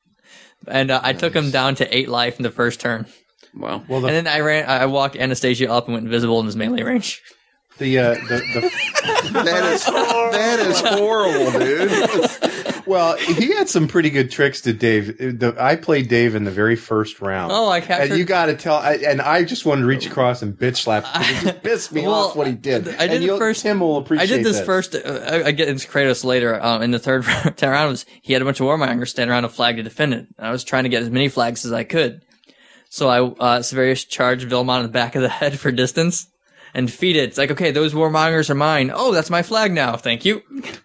And uh, I took him down to eight life in the first turn. Wow. Well, the And then I ran. I walked Anastasia up and went invisible in his melee range. the, uh, the the That is that is horrible, dude. well, he had some pretty good tricks to Dave. The, I played Dave in the very first round. Oh, I captured. And you got to tell, I, and I just wanted to reach across and bitch slap. It just pissed me Well, off what he did. I did and it you'll- first- Tim will I appreciate. did this, first. Uh, I, I get into Kratos later. Um, in the third round, was he had a bunch of Warmongers standing around a flag to defend it. And I was trying to get as many flags as I could. So I uh, Severius charged Vilmon in the back of the head for distance and feed it. It's like, okay, those Warmongers are mine. Oh, that's my flag now. Thank you.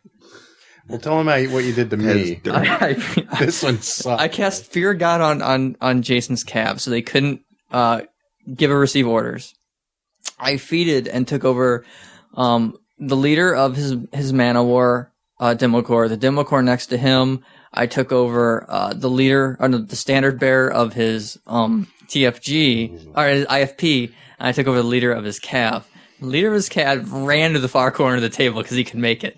Well, tell him how, what you did to That is me. dirty. I, I, This one sucked. I cast Fear of God on, on, on Jason's cab, so they couldn't uh, give or receive orders. I feeded and took over um, the leader of his his mana war, uh, Dimokor. The Dimokor next to him, I took over uh, the leader, or no, the standard bearer of his um, T F G, or his I F P, and I took over the leader of his cav. The leader of his cav ran to the far corner of the table because he could make it.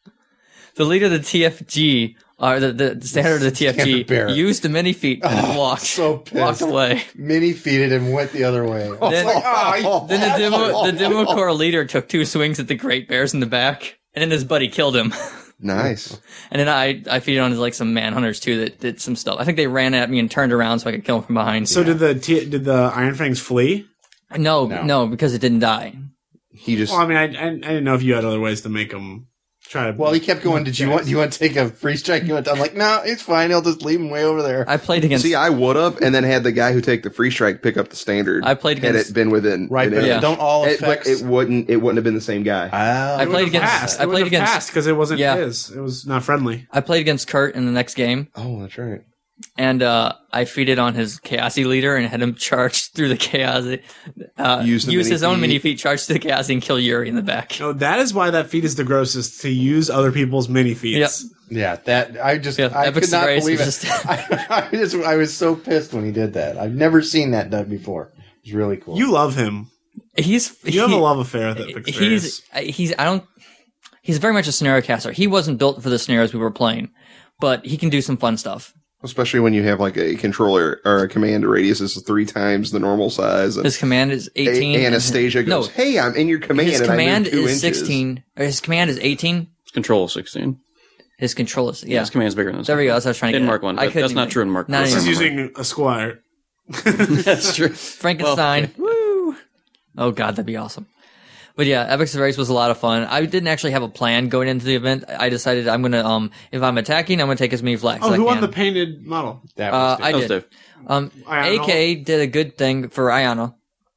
The leader of the T F G, or the, the, the standard of the T F G, Standard bearer. used the mini feet and then walked, so pissed. walked away. Mini feeded and went the other way. Then, Oh, then the demo, the Dimokor leader took two swings at the Great Bears in the back, and then his buddy killed him. Nice. And then I I feeded on like some manhunters too that did some stuff. I think they ran at me and turned around so I could kill them from behind. So did the T- did the Iron Fangs flee? no, No. no, because it didn't die. He just Well, I mean, I, I I didn't know if you had other ways to make them try to. Well, he kept going. Did you want? Do you want to take a free strike? You went. I'm like, no, it's fine. He'll just leave him way over there. I played against. see. I would have, and then had the guy who take the free strike pick up the standard. I played had against- it been within right, an but inch. Yeah. don't all It, but effects. it wouldn't. It wouldn't have been the same guy. Ah, I played against. Passed. I It played would've against. passed because it wasn't Yeah. his. It was not friendly. I played against Kurt in the next game, Oh, that's right. and uh, I feeded on his Chaosy leader and had him charge through the Chaosy. Uh, Use use the his own mini mini feet. feet, charge through the Chaosy, and kill Yuri in the back. No, that is why that feat is the grossest. To use other people's mini feats. Yep. yeah, that I just Yeah, I Epic could not Grace believe it. was just- I, I just I was so pissed when he did that. I've never seen that done before. It was really cool. You love him. He's You have he- a love affair with Epic he's he's I don't he's very much a scenario caster. He wasn't built for the scenarios we were playing, but he can do some fun stuff. Especially when you have like a controller or a command radius is three times the normal size. And His command is eighteen. A- Anastasia and his, goes, "Hey, I'm in your no, command." his and I command moved two is inches. sixteen. Or his command is eighteen. Control sixteen. His control is Yeah, yeah. his command's bigger than There we go. That's what I was trying to In get. Mark at. one, I but couldn't that's not even- true in Mark Not one. This is even- using a squire. That's true. Frankenstein. Woo! Oh god, that'd be awesome. But yeah, Epic Race was a lot of fun. I didn't actually have a plan going into the event. I decided I'm gonna um if I'm attacking, I'm gonna take as many flags Oh, as I who can. won the painted model? that Uh, was I That was did. Dave. Um, Ayana? A K did a good thing for Ayana.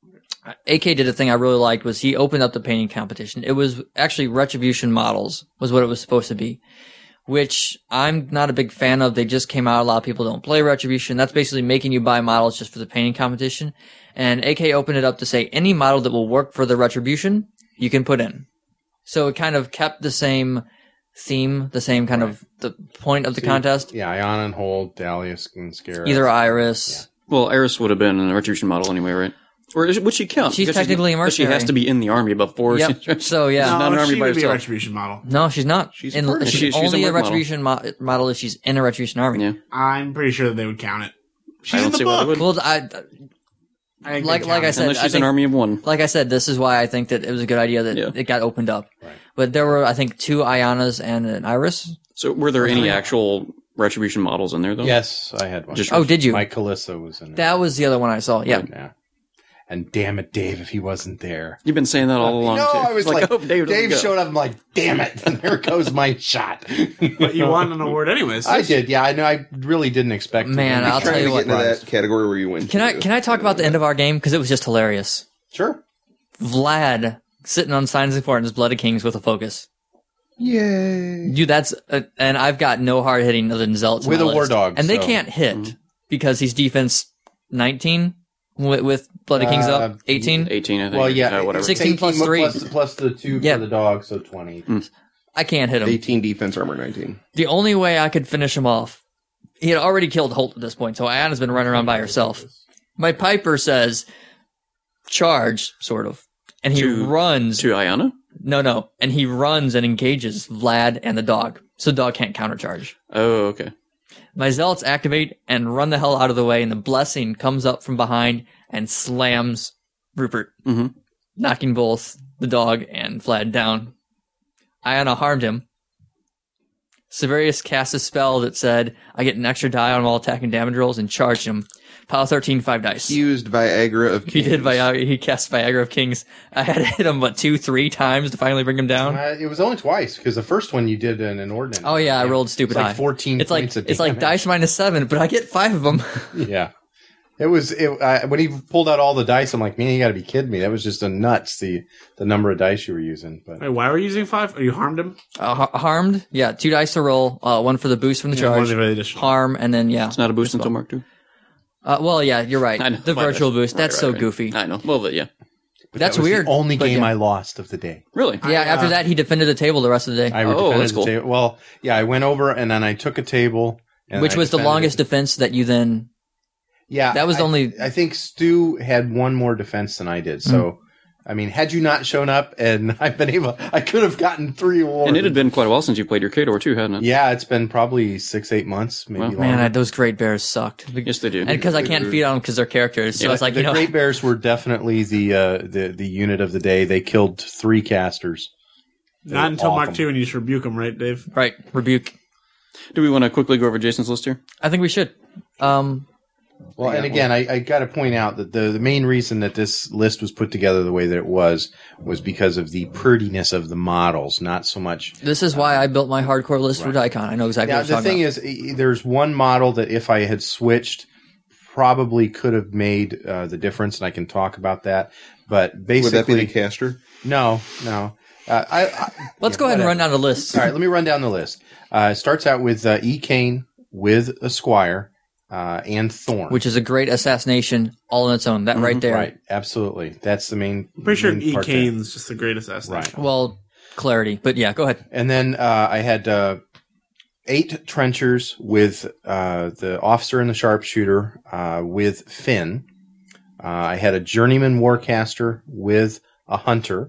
A K did a thing I really liked was he opened up the painting competition. It was actually Retribution models was what it was supposed to be, which I'm not a big fan of. They just came out. A lot of people don't play Retribution. That's basically making you buy models just for the painting competition. And A K opened it up to say any model that will work for the Retribution, you can put in. So it kind of kept the same theme, the same kind of the point of the See, contest. Yeah, Ion and Hold, Dalius and Scarab. Either Iris. Well, Eris would have been in a retribution model anyway, right? Or is, would she count? She's Because technically a but She has mercenary. to be in the army before. Yep. She, So yeah. She's not an No, army she by would be a herself. retribution model. No, she's not. She's a In, partner. she's, She- she's a only a work model. retribution mo- model if she's in a retribution army. Yeah. I'm pretty sure that they would count it. She's I don't in the see why they book. would. Well, I, I think like- they'd like count I it. said, Unless I she's think- an army of one. like I said, this is why I think that it was a good idea that Yeah. it got opened up. Right. But there were, I think, two Ayanas and an Iris. So were there any actual retribution models in there though? Yes, I had one. Just- Oh, did you? My Calissa was in it. That was the other one I saw. Yeah. Yeah. And damn it, Dave, if he wasn't there. You've been saying that all along. no, too. I was It's like, I hope Dave, doesn't Dave go. showed up. I'm like, damn it. And there goes my shot. But you won an award anyways. I did. Yeah, I know. I really didn't expect to Man, win. I'll Trying tell you to what, get into Prize. that category where you win. Can I to. can I talk about the end of our game because it was just hilarious. Sure. Vlad sitting on Signs of Importance, Blood of Kings with a focus. Yay! Dude, that's uh and I've got no hard hitting other than Zealots in With my a war list. dog, and they so- can't hit because he's defense nineteen with, with Blood of Kings Uh, up eighteen. eighteen, I think. Well, yeah. Uh, whatever. Six- sixteen plus eighteen three. Plus, plus the two Yeah. for the dog, so twenty. I can't hit him. eighteen defense, armor nineteen. The only way I could finish him off, he had already killed Holt at this point, so Ayana's been running around by herself. My Piper says, charge, sort of. And he To- runs. To Ayana? No, no. And he runs and engages Vlad and the dog. So the dog can't countercharge. Oh, okay. My zealots activate and run the hell out of the way, and the blessing comes up from behind and slams Rupert, Mhm. knocking both the dog and Vlad down. Ayana harmed him. Severius cast a spell that said, I get an extra die on all attacking damage rolls and charged him. Pile thirteen, five dice. He used Viagra of He Kings. did Viagra. He cast Viagra of Kings. I had to hit him, what, two, three times to finally bring him down? Uh, it was only twice because the first one you did an inordinate. Oh, yeah, I rolled stupid It's like high. fourteen It's like, points of it's like damage. dice minus seven, but I get five of them. Yeah. It was it, uh, when he pulled out all the dice. I'm like, man, you got to be kidding me. That was just a nuts the the number of dice you were using. But Wait, why were you using five? Are you harmed him? Uh, har- harmed, yeah, two dice to roll, uh, one for the boost from the Yeah, one charge, of the additional. harm, and then, yeah. It's not a boost until Mark two. Uh, well, yeah, you're right. I know. The My virtual bad. boost, Right, that's right, so right. goofy. I know. Well, but yeah. but That's that was weird, The only but game yeah. I lost of the day. Really? Yeah, I, after uh, that, he defended the table the rest of the day, I Oh, defended that's the cool. table. Well, yeah, I went over and then I took a table, and which I was the defended longest it. defense that you then... Yeah, that was I, the only- I think Stu had one more defense than I did. So, I mean, had you not shown up, and I've been able, I could have gotten three awards. And it had been quite a while since you played your Khador too, hadn't it? Yeah, it's been probably six, eight months, maybe Wow. longer. Man, I, those Great Bears sucked. Yes, they do. And because I can't feed on them because they're characters, so Yeah, it's like, the you know... Great Bears were definitely the uh, the the unit of the day. They killed three casters. Not until Mark awful. two, and you just rebuke him, right, Dave? Right, rebuke. Do we want to quickly go over Jason's list here? I think we should. Um, Well, and again, I, I got to point out that the, the main reason that this list was put together the way that it was was because of the prettiness of the models, not so much. this is why I built my hardcore list for Daikon. I know exactly Now, what you're the talking thing about. is, i- there's one model that if I had switched, probably could have made uh, the difference, and I can talk about that. But Would basically, that be the caster? no, no. Uh, I, I, Let's yeah, go ahead and whatever. run down the list. All right, let me run down the list. Uh, it starts out with uh, E. Kane with a Squire uh, and Thorn. Which is a great assassination all on its own. That right there. Right, absolutely. That's the main. I'm pretty sure main E. part there. Kane's just the greatest assassination. Right. Well, clarity. But yeah, go ahead. And then uh, I had uh, eight trenchers with uh, the officer and the sharpshooter uh, with Finn. Uh, I had a journeyman warcaster with a hunter.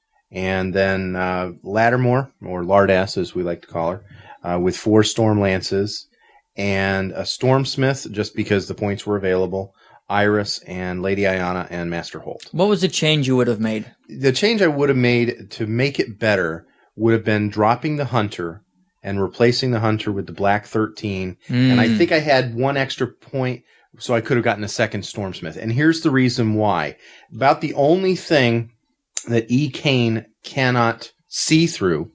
And then uh, Lattimore, or Lardass as we like to call her, uh, with four storm lances. And a stormsmith, just because the points were available. Iris and Lady Ayana and Master Holt. What was the change you would have made? The change I would have made to make it better would have been dropping the hunter and replacing the hunter with the black thirteen. And I Mm. think I had one extra point, so I could have gotten a second Stormsmith. And here's the reason why. About the only thing that E. Kane cannot see through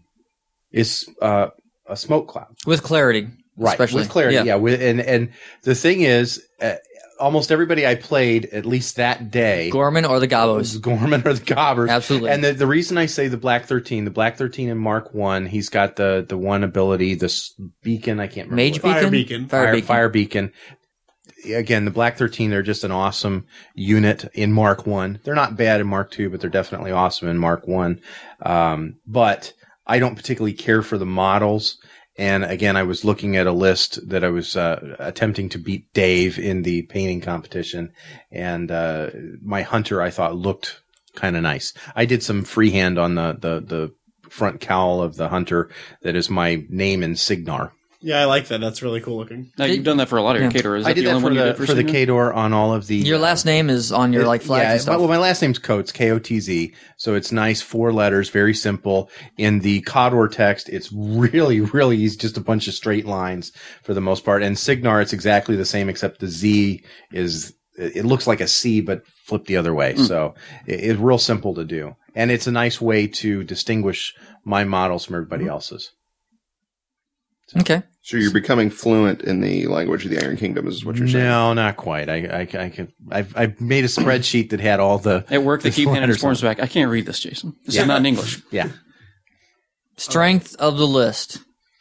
is uh, a smoke cloud. With clarity. Right, Especially. with clarity, yeah. with, and and the thing is, uh, almost everybody I played, at least that day, Gorman or the was Gabos. Gorman or the Gobbers. Absolutely. And the, the reason I say the Black thirteen, the Black thirteen in Mark One, he's got the the one ability, the s- beacon. I can't remember. Mage what- Fire Beacon? Beacon. Fire, Fire, Beacon. Fire Beacon. Again, the Black thirteen, they're just an awesome unit in Mark One. They're not bad in Mark Two, but they're definitely awesome in Mark One. Um, but I don't particularly care for the models. And again, I was looking at a list that I was uh, attempting to beat Dave in the painting competition, and uh, my hunter I thought looked kind of nice. I did some freehand on the, the the front cowl of the hunter that is my name in Signar. Yeah, I like that. That's really cool looking. Now, you've done that for a lot of your Yeah. Khador. Is that I did the that only for one you the did for, for the Sigma? Khador on all of the. Your uh, last name is on your like flags yeah, and stuff. well, my last name's Coates, K O T Z. So it's nice, four letters, very simple. In the Khador text, it's really, really easy, just a bunch of straight lines for the most part. And Signar, it's exactly the same, except the Z is, it looks like a C, but flipped the other way. Mm. So it, it's real simple to do. And it's a nice way to distinguish my models from everybody else's. Okay. So you're becoming fluent in the language of the Iron Kingdom, is what you're saying. No, not quite. I, I, I could, I've, I've made a spreadsheet that had all the, At work, they the keep handing letters on forms back. I can't read this, Jason. This Yeah. is not in English. yeah. Strength of the list.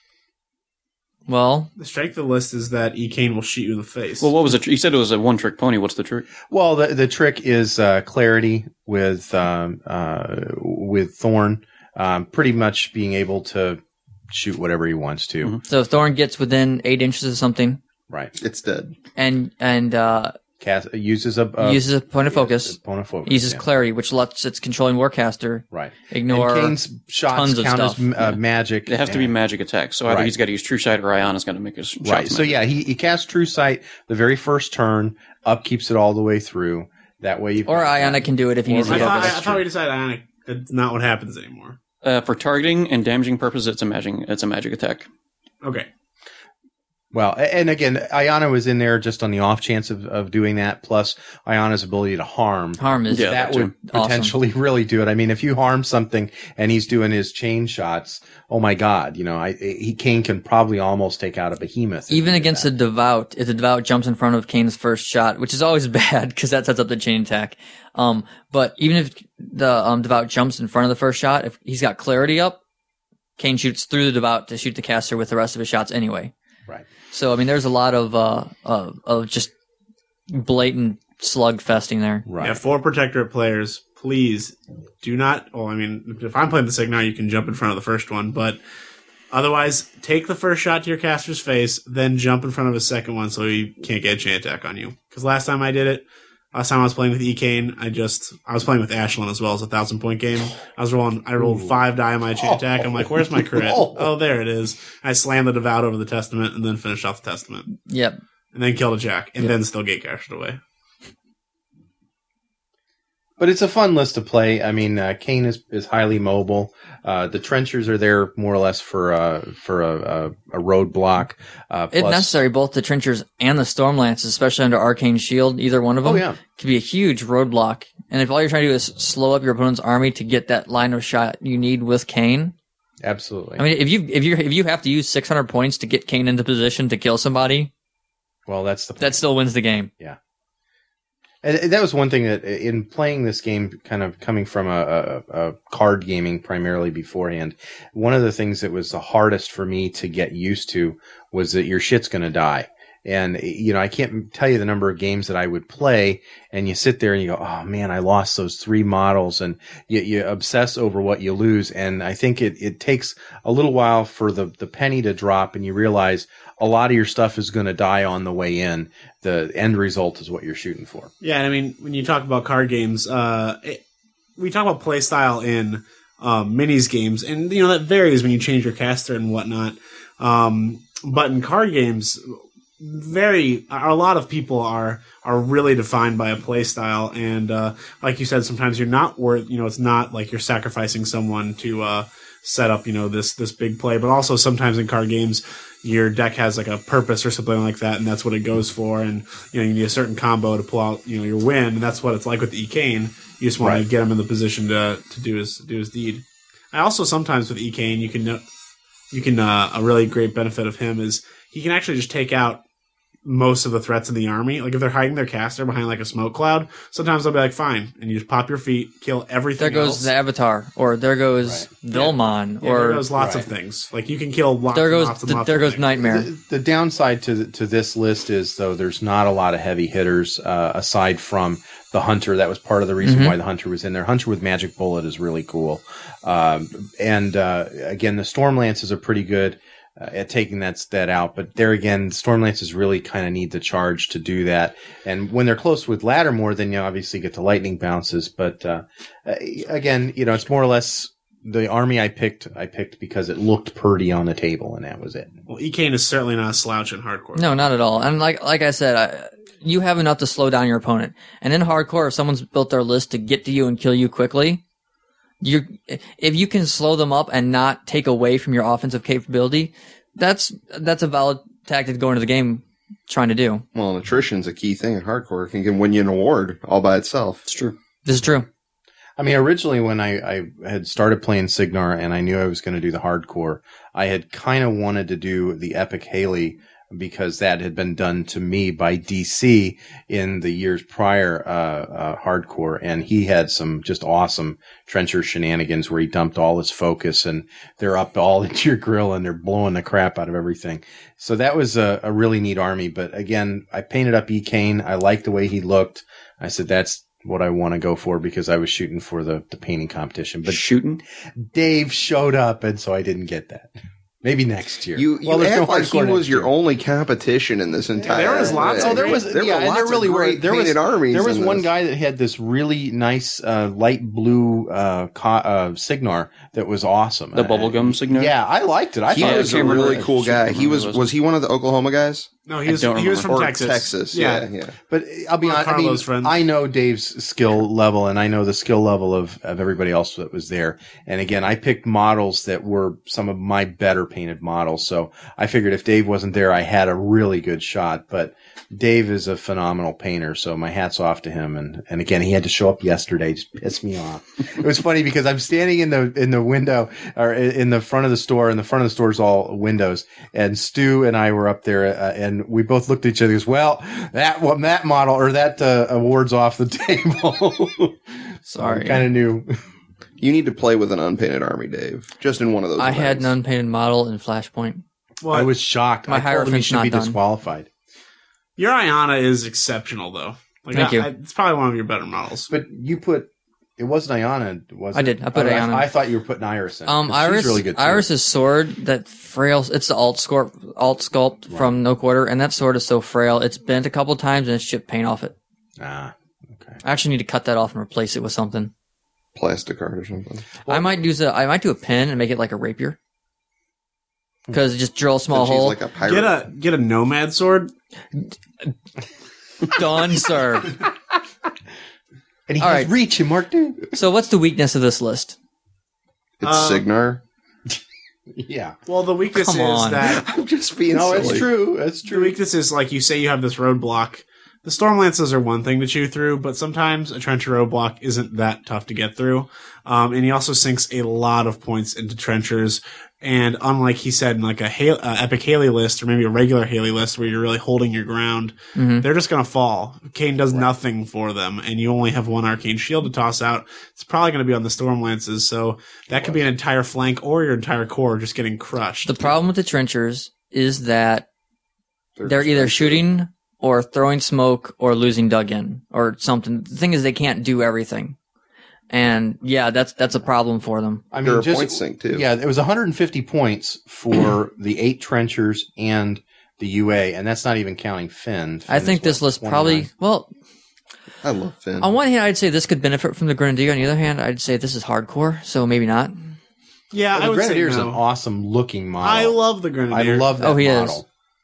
Well, The strength of the list is that E. Kane will shoot you in the face. Well, what was it? You said it was a one-trick pony. What's the trick? Well, the the trick is uh, clarity with um, uh, with Thorn. um, pretty much being able to shoot whatever he wants to. Mm-hmm. So if Thorn gets within eight inches of something, Right. It's dead. and and uh, Cast uses a uh, uses a point of focus, Point of focus. uses yeah. clarity, which lets its controlling warcaster Right. ignore. And Kane's shots tons of count as stuff. uh, magic. They have to be and- magic attacks. So either Right. he's got to use True Sight or Iana's got to make his shots Right. So magic. yeah, he, he casts True Sight the very first turn, upkeeps it all the way through. That way, you've or got- Iona can do it if he Or needs to I Yeah, thought, focus. I, I thought we decided Ionic. That's not what happens anymore. Uh, for targeting and damaging purposes, it's a magic. It's a magic attack. Okay. Well, a- and again, Iona was in there just on the off chance of, of doing that. Plus, Iona's ability to harm. Harm is Yeah, that that would awesome. potentially really do it. I mean, if you harm something and he's doing his chain shots, oh my God, you know, I, he Kane can probably almost take out a behemoth. if even he did against that. a devout. If the devout jumps in front of Kane's first shot, which is always bad because that sets up the chain attack. Um, but even if the um, devout jumps in front of the first shot, if he's got clarity up, Kane shoots through the devout to shoot the caster with the rest of his shots anyway. Right. So I mean, there's a lot of uh, uh of just blatant slug festing there. Right. Yeah, for Protectorate players, please do not. Well, I mean, if I'm playing the Signar, you can jump in front of the first one, but otherwise, take the first shot to your caster's face, then jump in front of a second one so he can't get a chain attack on you. Because last time I did it, last time I was playing with Ekane, I just I was playing with Ashlyn as well as a thousand point game. I was rolling, I rolled five die on my chain attack. I'm like, where's my crit? no. Oh, there it is. I slammed the Devout over the Testament and then finished off the Testament, Yep. and then killed a Jack, and then still gate cashed away. But it's a fun list to play. I mean, uh, Kane is, is highly mobile. Uh, the trenchers are there more or less for uh, for a, a, a roadblock. Uh, If plus- necessary, both the trenchers and the stormlances, especially under Arcane Shield, either one of them, Oh, yeah. could be a huge roadblock. And if all you're trying to do is slow up your opponent's army to get that line of shot you need with Kane, Absolutely. I mean, if you if you if you have to use six hundred points to get Kane into position to kill somebody, well, that's the that still wins the game. And that was one thing that in playing this game, kind of coming from a, a, a card gaming primarily beforehand, one of the things that was the hardest for me to get used to was that your shit's going to die. And, you know, I can't tell you the number of games that I would play and you sit there and you go, oh man, I lost those three models, and you, you obsess over what you lose. And I think it, it takes a little while for the, the penny to drop and you realize a lot of your stuff is going to die on the way in. The end result is what you're shooting for. Yeah, and I mean, when you talk about card games, uh, it, we talk about play style in um, minis games, and you know that varies when you change your caster and whatnot. Um, but in card games, very a lot of people are are really defined by a play style, and uh, like you said, sometimes you're not worth. You know, it's not like you're sacrificing someone to uh, set up, you know, this this big play, but also sometimes in card games, your deck has like a purpose or something like that, and that's what it goes for. And you know, you need a certain combo to pull out, you know, your win, and that's what it's like with Ekane. You just want Right. to get him in the position to to do his do his deed. I also sometimes with Ekane, you can know, you can uh, a really great benefit of him is he can actually just take out most of the threats in the army. Like if they're hiding their caster behind like a smoke cloud, sometimes they'll be like, fine, and you just pop your feet, kill everything. There goes else. the Avatar, or there goes Vilmon, Yeah, or there goes lots of Right. things. Like you can kill lots. there and goes lots and the, lots there of goes things. Nightmare. The, the downside to to this list is, though, there's not a lot of heavy hitters uh, aside from the Hunter. That was part of the reason Mhm. why the Hunter was in there. Hunter with Magic Bullet is really cool. Um, and uh, again, the Stormlances are pretty good uh, at taking that that out. But there again, Stormlances really kind of need the charge to do that. And when they're close with Lattimore, then you obviously get the lightning bounces. But uh, again, you know, it's more or less the army I picked. I picked because it looked pretty on the table, and that was it. Well, Ekane is certainly not a slouch in hardcore. No, not at all. And like like I said, I, you have enough to slow down your opponent. And in hardcore, if someone's built their list to get to you and kill you quickly, you if you can slow them up and not take away from your offensive capability, that's that's a valid tactic to go into the game trying to do. Well, and attrition's a key thing in hardcore. It can win you an award all by itself. It's true. This is true. I mean, originally when I, I had started playing Signar and I knew I was going to do the hardcore, I had kind of wanted to do the Epic Haley because that had been done to me by D C in the years prior, uh, uh, hardcore. And he had some just awesome trencher shenanigans where he dumped all his focus and they're up all into your grill and they're blowing the crap out of everything. So that was a, a really neat army. But again, I painted up Ekane. I liked the way he looked. I said, that's, what I want to go for because I was shooting for the, the painting competition. But Shooting? Dave showed up, and so I didn't get that. Maybe next year. You, you well, there's act no like he hardcore was next your year. only competition in this entire. there was lots thing. of Oh, there was, There yeah, were and lots there really of were. great There was, painted armies. there was in one this. guy that had this really nice uh, light blue uh, co- uh, Signar that was awesome. The Uh, bubblegum Signar? Yeah, I liked it. I He thought it was was a can't remember really it. cool guy. Shoot, He was remember was he one of the Oklahoma guys No, he I was don't he was remember. from or Texas. Texas? Yeah. Yeah, yeah. But I'll be One of honest. I mean, Carlo's friends. I know Dave's skill level, and I know the skill level of, of everybody else that was there. And again, I picked models that were some of my better painted models. So I figured if Dave wasn't there, I had a really good shot. But Dave is a phenomenal painter, so my hat's off to him. And and again, he had to show up yesterday, just pissed me off. It was funny because I'm standing in the in the window or in the front of the store, and the front of the store is all windows. And Stu and I were up there, uh, and we both looked at each other. and goes, well, that well, that model or that uh, award's off the table. Sorry. kind of knew. You need to play with an unpainted army, Dave. Just in one of those. I had an events. unpainted model in Flashpoint. Well, I was shocked. My I told him he Hierophant's should not be done. disqualified. your Iana is exceptional, though. Like, Thank I- you. I- it's probably one of your better models. But you put it wasn't Iana, was it? I did. I put Oh, Iana. I, I thought you were putting Iris in. Um, 'cause she's Iris, really good too. Iris's sword, that frail, it's the alt sculpt, alt sculpt from No Quarter, and that sword is so frail. It's bent a couple times and it's chipped paint off it. Ah, okay. I actually need to cut that off and replace it with something. plastic art or something. I might use a, I might do a pin and make it like a rapier. Because just drill a small Then she's hole. like a pirate. Get a get a nomad sword. Done, sir. And he All has right. reach in Mark two. So what's the weakness of this list? it's Uh, Signar. Yeah. Well, the weakness Come is on. that I'm just being No, silly. it's true. It's the true. weakness is like you say you have this roadblock. The Stormlances are one thing to chew through, but sometimes a trencher roadblock isn't that tough to get through. Um, and he also sinks a lot of points into trenchers. And unlike he said in like a Hale, uh, epic Haley list or maybe a regular Haley list where you're really holding your ground, Mhm. they're just going to fall. Kane does nothing for them, and you only have one arcane shield to toss out. It's probably going to be on the Stormlances, so that could be an entire flank or your entire core just getting crushed. The problem with the trenchers is that They're, they're either expensive. shooting or throwing smoke or losing dug in or something. The thing is they can't do everything. And yeah, that's that's a problem for them. I They're mean, a just point sink too. yeah, it was one hundred fifty points for the eight trenchers and the U A, and that's not even counting Finn. I Finn think is, this what, list twenty-nine? probably, well, I love Finn. on one hand, I'd say this could benefit from the Grenadier. On the other hand, I'd say this is hardcore, so maybe not. yeah, Well, I the would Grenadier is say an no. awesome looking model. I love the I Grenadier. love that Oh, he is. model.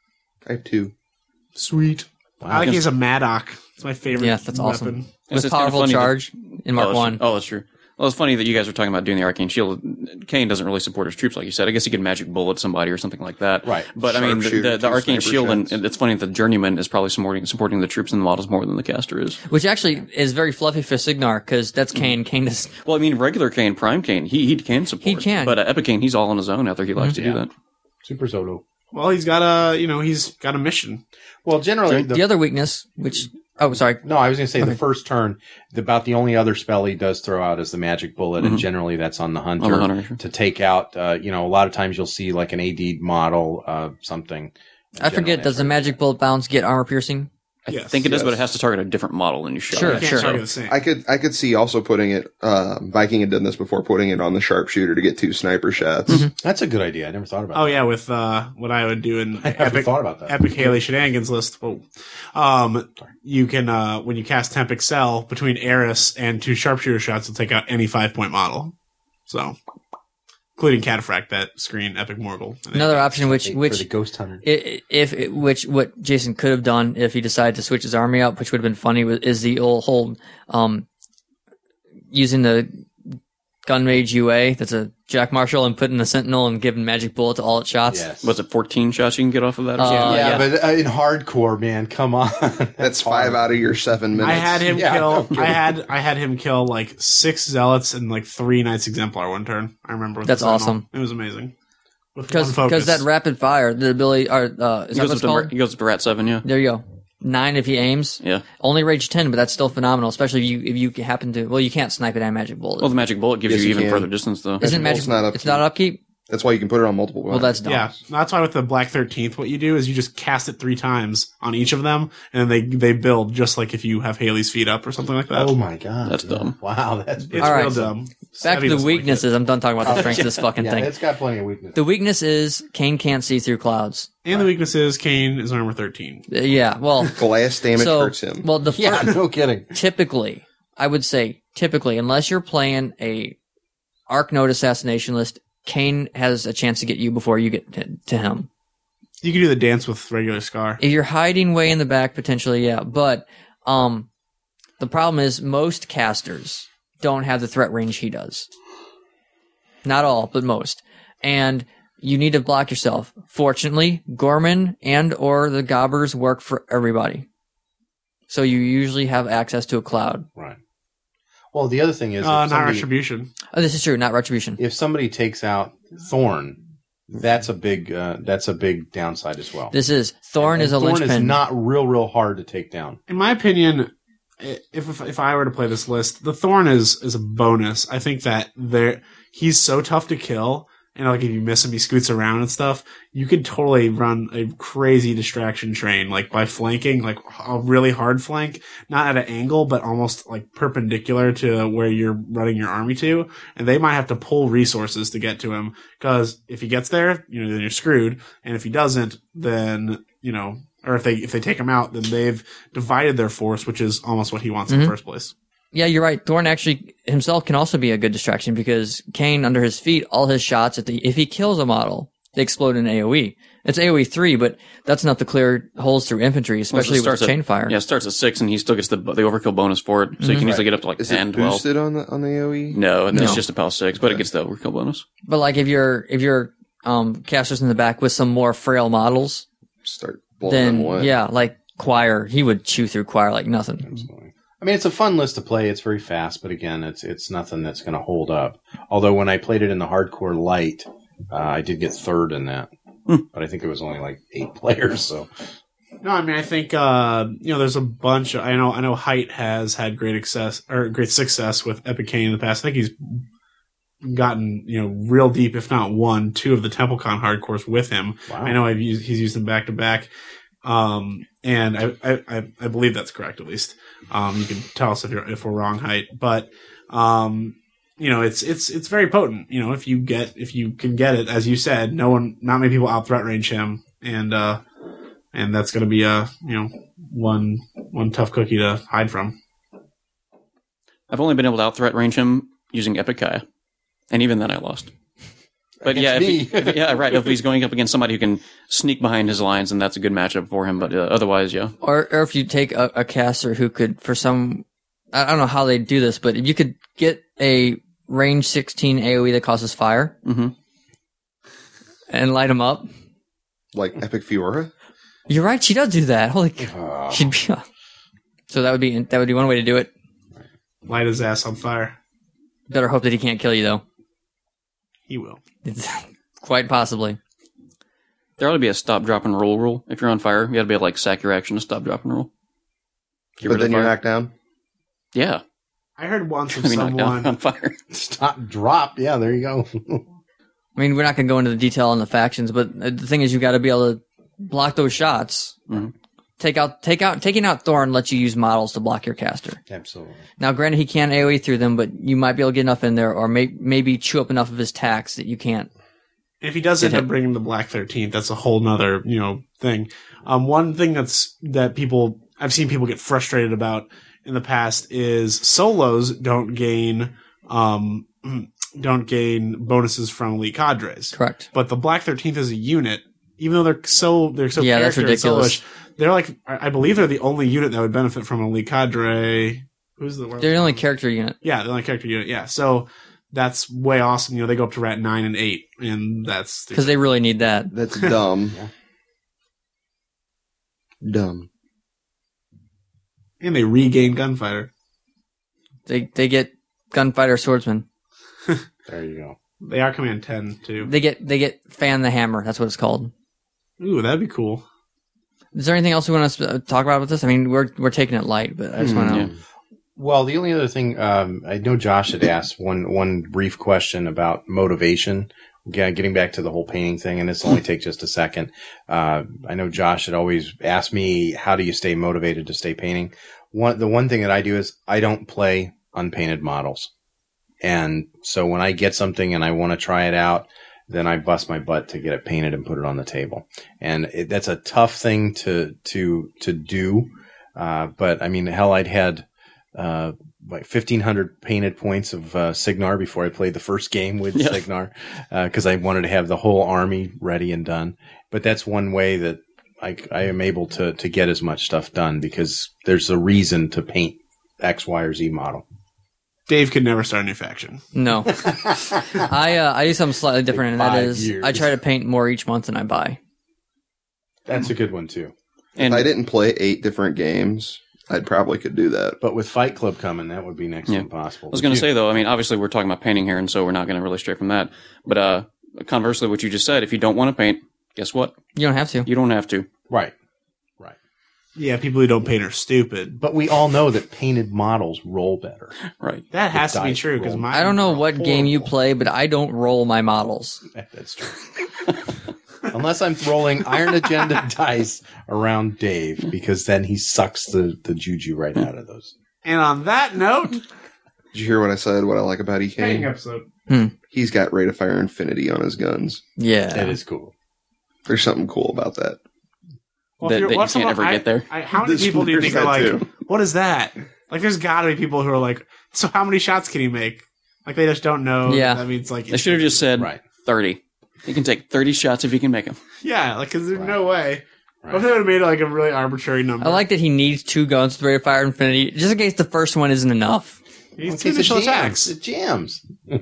I have two. Sweet. Wow. I like he's a Maddock. It's my favorite. Yeah, that's awesome. weapon. It's With just kinda powerful funny that- charge in Mark oh, that's- one. Oh, that's true. Well, it's funny that you guys are talking about doing the Arcane Shield. Kane doesn't really support his troops, like you said. I guess he could magic bullet somebody or something like that. Right. But I mean, the, Sharpshooter, the, the two Arcane sniper Shield, and, shots. and it's funny that the Journeyman is probably supporting supporting the troops and the models more than the caster is. Which actually is very fluffy for Signar, because that's Kane. Kane is, Well, I mean, regular Kane, Prime Kane, he he can support. He can. But uh, Epic Kane, he's all on his own out there. He likes to Yeah. do that. Super Zolo. Well, he's got a, you know, he's got a mission. Well, generally, the, the, other weakness, which, oh, sorry. no, I was going to say Okay. the first turn. The, about the only other spell he does throw out is the magic bullet, and generally that's on the hunter, On the hunter, sure. to take out. Uh, you know, a lot of times you'll see like an A D model, uh, something. I forget, does the magic bullet bounce get armor piercing? I Yes. think it does, Yes. but it has to target a different model than you shot. Sure, You can't sure. target the same. I could I could see also putting it. Uh, Viking had done this before, putting it on the sharpshooter to get two sniper shots. That's a good idea. I never thought about. Oh that. yeah, with uh, what I would do in I never epic, thought about that. epic Haley shenanigans list. Whoa. Um, you can uh, when you cast Temp Excel between Eris and two sharpshooter shots, you'll take out any five point model. So, including Cataphract, that screen Epic Morgul. Another option, which, Hey, for which, the ghost hunter. I- if it, which what Jason could have done if he decided to switch his army out, which would have been funny, was- is the old whole um using the gun mage U A that's a Jack Marshall and putting the Sentinel and giving magic bullet to all its shots. Yes. Was it fourteen shots you can get off of that? or Uh, something? yeah, yeah. but uh, in hardcore, man, come on. That's five out of your seven minutes. I had him Yeah, kill. no kidding. I had I had him kill like six zealots and like three Knights Exemplar one turn. I remember. with That's the Sentinel. awesome. It was amazing. With Because one focus. that rapid fire, the ability, or uh, is He that what goes, up it's to, called? he goes up to Rat seven, yeah. There you go. Nine if he aims. Yeah. Only rage ten, but that's still phenomenal, especially if you if you happen to. Well, you can't snipe it at magic bullet. Well, the magic bullet gives Yes, you you even can. further distance, though. Isn't magic? Bullet's not It's upkeep. not upkeep. That's why you can put it on multiple Well, that's dumb. Yeah, that's why with the Black thirteenth, what you do is you just cast it three times on each of them, and they they build just like if you have Haley's feet up or something like that. Oh my god, That's dumb. Wow, that's It's All right. real dumb. Back Savvy to the doesn't like weaknesses. I'm done talking about the strength of this fucking yeah, thing. it's got plenty of weakness. The weakness is Kane can't see through clouds. it. And the weakness is Kane is armor thirteen. Uh, Yeah, well, Glass damage so hurts him. well the yeah, fir- no kidding. typically, I would say typically, unless you're playing a Arc Node assassination list, Kane has a chance to get you before you get to, to him. You can do the dance with regular Scar. If you're hiding way in the back, potentially, yeah. But um, the problem is most casters don't have the threat range he does. Not all, but most. And you need to block yourself. Fortunately, Gorman and or the Gobbers work for everybody. So you usually have access to a cloud. Right. Well, the other thing is, if Uh, not somebody- retribution. Oh, this is true, not Retribution. if somebody takes out Thorn, that's a big uh, that's a big downside as well. This is Thorn And is a Thorn linchpin. is not real, real hard to take down. In my opinion, i- if, if if I were to play this list, the Thorn is is a bonus. I think that there he's so tough to kill, and like if you miss him, he scoots around and stuff. You could totally run a crazy distraction train, like by flanking, like a really hard flank, not at an angle, but almost like perpendicular to where you're running your army to. And they might have to pull resources to get to him, because if he gets there, you know, then you're screwed. And if he doesn't, then you know. Or if they if they take him out, then they've divided their force, which is almost what he wants in the first place. Yeah, you're right. Thorn actually himself can also be a good distraction because Kane, under his feet, all his shots, if, the, if he kills a model, they explode in AoE. It's AoE three, but that's enough to clear holes through infantry, especially Well, it with starts at- chain fire. Yeah, it starts at six, and he still gets the the overkill bonus for it, so you can usually get up to like Is ten, it twelve. boosted on the on the AoE? No, and No. it's just a PAL six, but it gets the overkill bonus. But like if you're if you're um, casters in the back with some more frail models, Start blowing them then away. yeah, like Choir, he would chew through Choir like nothing. Absolutely. I mean, it's a fun list to play. It's very fast, but again, it's it's nothing that's going to hold up. Although when I played it in the hardcore light, uh, I did get third in that, Hmm. but I think it was only like eight players. So No, I mean I think uh, you know there's a bunch. Of, I know I know Height has had great success or great success with Epic Kane in the past. I think he's gotten you know real deep, if not won two of the TempleCon hardcores with him. wow. I know I've used, he's used them back to back, um, and I, I I I believe that's correct at least. Um, you can tell us if you're if we're wrong, Height, but um, you know it's it's it's very potent. You know if you get if you can get it, as you said, no one, not many people out threat range him, and uh, and that's going to be a you know one one tough cookie to hide from. I've only been able to out threat range him using Epic Kaya, and even then I lost. But yeah, if me. he, if, yeah, right. If he's going up against somebody who can sneak behind his lines, then that's a good matchup for him. But uh, otherwise, yeah. Or or if you take a, a caster who could, for some, I don't know how they do this, but if you could get a range sixteen AoE that causes fire Mm-hmm. and light them up. Like Epic Fiora. You're right, she does do that. Holy, c- Uh, she'd be. So that would be that would be one way to do it. Light his ass on fire. Better hope that he can't kill you though. He will. It's quite possibly. There ought to be a stop, drop, and roll rule. If you're on fire, you got to be able to like sack your action to stop, drop, and roll. Get But rid then of you're fire. knocked down. Yeah, I heard once of I mean, knocked down someone. on fire. stop, drop. Yeah, there you go. I mean, we're not going to go into the detail on the factions, but uh, the thing is, you got to be able to block those shots. Mhm. Take out, take out, taking out Thorn lets you use models to block your caster. Absolutely. Now, granted, he can AoE through them, but you might be able to get enough in there, or may, maybe chew up enough of his tax that you can't. If he does Get end up hit. bringing the Black thirteenth, that's a whole nother, you know, thing. Um, one thing that's, that people, I've seen people get frustrated about in the past is solos don't gain, um, don't gain bonuses from elite cadres. Correct. But the Black thirteenth is a unit, even though they're so, they're so Yeah, that's character and ridiculous. solo-ish, they're like, I I believe they're the only unit that would benefit from an elite cadre. Who's the, They're the only character unit. yeah, the only character unit, yeah. So, that's way awesome. You know, they go up to rat nine and eight, and that's Because they really need that. That's dumb. Dumb. and they regain gunfighter. They they get gunfighter swordsman. There you go. They are command ten too. They get they get fan the hammer. That's what it's called. Ooh, that'd be cool. Is there anything else we want to talk about with this? I mean, we're we're taking it light, but I just want to know. yeah. Well, the only other thing, um, I know Josh had asked one one brief question about motivation yeah, getting back to the whole painting thing, and this will only take just a second. Uh, I know Josh had always asked me, how do you stay motivated to stay painting? One, the one thing that I do is I don't play unpainted models. And so when I get something and I want to try it out, then I bust my butt to get it painted and put it on the table. And it, that's a tough thing to, to, to do. Uh, but I mean, hell, I'd had, uh, like fifteen hundred painted points of, uh, Signar before I played the first game with yeah. Signar, uh, cause I wanted to have the whole army ready and done. But that's one way that I, I am able to, to get as much stuff done because there's a reason to paint X, Y, or Z model. Dave could never start a new faction. No. I uh, I do something slightly different, and that Five is years. I try to paint more each month than I buy. That's a good one too. And if I didn't play eight different games, I'd probably could do that. But with Fight Club coming, that would be next to Yeah. impossible. I was going to say, though, I mean, obviously we're talking about painting here, and so we're not going to really stray from that. But uh, conversely, what you just said, if you don't want to paint, guess what? You don't have to. You don't have to. Right. Right. Yeah, people who don't paint are stupid. But we all know that painted models roll better. Right. That has to be dice true because roll. my I don't know what game you play, but I don't roll my models. That's true. Unless I'm rolling Iron Agenda dice around Dave, because then he sucks the, the juju right out of those. And on that note, Did you hear what I said? What I like about E painting K? episode. He's got Rate of Fire Infinity on his guns. Yeah. That is cool. There's something cool about that. Well, That- if you're- that you what's can't someone- ever I- get there. I- how many This- people do you there's think are that like, too. what is that? Like, there's got to be people who are like, so how many shots can he make? Like, they just don't know. Yeah. That means, like, They should have just said Right. thirty. You can take thirty shots if you can make them. yeah, like, because there's Right. no way. Right. What if they would have made it like a really arbitrary number? I like that he needs two guns with Rate of Fire Infinity, just in case the first one isn't enough. He needs In two case it initial jams. attacks. It jams.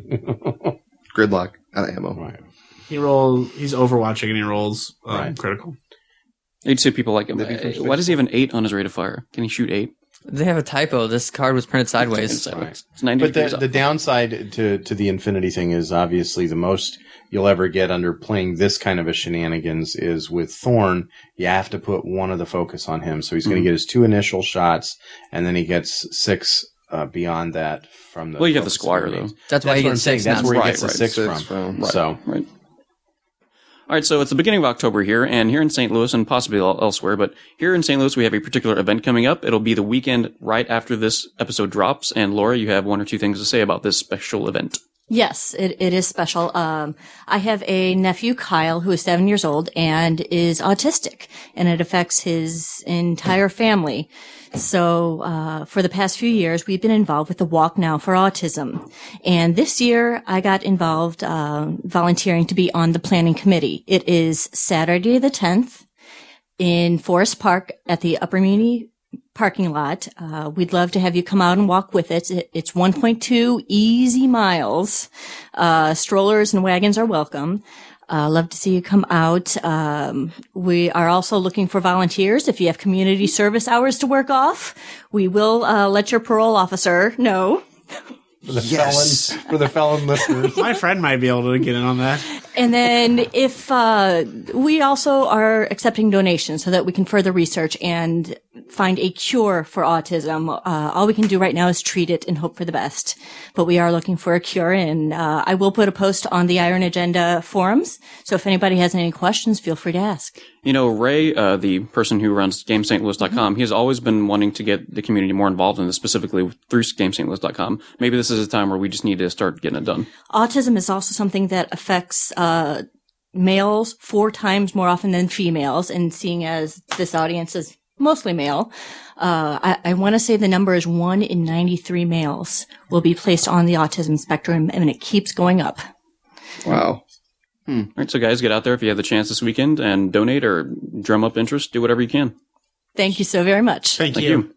Gridlock out of ammo. Right. He rolls, he's overwatching and he rolls um, Right. critical. You'd see people like, Maybe first why does he have an eight on his rate of fire? Can he shoot eight? They have a typo. This card was printed sideways. Right. It's ninety But degrees the, up. the downside to, to the Infinity thing is obviously the most you'll ever get under playing this kind of a shenanigans is with Thorn, you have to put one of the focus on him. So he's going to Mhm. get his two initial shots, and then he gets six uh, beyond that from the Well, you have the focus Squire, abilities. though. That's why That's he what I'm gets saying. six. That's not where he Right, gets the right. six, Six from. from. So Right. All right, so it's the beginning of October here, and here in Saint Louis and possibly el- elsewhere, but here in Saint Louis we have a particular event coming up. It'll be the weekend right after this episode drops, and Laura, you have one or two things to say about this special event. Yes, it, it is special. Um, I have a nephew, Kyle, who is seven years old and is autistic, and it affects his entire family. So, uh, for the past few years, we've been involved with the Walk Now for Autism. And this year, I got involved, uh, volunteering to be on the planning committee. It is Saturday the tenth in Forest Park at the Upper Muni parking lot. Uh, we'd love to have you come out and walk with it. It- It's one point two easy miles. Uh, strollers and wagons are welcome. Uh, love to see you come out. Um, we are also looking for volunteers. If you have community service hours to work off, we will, uh, let your parole officer know. for the Yes. felon, for the felon listeners. My friend might be able to get in on that. And then if, uh, we also are accepting donations so that we can further research and find a cure for autism. Uh, all we can do right now is treat it and hope for the best. But we are looking for a cure, and, uh, I will put a post on the Iron Agenda forums. So if anybody has any questions, feel free to ask. You know, Ray, uh, the person who runs Game Saint Louis dot com, he has always been wanting to get the community more involved in this, specifically through Game Saint Louis dot com. Maybe this is a time where we just need to start getting it done. Autism is also something that affects, uh, males four times more often than females, and seeing as this audience is mostly male, uh, I, I want to say the number is one in ninety-three males will be placed on the autism spectrum, and it keeps going up. Wow. All right, so guys, get out there if you have the chance this weekend and donate or drum up interest. Do whatever you can. Thank you so very much. Thank, Thank you. you.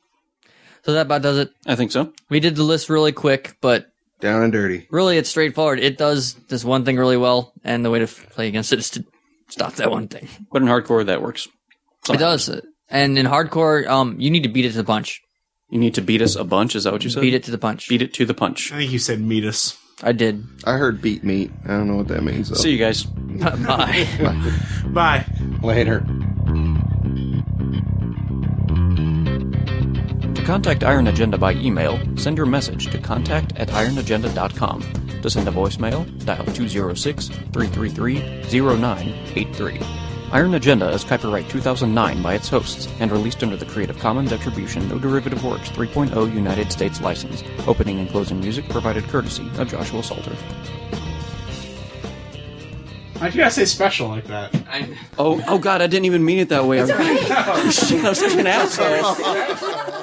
So that about does it. I think so. We did the list really quick, but Down and dirty. really it's straightforward. It does this one thing really well, and the way to f- play against it is to stop that one thing. But in hardcore, that works. It does. And in hardcore, um, you need to beat it to the punch. You need to beat us a bunch. Is that what you said? Beat it to the punch. Beat it to the punch. I think you said meet us. I did. I heard beat meat. I don't know what that means though. See you guys. Bye. Bye. Later. To contact Iron Agenda by email, send your message to contact at iron agenda dot com. To send a voicemail, dial two oh six, three three three, oh nine eight three. Iron Agenda is copyright two thousand nine by its hosts and released under the Creative Commons Attribution No Derivative Works three point oh United States license. Opening and closing music provided courtesy of Joshua Salter. Why'd you gotta say special like that? Oh, oh God, I didn't even mean it that way. I'm, Shit, I'm such an asshole.